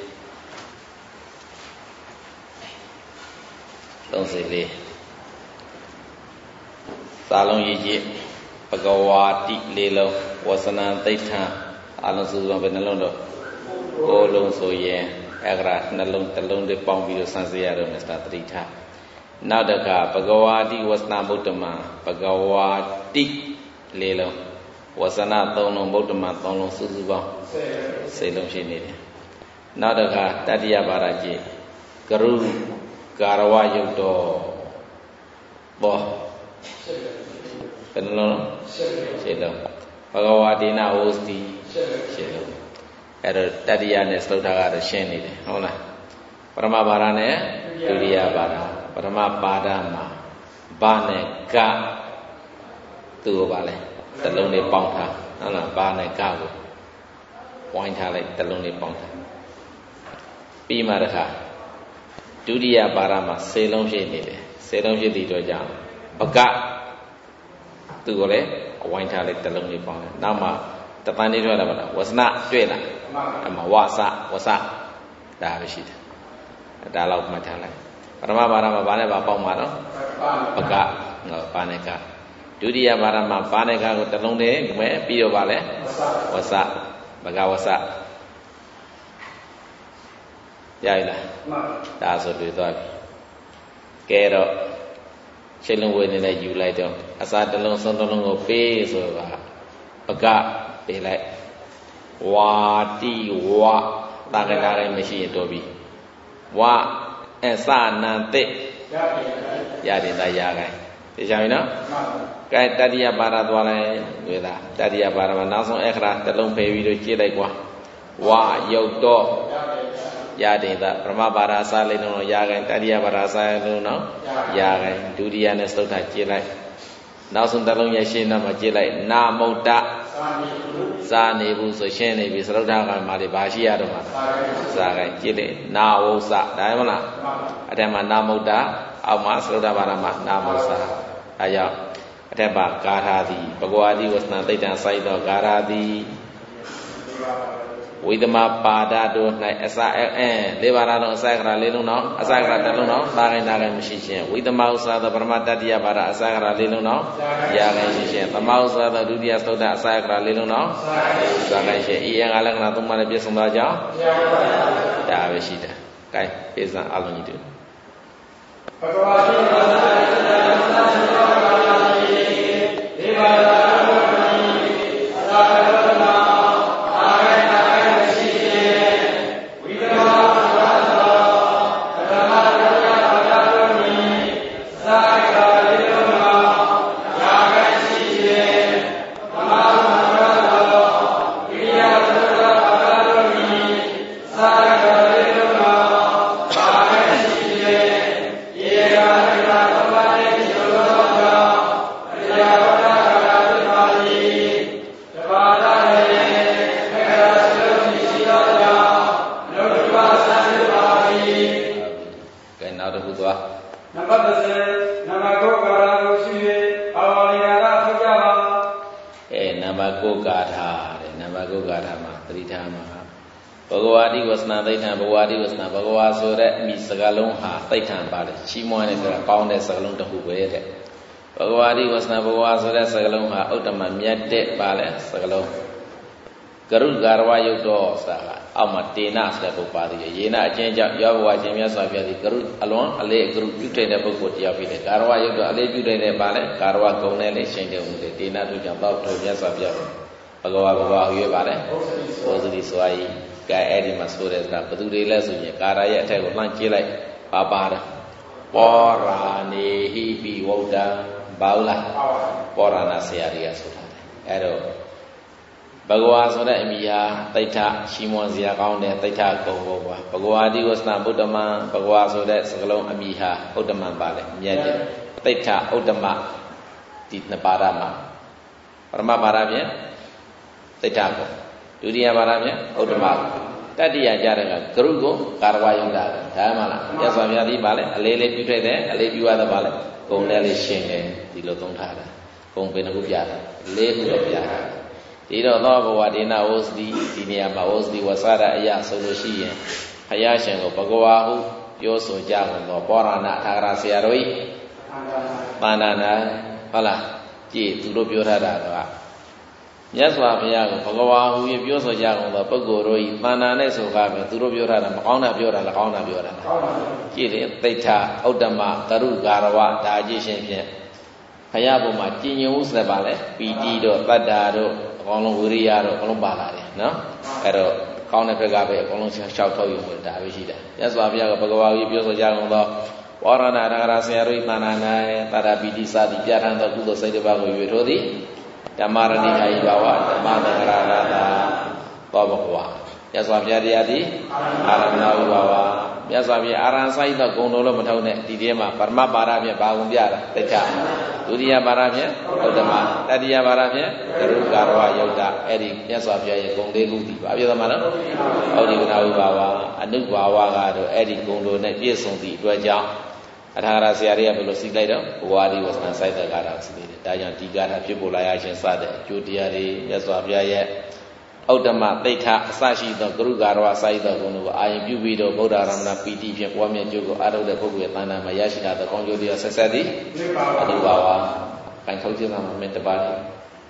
သုံးစင်လေးစာလုံးရေးကြည့်ဘဂဝါတိလေးလုံးဝစနာသိဋ္ဌာအလုံးစုစုဘယ်နှလုံးတော့ကိုယ်လုံးဆိုရင်အဲ့ဒါနှလုံးတစ်လုံးလေးပေါင်းပြီးတော့စမ်းစစ်ရတော့မစ္စတာသတိထားနောက်တစ်ခါဘဂဝါတိဝစနာဗုဒ္ဓမဘဂဝါတိလေးလုံးဝစနာသုံးလုံးဗုဒ္ဓမသုံးလုံးစုစုပေါင်းဆယ်လုံးဖြစ်နေတယ်နောက်တစ်ခါတတိယပါဒကြည့်ကရုကာရဝယုတ်တော်ဘောဘယ်နှလုံးရှင်းလုံးဘဂဝါတိနာဝစတိရှင်းလုံးအဲ့တော့တတိယနဲ့စတုထကတော့ရှင်းနေတယ်ဟုတ်လားပရမပါဒနဲ့ဒုတိယပါဒပရမပါဒမှာဘာနဲ့ကသူ့ကိုပါလဲတလုံးလေးပေါင်းထားဟုတ်လားဘာနဲ့ကကိုဝိုင်းထားလိုက်တလုံးလေးပေါင်းထားပြီးမှတခါဒုတိယပါဒမှာဆယ်လုံးဖြစ်နေတယ်ဆယ်လုံးဖြစ်တဲ့အတွက်ကြောင့်ပကသူ့ကိုလည်းဝိုင်းထားလိုက်တလုံးလေးပေါင်းတယ်နောက်မှတပန်းလေးထွက်လာပါလားဝစနာတွေ့လားအမဝစဝစဒါပဲရှိတယ်ဒါလောက်မှတ်ထားလိုက်ပရမပါဒမှာဘာနဲ့ဘာပေါင်းမှာနော်ပကငါဘာနဲ့ကဒုတိယပါဒမှာဘာနဲ့ကကိုတလုံးတည်းမဲ့ပြီးတော့ပါလဲဝစပကဝစရည်လားဒါဆိုတွေ့သွားပြီကဲတော့ချိန်လုံးဝေးနေလိုက်ယူလိုက်တော့အစာတစ်လုံးဆုံးတစ်လုံးကိုပေးဆိုတာပကပေးလိုက်ဝါတိဝတာကတာလည်းမရှိရင်တော်ပြီဝအစနံတိရတယ်တာရခိုင်သိကြပြီနော်ကဲတတိယပါဒသွားလိုက်ဝေလားတတိယပါဒမှာနောက်ဆုံးအခရာတစ်လုံးဖယ်ပြီးတော့ကြည့်လိုက်ကွာဝယုတ်တော့ရတယ်တာပရမပါဒအစလေးလုံးရခိုင်တတိယပါဒအစလေးလုံးရခိုင်ဒုတိယနဲ့စတုထကြည့်လိုက်နောက်ဆုံးတစ်လုံးရရှင်းတော့မှကြည့်လိုက်နာမုတ်တစာနေဘူးဆိုရှင်းနေပြီစရုဒ္ဓကမှာလေဘာရှိရတော့မှာစာခိုင်ကြည့်လေနာဝုစဒါမှမလားအထက်မှာနာမုတ်တအောက်မှာစရုဒ္ဓဘာသာမှာနာမုစအဲကြောင့်အထက်ပါဂါထာတိဘဂဝါတိဝစနာသိတ္တံစိုက်တော့ဂါထာတိဝိသမပါဒတို့၌အစအဲလေးပါးတော့အစကရာလေးလုံးတော့အစကရာတစ်လုံးတော့သာခိုင်သာခိုင်မရှိခြင်းဝိသမဥစ္စာသောပရမတ္တတိယပါဒအစကရာလေးလုံးတော့ရာခိုင်ရှိခြင်းသမဥစ္စာသောဒုတိယသုဒ္ဓအစကရာလေးလုံးတော့သာခိုင်ရှိဤအငါလက္ခဏာသုံးပါးနဲ့ပြည့်စုံသောကြောင့်ဒါပဲရှိတယ်။ကဲပြေစံအလုံးကြီးတို့ဘဂဝါတိဝစနာသတ္တနာသစ္စာပါဒတိဒီပါဒဘုဒ္ဓံအသာရတနာဝစနာသိဋ္ဌံဘဝတိဝစနာဘဂဝါဆိုတဲ့အမိစကားလုံးဟာသိဋ္ဌံပါလေချီးမွမ်းတဲ့ဆိုတာကောင်းတဲ့စကားလုံးတစ်ခုပဲတဲ့ဘဂဝါတိဝစနာဘဂဝါဆိုတဲ့စကားလုံးဟာဥတ္တမမြတ်တဲ့ပါလေစကားလုံး Garu garwa yudho saha ama tena sa bupati yena ajenja yawa jemya sa pyati garu alon ale garu pyute ne bukko tiyaw pi ne garwa yudho ale pyute ne ba le garwa gong ne le shin de mu de tena tu jang taw tho mya sa pyat bhagawa bhagawa yue ba le bosri swai ka edi ma so de sa batu de le so yin kara ye athek ko lan jit lai ba ba da pora ne hi pi wauda ba la pora na sia ri ya so tha de ado Bhagawa so that emiya taita shimon zia kaung de taita gong bo ba Bhagawa di wasna buddhama Bhagawa so that sakalong amiha uddhaman ba le myat de taita uddhama di na para ma parama para phien taita ko dutiya para phien uddhama tatiya ja de ka garu ko karwa yonda da ma la ya swa phya di ba le ale le pyu thwet de ale pyu wa da ba le gong le le shin de di lo thong tha da gong pe na ku pya da le ku lo pya daဒီတော့သောဘဝဒေနာဝစတိဒီနေရာမှာဝစတိဝဆရအရာဆိုလို့ရှိရင်ဘုရားရှင်ကိုဘဂဝါဟုပြောဆိုကြကုန်သောပောရဏထာဂရဆရာတို့ဤပါဏာနာဟုတ်လားကြည်သူတို့ပြောထားတာကမြတ်စွာဘုရားကိုဘဂဝါဟုပြောဆိုကြကုန်သောပုဂ္ဂိုလ်တို့ဤပါဏာနဲ့ဆိုကားပဲသူတို့ပြောထားတာမကောင်းတာပြောတာလားကောင်းတာပြောတာလားကြည်တယ်သိဋ္ဌဥဒ္ဓမကရုဂါရဝဒါကြည်ရှင်ဖြင့်ဘုရားဘုံမှာကြည်ညိုဥစပါလေပီတိတို့တတ္တာတို့အကောင်လုံးဝိရိယတော့အကောင်လုံးပါလာတယ်နော်အဲ့တော့ကောင်းတဲ့ဘက်ကပဲအကောင်လုံးရှောက်ထုတ်ယူလို့ဒါပဲရှိတယ်မြတ်စွာဘုရားကဘဂဝါကြီးပြောဆိုကြကုန်သောဝါရဏရဂရဆရာတို့သာနာ၌တာရပိတိစသည်ပြဋ္ဌာန်းသောကုသိုလ်စိတ်တစ်ပါးကိုရွေထိုးသည်ဓမ္မရဏိဟိဘာဝဓမ္မသင်္ခါရတာသောဘဂဝါမြတ်စွာဘုရားတရားသည်အာရမဏဝိဘာဝမြတ်စွာဘုရားအာရဟံဆိုင်သောဂုဏ်တော်လို့မထုံနဲ့ဒီထဲမှာပရမပါရဖြင့်ဘာကုန်ပြတာတိဋ္ဌဒုတိယပါရဖြင့်ဥဒ္ဓမတတိယပါရဖြင့်ဂရုကာရဝယုတ်တအဲ့ဒီမြတ်စွာဘုရားရဲ့ဂုဏ်လေးခုဒီပါပြောသမှာနော်ဩဒီကနာဝိဘာဝအနုဘာဝကတော့အဲ့ဒီဂုဏ်တော်နဲ့ပြည့်စုံသည့်အတွက်ကြောင့်အထာဂရဆရာတွေကဘယ်လိုစီလိုက်တော့ဘဝဒီဝဆနာစိုက်တဲ့ကာတာစီနေတယ်ဒါကြောင့်ဒီကာတာဖြစ်ပေါ်လာရခြင်းစတဲ့အကျိုးတရားတွေမြတ်စွာဘုရားရဲ့ဥဒ္ဓမသိဋ္ဌအစရှိသောဂရုကာရဝစာယိသောဂုဏ်တို့ကိုအာရုံပြုပြီးတော့ဗုဒ္ဓရမဏပီတိဖြင့်ပွားများကျိုးကိုအားထုတ်တဲ့ပုဂ္ဂိုလ်ရဲ့တဏ္ဍာမှာရရှိတာသောကောင်းကျိုးတရားဆက်ဆက်သည်အတုပါဝါအင်ထုတ်ခြင်းမှာမင်းတပါးတယ်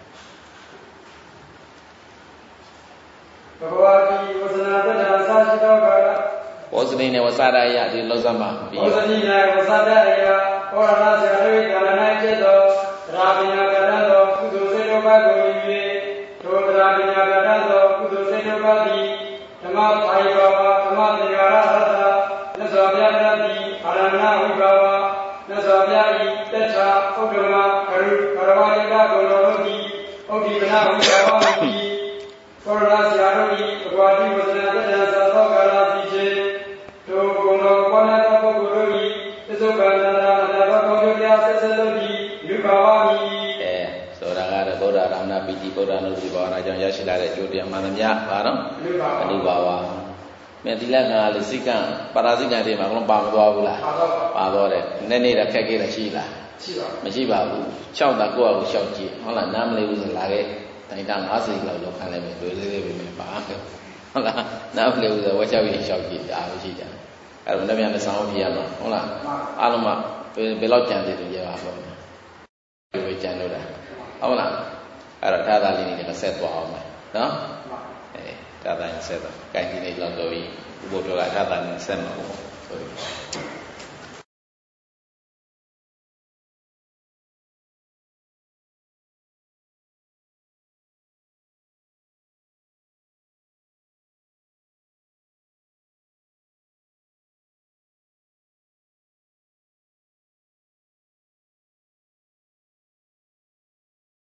ဘဂဝါတိဝဇနာတ္တအစရှိသောကာလဝဇနိနဲ့ဝဆရယဒီလောကမှာပြီးဝဇနိနဲ့ဝဆရယဟောရဏဆရာတို့ကာလ၌ဖြစ်သောရာပညာကရသောကုသိုလ်စေတောပါကို၍သောရာပညာကရသောကုသိုလ်စေတောပါသည်ဓမ္မသာယဘာဝဓမ္မသင်္ခါရသတ္တမြတ်စွာဘုရားတည်းအာရဏဝိဘာဝမြတ်စွာဘုရား၏တစ္ဆာဥဒ္ဓမကရုကရဝယကကိုယ်တော်တို့သည်ဥဒ္ဓိမနာဝိဘာဝသည်ကောရဏဆရာတို့၏ဘဂဝါတိဝဇနာတ္တသာသောကာလတိခြင်းတို့ဘုံတော်ကောနာသောပုဂ္ဂိုလ်တို့၏သစ္စုပ္ပန္နတာအတ္တသောကောင်းကျိုးတရားဆက်ဆက်တို့သည်လူဘာဝမည်အဲဆိုတာကတော့ဗုဒ္ဓရမဏပီတိဗုဒ္ဓနုတိဘာဝနာကြောင့်ရရှိလာတဲ့ကျိုးတရားမှန်သမျှပါတော့အနုဘာဝမြတ်တိလကလေစိကံပါရာဇိကံတွေမှာဘလုံးပါမသွားဘူးလားပါတော့တယ်နည်းနည်းတော့ခက်ခဲတယ်ရှိလားရှိပါမရှိပါဘူးလျှောက်တာကိုယ့်အကူလျှောက်ကြည့်ဟုတ်လားနားမလည်ဘူးဆိုလာခဲ့တိုင်တာ၅၀လောက်လောက်ခံလိုက်မယ်တွေ့လေးလေးပဲပါဟုတ်လားနားမလည်ဘူးဆိုဝက်ချောက်ရင်လျှောက်ကြည့်ဒါပဲရှိကြတယ်အဲ့တော့လည်းပြန်လည်းဆောင်းပြရမှာဟုတ်လားအားလုံးကဘယ်လောက်ကြံသေးတယ်ကြပါဘောပဲကြံလို့တာဟုတ်လားအဲ့တော့ဒါသာလေးနေလည်းဆက်သွားအောင်မယ်နော်အဲဒါသာဆက်သွားကြိုင်ဒီနေ့လောက်တော့ဘုရားကဒါသာနဲ့ဆက်မှာပေါ့ဆို